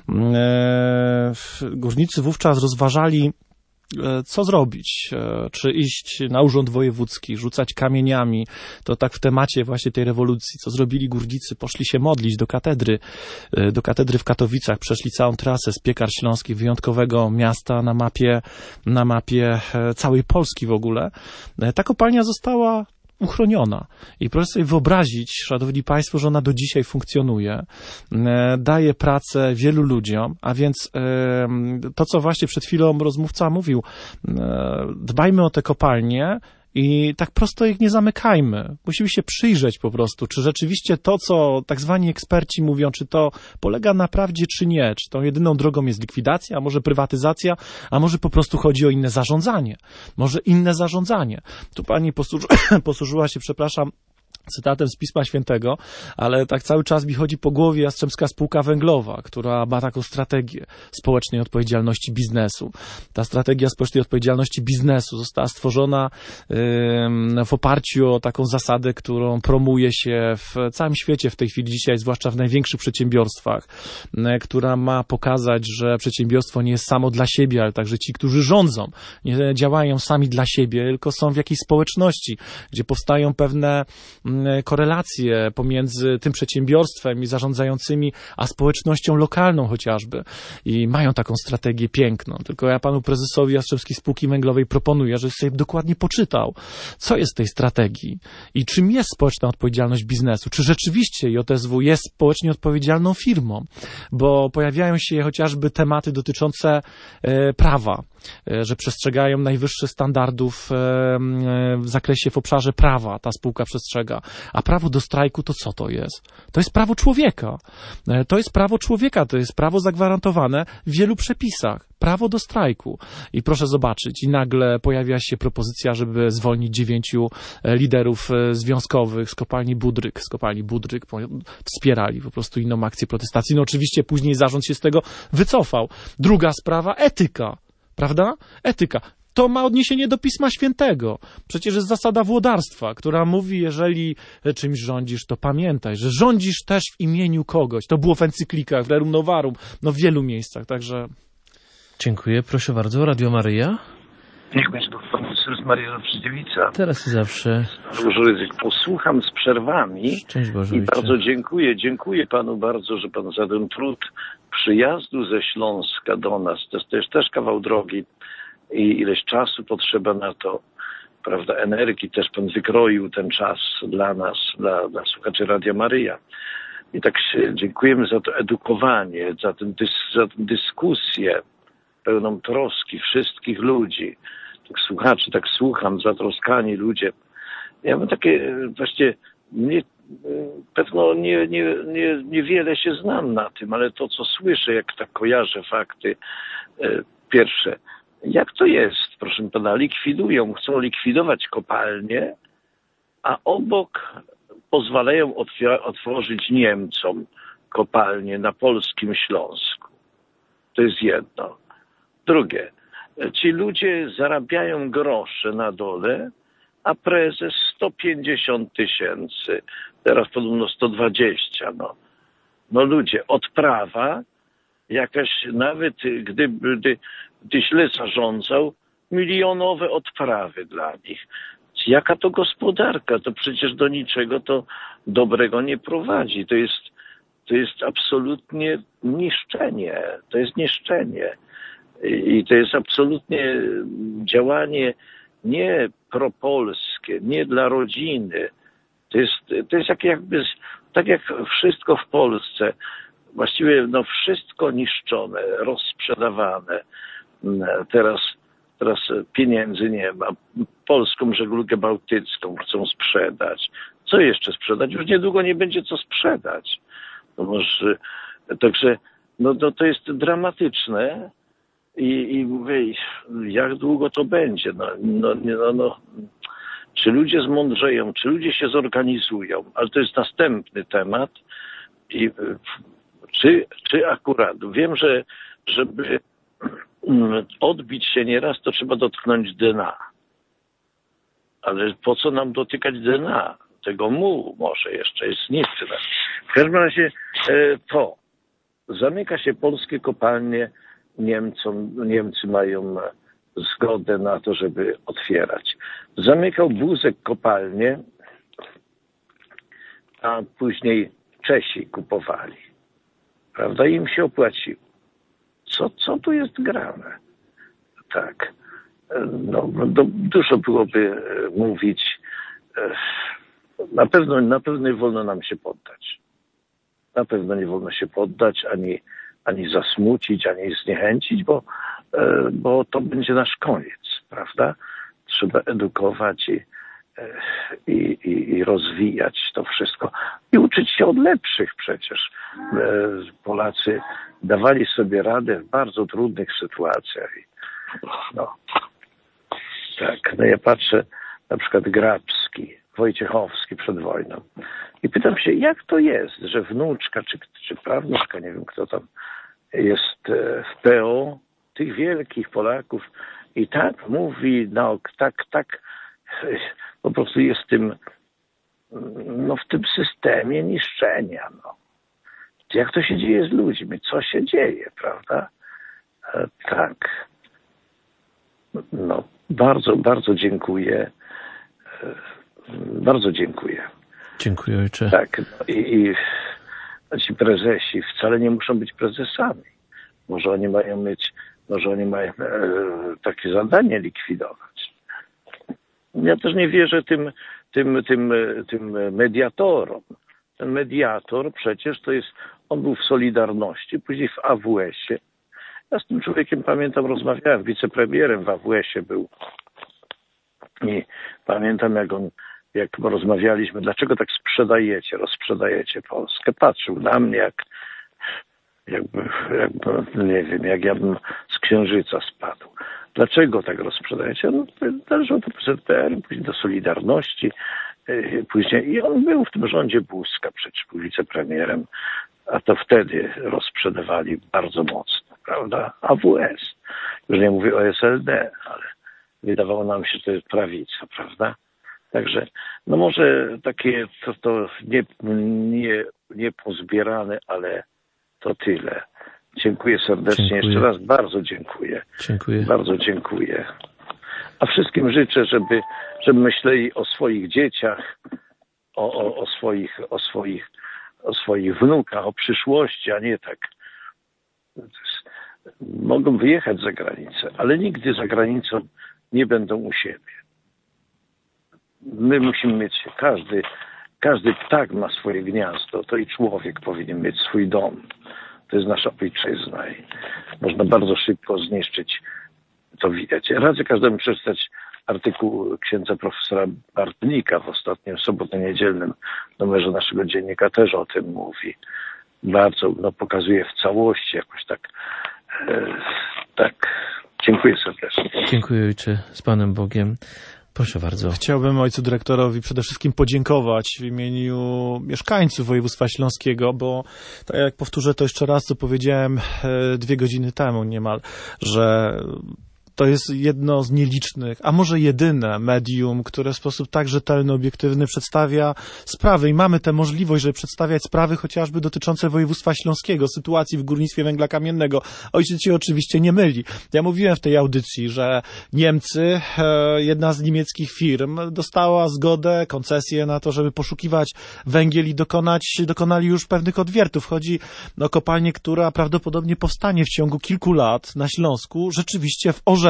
Górnicy wówczas rozważali, co zrobić, czy iść na urząd wojewódzki, rzucać kamieniami, to tak w temacie właśnie tej rewolucji, co zrobili górnicy, poszli się modlić do katedry w Katowicach, przeszli całą trasę z Piekar Śląskich, wyjątkowego miasta na mapie całej Polski w ogóle. Ta kopalnia została uchroniona. I proszę sobie wyobrazić, szanowni państwo, że ona do dzisiaj funkcjonuje, daje pracę wielu ludziom, a więc to, co właśnie przed chwilą rozmówca mówił, dbajmy o te kopalnie i tak prosto ich nie zamykajmy. Musimy się przyjrzeć po prostu, czy rzeczywiście to, co tak zwani eksperci mówią, czy to polega na prawdzie, czy nie. Czy tą jedyną drogą jest likwidacja, a może prywatyzacja, a może po prostu chodzi o inne zarządzanie. Może inne zarządzanie. Tu pani posłużyła się, przepraszam, cytatem z Pisma Świętego, ale tak cały czas mi chodzi po głowie Jastrzębska Spółka Węglowa, która ma taką strategię społecznej odpowiedzialności biznesu. Ta strategia społecznej odpowiedzialności biznesu została stworzona w oparciu o taką zasadę, którą promuje się w całym świecie w tej chwili dzisiaj, zwłaszcza w największych przedsiębiorstwach, która ma pokazać, że przedsiębiorstwo nie jest samo dla siebie, ale także ci, którzy rządzą, nie działają sami dla siebie, tylko są w jakiejś społeczności, gdzie powstają pewne korelacje pomiędzy tym przedsiębiorstwem i zarządzającymi, a społecznością lokalną chociażby. I mają taką strategię piękną. Tylko ja panu prezesowi Jastrzębskiej Spółki Węglowej proponuję, żeby sobie dokładnie poczytał, co jest w tej strategii i czym jest społeczna odpowiedzialność biznesu. Czy rzeczywiście JSW jest społecznie odpowiedzialną firmą? Bo pojawiają się chociażby tematy dotyczące prawa, że przestrzegają najwyższych standardów w zakresie, w obszarze prawa ta spółka przestrzega. A prawo do strajku to co to jest? To jest prawo człowieka. To jest prawo człowieka, to jest prawo zagwarantowane w wielu przepisach. Prawo do strajku. I proszę zobaczyć, i nagle pojawia się propozycja, żeby zwolnić 9 liderów związkowych z kopalni Budryk. Wspierali po prostu inną akcję protestacji. No oczywiście później zarząd się z tego wycofał. Druga sprawa, etyka. Prawda? Etyka. To ma odniesienie do Pisma Świętego. Przecież jest zasada włodarstwa, która mówi, jeżeli czymś rządzisz, to pamiętaj, że rządzisz też w imieniu kogoś. To było w encyklikach, w Rerum Novarum, no w wielu miejscach, także... Dziękuję. Proszę bardzo. Radio Maryja. Niech będzie Bóg Pan z Maryją Dziewica. Teraz i zawsze. Posłucham z przerwami. Szczęść Boże, i bardzo dziękuję. Dziękuję Panu bardzo, że Pan za ten trud przyjazdu ze Śląska do nas. To jest też kawał drogi i ileś czasu potrzeba na to, prawda, energii. Też Pan wykroił ten czas dla nas, dla słuchaczy Radia Maryja. I tak dziękujemy za to edukowanie, za tę dyskusję pełną troski wszystkich ludzi. Tak słuchaczy, tak słucham, zatroskani ludzie. Ja mam takie, właśnie, pewno niewiele się znam na tym, ale to, co słyszę, jak tak kojarzę fakty, pierwsze, jak to jest, proszę pana, chcą likwidować kopalnie, a obok pozwalają otworzyć Niemcom kopalnie na polskim Śląsku. To jest jedno. Drugie, ci ludzie zarabiają grosze na dole, a prezes 150 000, teraz podobno 120. No ludzie, odprawa jakaś, nawet gdyby źle zarządzał, milionowe odprawy dla nich. Jaka to gospodarka? To przecież do niczego to dobrego nie prowadzi. To jest absolutnie niszczenie. To jest niszczenie. I to jest absolutnie działanie nie propolskie, nie dla rodziny. To jest tak jak wszystko w Polsce. Właściwie wszystko niszczone, rozsprzedawane. Teraz pieniędzy nie ma. Polską żeglugę bałtycką chcą sprzedać. Co jeszcze sprzedać? Już niedługo nie będzie co sprzedać. Także to jest dramatyczne. I mówię, jak długo to będzie? Czy ludzie zmądrzeją, czy ludzie się zorganizują? Ale to jest następny temat. I czy akurat, wiem, że żeby odbić się nieraz, to trzeba dotknąć dna. Ale po co nam dotykać dna? Tego może jeszcze jest niczne. W każdym razie zamyka się polskie kopalnie Niemcy mają zgodę na to, żeby otwierać. Zamykał Buzek kopalnię, a później Czesi kupowali. Prawda? Im się opłaciło. Co tu jest grane? Tak. Dużo byłoby mówić. Na pewno nie wolno nam się poddać. Na pewno nie wolno się poddać, ani zasmucić, ani zniechęcić, bo to będzie nasz koniec, prawda? Trzeba edukować i rozwijać to wszystko. I uczyć się od lepszych przecież. Polacy dawali sobie radę w bardzo trudnych sytuacjach. Tak, ja patrzę, na przykład Grabski Wojciechowski przed wojną. I pytam się, jak to jest, że wnuczka czy prawnuczka, nie wiem kto tam jest w PO, tych wielkich Polaków i tak mówi, tak po prostu jest w tym systemie niszczenia. Jak to się dzieje z ludźmi? Co się dzieje, prawda? Tak. Bardzo, bardzo dziękuję. Bardzo dziękuję. Dziękuję, ojcze. Tak. I ci prezesi wcale nie muszą być prezesami. Może oni mają takie zadanie likwidować. Ja też nie wierzę tym mediatorom. Ten mediator przecież on był w Solidarności, później w AWS-ie. Ja z tym człowiekiem pamiętam, rozmawiałem, wicepremierem w AWS-ie był. I pamiętam, jak rozmawialiśmy, dlaczego tak rozprzedajecie Polskę. Patrzył na mnie, jakby nie wiem, jak ja bym z księżyca spadł. Dlaczego tak rozprzedajecie? Należał do PZPR, później do Solidarności, później i on był w tym rządzie Buzka, przecież był wicepremierem, a to wtedy rozsprzedawali bardzo mocno, prawda? AWS. Już nie mówię o SLD, ale wydawało nam się, że to jest prawica, prawda? Także, może takie to nie pozbierane, ale to tyle. Dziękuję serdecznie. Dziękuję. Jeszcze raz bardzo dziękuję. Dziękuję. Bardzo dziękuję. A wszystkim życzę, żeby myśleli o swoich dzieciach, o swoich wnukach, o przyszłości, a nie tak. Mogą wyjechać za granicę, ale nigdy za granicą nie będą u siebie. My musimy mieć, każdy ptak ma swoje gniazdo, to i człowiek powinien mieć swój dom. To jest nasza ojczyzna i można bardzo szybko zniszczyć, to widać. Radzę każdemu przeczytać artykuł księdza profesora Bartnika w ostatnim sobotnio-niedzielnym numerze naszego dziennika, też o tym mówi. Bardzo pokazuje w całości jakoś tak. Dziękuję serdecznie. Dziękuję, ojcze, z Panem Bogiem. Proszę bardzo. Chciałbym ojcu dyrektorowi przede wszystkim podziękować w imieniu mieszkańców województwa śląskiego, bo tak jak powtórzę to jeszcze raz, co powiedziałem 2 godziny temu niemal, że to jest jedno z nielicznych, a może jedyne medium, które w sposób tak rzetelny, obiektywny przedstawia sprawy i mamy tę możliwość, żeby przedstawiać sprawy chociażby dotyczące województwa śląskiego, sytuacji w górnictwie węgla kamiennego. Ojciec się oczywiście nie myli. Ja mówiłem w tej audycji, że Niemcy, jedna z niemieckich firm dostała zgodę, koncesję na to, żeby poszukiwać węgiel i dokonali już pewnych odwiertów. Chodzi o kopalnię, która prawdopodobnie powstanie w ciągu kilku lat na Śląsku, rzeczywiście w Orzeszu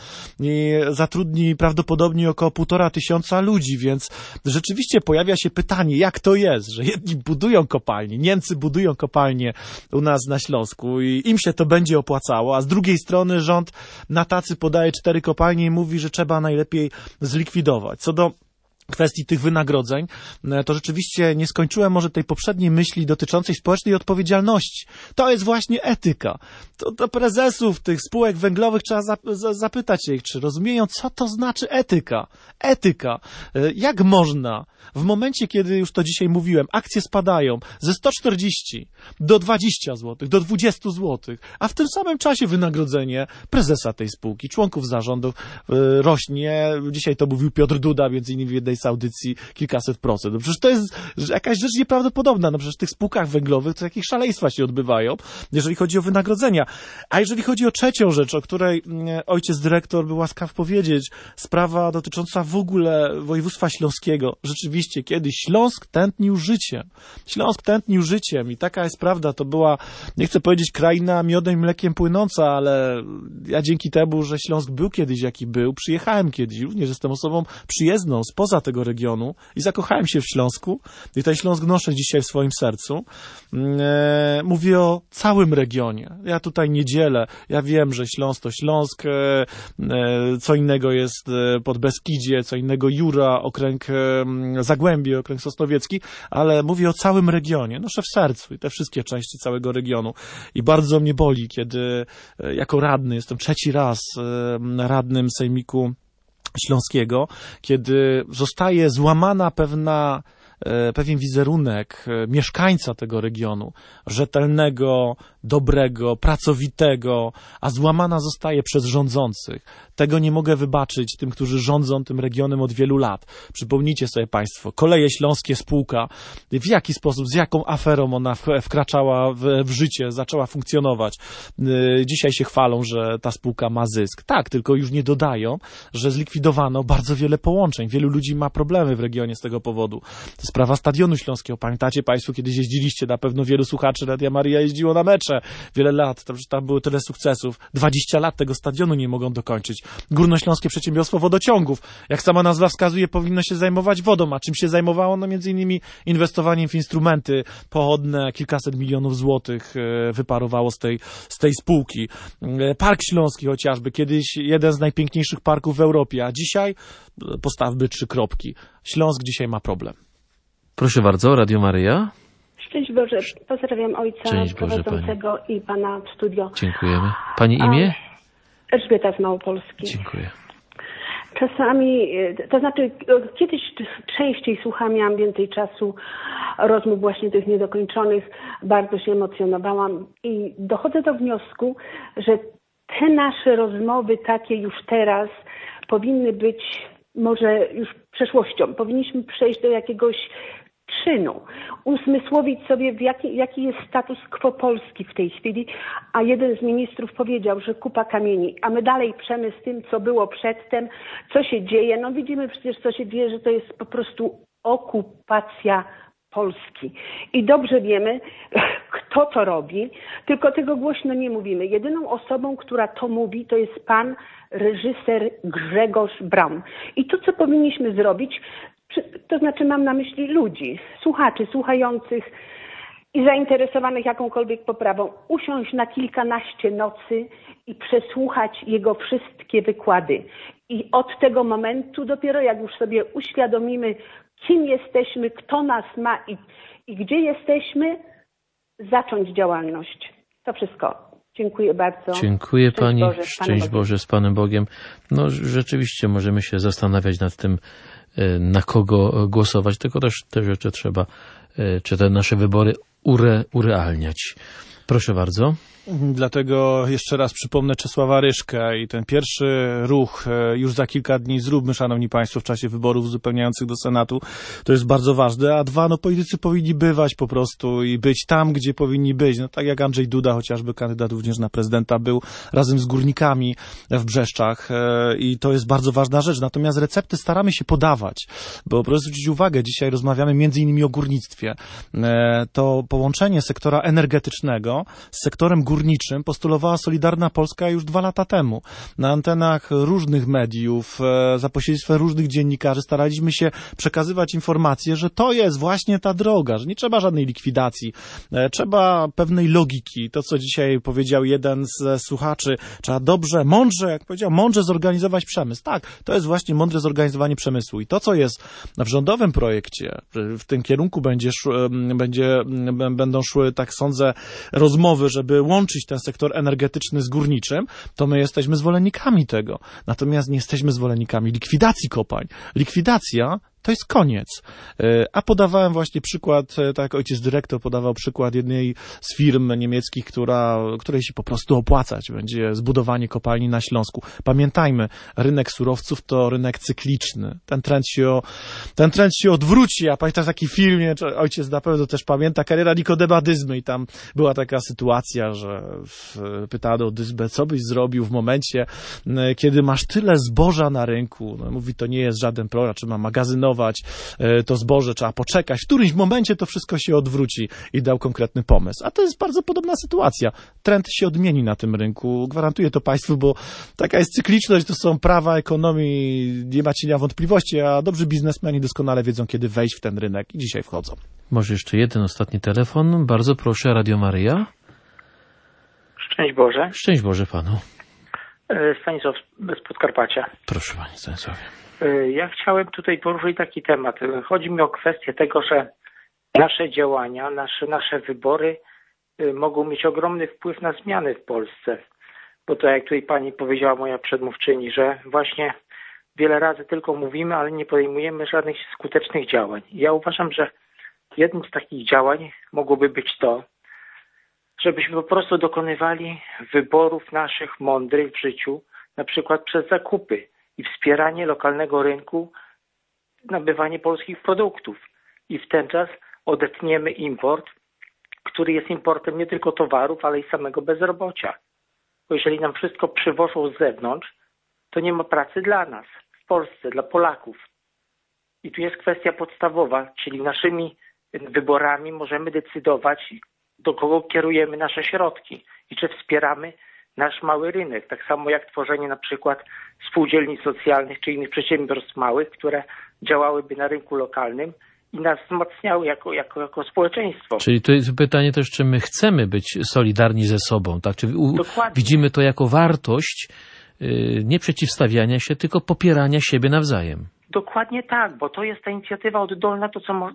i zatrudni prawdopodobnie około 1500 ludzi, więc rzeczywiście pojawia się pytanie, jak to jest, że jedni budują kopalnie, Niemcy budują kopalnie u nas na Śląsku i im się to będzie opłacało, a z drugiej strony rząd na tacy podaje 4 kopalnie i mówi, że trzeba najlepiej zlikwidować. Co do kwestii tych wynagrodzeń, to rzeczywiście nie skończyłem może tej poprzedniej myśli dotyczącej społecznej odpowiedzialności. To jest właśnie etyka. To prezesów tych spółek węglowych trzeba zapytać się ich, czy rozumieją, co to znaczy etyka. Etyka. Jak można w momencie, kiedy, już to dzisiaj mówiłem, akcje spadają ze 140 do 20 zł, do 20 zł, a w tym samym czasie wynagrodzenie prezesa tej spółki, członków zarządów rośnie. Dzisiaj to mówił Piotr Duda, między innymi w jednej z audycji kilkaset procent. No przecież to jest jakaś rzecz nieprawdopodobna. No przecież w tych spółkach węglowych to jakieś szaleństwa się odbywają, jeżeli chodzi o wynagrodzenia. A jeżeli chodzi o trzecią rzecz, o której ojciec dyrektor był łaskaw powiedzieć, sprawa dotycząca w ogóle województwa śląskiego. Rzeczywiście, kiedyś Śląsk tętnił życiem. Śląsk tętnił życiem i taka jest prawda. To była, nie chcę powiedzieć kraina miodem i mlekiem płynąca, ale ja dzięki temu, że Śląsk był kiedyś jaki był, przyjechałem kiedyś, również jestem osobą przyjezdną spoza tego regionu i zakochałem się w Śląsku i ten Śląsk noszę dzisiaj w swoim sercu. Mówię o całym regionie. Ja tutaj nie dzielę. Ja wiem, że Śląsk to Śląsk, co innego jest Podbeskidzie, co innego Jura, okręg Zagłębie, okręg Sosnowiecki, ale mówię o całym regionie. Noszę w sercu i te wszystkie części całego regionu. I bardzo mnie boli, kiedy jako radny, jestem 3. raz radnym Sejmiku Śląskiego, kiedy zostaje złamana pewien wizerunek mieszkańca tego regionu, rzetelnego, dobrego, pracowitego, a złamana zostaje przez rządzących. Tego nie mogę wybaczyć tym, którzy rządzą tym regionem od wielu lat. Przypomnijcie sobie Państwo, Koleje Śląskie spółka, w jaki sposób, z jaką aferą ona wkraczała w życie, zaczęła funkcjonować. Dzisiaj się chwalą, że ta spółka ma zysk. Tak, tylko już nie dodają, że zlikwidowano bardzo wiele połączeń. Wielu ludzi ma problemy w regionie z tego powodu. Sprawa Stadionu Śląskiego. Pamiętacie Państwo, kiedyś jeździliście, na pewno wielu słuchaczy Radia Maryja jeździło na mecze. Wiele lat, tam były tyle sukcesów. 20 lat tego stadionu nie mogą dokończyć. Górnośląskie Przedsiębiorstwo Wodociągów, jak sama nazwa wskazuje, powinno się zajmować wodą. A czym się zajmowało? No między innymi inwestowaniem w instrumenty pochodne, kilkaset milionów złotych wyparowało z tej spółki. Park Śląski chociażby, kiedyś jeden z najpiękniejszych parków w Europie, a dzisiaj postawmy 3 kropki. Śląsk dzisiaj ma problem. Proszę bardzo, Radio Maryja. Szczęść Boże, pozdrawiam ojca prowadzącego i pana w studio. Dziękujemy. Pani imię? Elżbieta z Małopolski. Dziękuję. Czasami, to znaczy kiedyś częściej słuchałam, miałam więcej czasu rozmów właśnie tych niedokończonych, bardzo się emocjonowałam i dochodzę do wniosku, że te nasze rozmowy takie już teraz powinny być może już przeszłością. Powinniśmy przejść do jakiegoś czynu, uzmysłowić sobie, jaki jest status quo Polski w tej chwili, a jeden z ministrów powiedział, że kupa kamieni, a my dalej przemy z tym, co było przedtem, co się dzieje. No widzimy przecież, co się dzieje, że to jest po prostu okupacja Polski. I dobrze wiemy, kto to robi, tylko tego głośno nie mówimy. Jedyną osobą, która to mówi, to jest pan reżyser Grzegorz Braun. I to, co powinniśmy zrobić, to znaczy mam na myśli ludzi, słuchaczy, słuchających i zainteresowanych jakąkolwiek poprawą, usiąść na kilkanaście nocy i przesłuchać jego wszystkie wykłady. I od tego momentu dopiero jak już sobie uświadomimy, kim jesteśmy, kto nas ma i gdzie jesteśmy, zacząć działalność. To wszystko. Dziękuję bardzo. Dziękuję Pani. Szczęść Boże z Panem Bogiem. No rzeczywiście możemy się zastanawiać nad tym, na kogo głosować, tylko też te rzeczy trzeba, czy te nasze wybory urealniać. Proszę bardzo. Dlatego jeszcze raz przypomnę Czesława Ryszkę i ten pierwszy ruch już za kilka dni zróbmy, szanowni państwo, w czasie wyborów uzupełniających do Senatu. To jest bardzo ważne. A dwa, no politycy powinni bywać po prostu i być tam, gdzie powinni być. No tak jak Andrzej Duda, chociażby kandydat również na prezydenta, był razem z górnikami w Brzeszczach i to jest bardzo ważna rzecz. Natomiast recepty staramy się podawać, bo proszę zwrócić uwagę, dzisiaj rozmawiamy między innymi o górnictwie. To połączenie sektora energetycznego z sektorem górniczym postulowała Solidarna Polska już 2 lata temu. Na antenach różnych mediów, za pośrednictwem różnych dziennikarzy staraliśmy się przekazywać informacje, że to jest właśnie ta droga, że nie trzeba żadnej likwidacji, trzeba pewnej logiki. To, co dzisiaj powiedział jeden ze słuchaczy, trzeba dobrze, mądrze, jak powiedział, mądrze zorganizować przemysł. Tak, to jest właśnie mądre zorganizowanie przemysłu. I to, co jest w rządowym projekcie, w tym kierunku będą szły, tak sądzę, rozmowy, żeby łączyć ten sektor energetyczny z górniczym, to my jesteśmy zwolennikami tego. Natomiast nie jesteśmy zwolennikami likwidacji kopalń. Likwidacja to jest koniec. A podawałem właśnie przykład, tak jak ojciec dyrektor podawał przykład jednej z firm niemieckich, której się po prostu opłacać będzie zbudowanie kopalni na Śląsku. Pamiętajmy, rynek surowców to rynek cykliczny. Ten trend się odwróci. A pamiętam taki film, ojciec na pewno też pamięta, Kariera Nikodema Dyzmy i tam była taka sytuacja, że pytano Dyzmę, co byś zrobił w momencie, kiedy masz tyle zboża na rynku. No, mówi, to nie jest żaden problem, trzeba magazynować to zboże, trzeba poczekać. W którymś momencie to wszystko się odwróci i dał konkretny pomysł. A to jest bardzo podobna sytuacja. Trend się odmieni na tym rynku. Gwarantuję to Państwu, bo taka jest cykliczność, to są prawa ekonomii, nie ma cienia wątpliwości, a dobrzy biznesmeni doskonale wiedzą, kiedy wejść w ten rynek i dzisiaj wchodzą. Może jeszcze jeden ostatni telefon. Bardzo proszę, Radio Maryja. Szczęść Boże. Szczęść Boże Panu. Stanisław z Podkarpacia. Proszę Panie Stanisławie. Ja chciałem tutaj poruszyć taki temat. Chodzi mi o kwestię tego, że nasze działania, nasze wybory mogą mieć ogromny wpływ na zmiany w Polsce. Bo to jak tutaj pani powiedziała, moja przedmówczyni, że właśnie wiele razy tylko mówimy, ale nie podejmujemy żadnych skutecznych działań. Ja uważam, że jednym z takich działań mogłoby być to, żebyśmy po prostu dokonywali wyborów naszych mądrych w życiu, na przykład przez zakupy i wspieranie lokalnego rynku, nabywanie polskich produktów. I w ten czas odetniemy import, który jest importem nie tylko towarów, ale i samego bezrobocia. Bo jeżeli nam wszystko przywożą z zewnątrz, to nie ma pracy dla nas, w Polsce, dla Polaków. I tu jest kwestia podstawowa, czyli naszymi wyborami możemy decydować, do kogo kierujemy nasze środki i czy wspieramy nasz mały rynek. Tak samo jak tworzenie na przykład spółdzielni socjalnych czy innych przedsiębiorstw małych, które działałyby na rynku lokalnym i nas wzmacniały jako społeczeństwo. Czyli to jest pytanie też, czy my chcemy być solidarni ze sobą, tak? Czy widzimy to jako wartość nie przeciwstawiania się, tylko popierania siebie nawzajem. Dokładnie tak, bo to jest ta inicjatywa oddolna,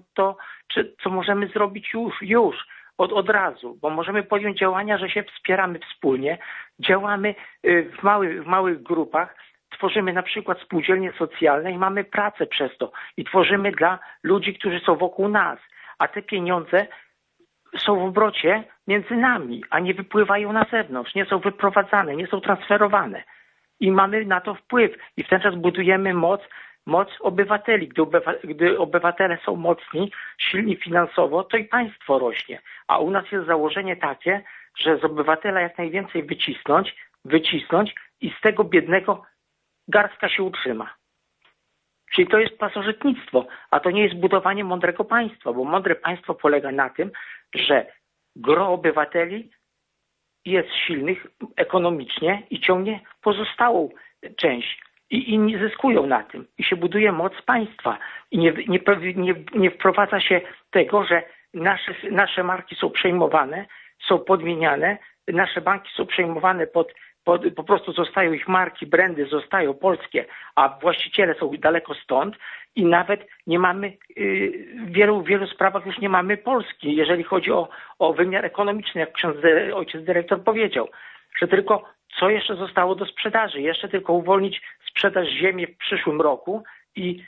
co możemy zrobić już od razu, bo możemy podjąć działania, że się wspieramy wspólnie, działamy w małych grupach, tworzymy na przykład spółdzielnie socjalne i mamy pracę przez to i tworzymy dla ludzi, którzy są wokół nas, a te pieniądze są w obrocie między nami, a nie wypływają na zewnątrz, nie są wyprowadzane, nie są transferowane i mamy na to wpływ i w ten czas budujemy moc obywateli. Gdy obywatele są mocni, silni finansowo, to i państwo rośnie. A u nas jest założenie takie, że z obywatela jak najwięcej wycisnąć i z tego biednego garstka się utrzyma. Czyli to jest pasożytnictwo, a to nie jest budowanie mądrego państwa, bo mądre państwo polega na tym, że gro obywateli jest silnych ekonomicznie i ciągnie pozostałą część. I inni zyskują na tym. I się buduje moc państwa. I nie wprowadza się tego, że nasze marki są przejmowane, są podmieniane, nasze banki są przejmowane po prostu zostają ich marki, brandy zostają polskie, a właściciele są daleko stąd i nawet nie mamy, w wielu sprawach już nie mamy Polski, jeżeli chodzi o wymiar ekonomiczny, jak ojciec dyrektor powiedział, że tylko co jeszcze zostało do sprzedaży? Jeszcze tylko uwolnić sprzedaż ziemi w przyszłym roku i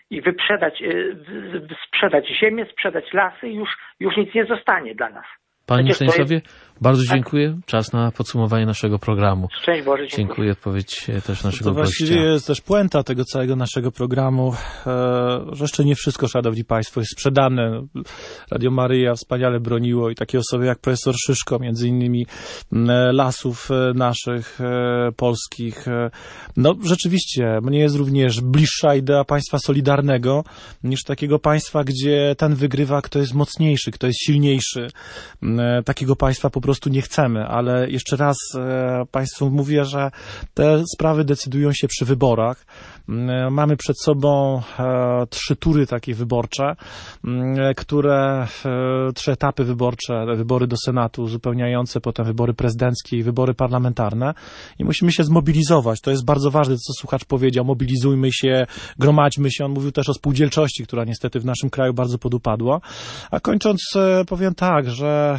sprzedać ziemię, sprzedać lasy i już nic nie zostanie dla nas. Panie Stanisławie, bardzo dziękuję. Czas na podsumowanie naszego programu. Szczęść Boże, dziękuję. Odpowiedź też naszego to gościa. Właściwie jest też puenta tego całego naszego programu, że jeszcze nie wszystko, szanowni państwo, jest sprzedane. Radio Maryja wspaniale broniło i takie osoby jak profesor Szyszko, między innymi lasów naszych polskich. No rzeczywiście, mnie jest również bliższa idea państwa solidarnego niż takiego państwa, gdzie ten wygrywa, kto jest mocniejszy, kto jest silniejszy. Takiego państwa po prostu nie chcemy, ale jeszcze raz państwu mówię, że te sprawy decydują się przy wyborach. Mamy przed sobą 3 tury takie wyborcze, które 3 etapy wyborcze, wybory do Senatu uzupełniające, potem wybory prezydenckie i wybory parlamentarne i musimy się zmobilizować. To jest bardzo ważne, co słuchacz powiedział, mobilizujmy się, gromadźmy się. On mówił też o spółdzielczości, która niestety w naszym kraju bardzo podupadła. A kończąc powiem tak, że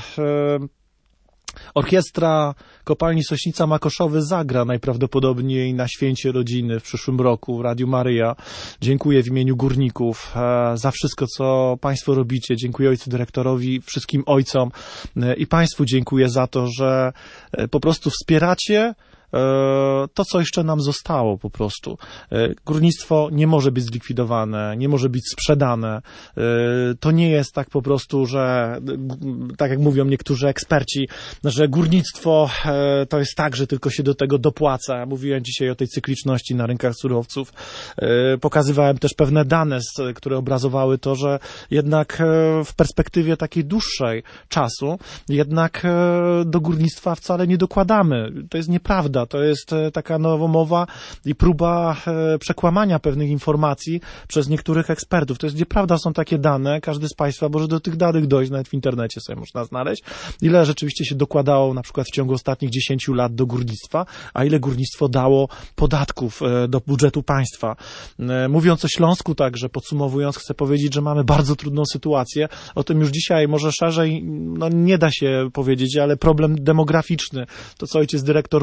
orkiestra Kopalni Sośnica Makoszowy zagra najprawdopodobniej na Święcie Rodziny w przyszłym roku w Radiu Maryja. Dziękuję w imieniu górników za wszystko, co państwo robicie. Dziękuję ojcu dyrektorowi, wszystkim ojcom i państwu dziękuję za to, że po prostu wspieracie to, co jeszcze nam zostało po prostu. Górnictwo nie może być zlikwidowane, nie może być sprzedane. To nie jest tak po prostu, że tak jak mówią niektórzy eksperci, że górnictwo to jest tak, że tylko się do tego dopłaca. Mówiłem dzisiaj o tej cykliczności na rynkach surowców. Pokazywałem też pewne dane, które obrazowały to, że jednak w perspektywie takiej dłuższej czasu jednak do górnictwa wcale nie dokładamy. To jest nieprawda. To jest taka nowomowa i próba przekłamania pewnych informacji przez niektórych ekspertów. To jest nieprawda, są takie dane, każdy z państwa może do tych danych dojść, nawet w internecie sobie można znaleźć, ile rzeczywiście się dokładało na przykład w ciągu ostatnich 10 lat do górnictwa, a ile górnictwo dało podatków do budżetu państwa. Mówiąc o Śląsku także, podsumowując, chcę powiedzieć, że mamy bardzo trudną sytuację. O tym już dzisiaj może szerzej nie da się powiedzieć, ale problem demograficzny, to co ojciec dyrektor mówił,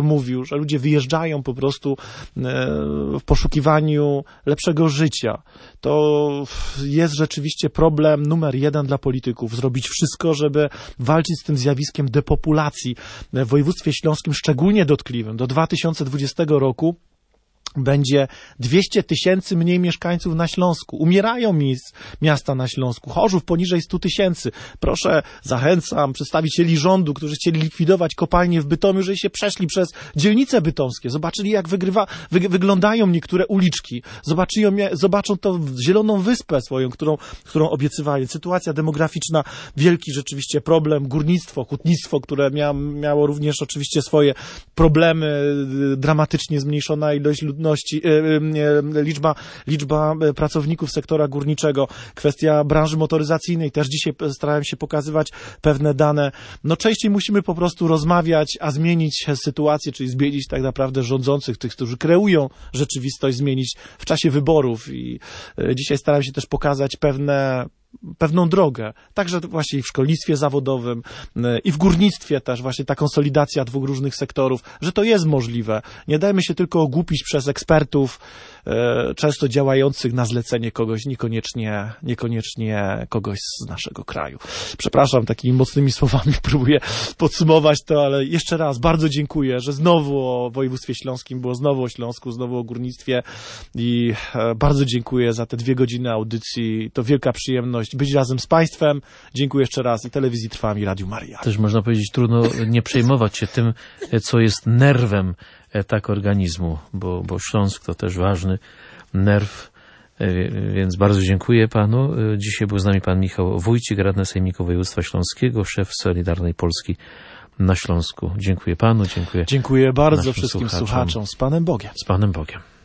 kraju, że ludzie wyjeżdżają po prostu w poszukiwaniu lepszego życia. To jest rzeczywiście problem numer 1 dla polityków. Zrobić wszystko, żeby walczyć z tym zjawiskiem depopulacji w województwie śląskim, szczególnie dotkliwym. Do 2020 roku będzie 200 000 mniej mieszkańców na Śląsku. Umierają miasta na Śląsku. Chorzów poniżej 100 000. Proszę, zachęcam przedstawicieli rządu, którzy chcieli likwidować kopalnie w Bytomiu, że się przeszli przez dzielnice bytomskie. Zobaczyli, jak wyglądają niektóre uliczki. Zobaczą tą zieloną wyspę swoją, którą obiecywali. Sytuacja demograficzna, wielki rzeczywiście problem. Górnictwo, hutnictwo, które miało również oczywiście swoje problemy. Dramatycznie zmniejszona ilość ludności, liczba pracowników sektora górniczego, kwestia branży motoryzacyjnej, też dzisiaj starałem się pokazywać pewne dane. No częściej musimy po prostu rozmawiać, a zmienić sytuację, czyli zmienić tak naprawdę rządzących, tych, którzy kreują rzeczywistość, zmienić w czasie wyborów i dzisiaj starałem się też pokazać pewną drogę, także właśnie i w szkolnictwie zawodowym i w górnictwie też właśnie ta konsolidacja dwóch różnych sektorów, że to jest możliwe. Nie dajmy się tylko ogłupić przez ekspertów, często działających na zlecenie kogoś, niekoniecznie kogoś z naszego kraju. Przepraszam, takimi mocnymi słowami próbuję podsumować to, ale jeszcze raz bardzo dziękuję, że znowu o województwie śląskim było, znowu o Śląsku, znowu o górnictwie i bardzo dziękuję za te 2 godziny audycji. To wielka przyjemność być razem z Państwem. Dziękuję jeszcze raz i Telewizji Trwam, i Radiu Maryja. Też można powiedzieć, trudno nie przejmować się tym, co jest nerwem organizmu, bo Śląsk to też ważny nerw, więc bardzo dziękuję panu. Dzisiaj był z nami pan Michał Wójcik, radny Sejmiku Województwa Śląskiego, szef Solidarnej Polski na Śląsku. Dziękuję panu, dziękuję. Dziękuję bardzo wszystkim słuchaczom. Z Panem Bogiem. Z Panem Bogiem.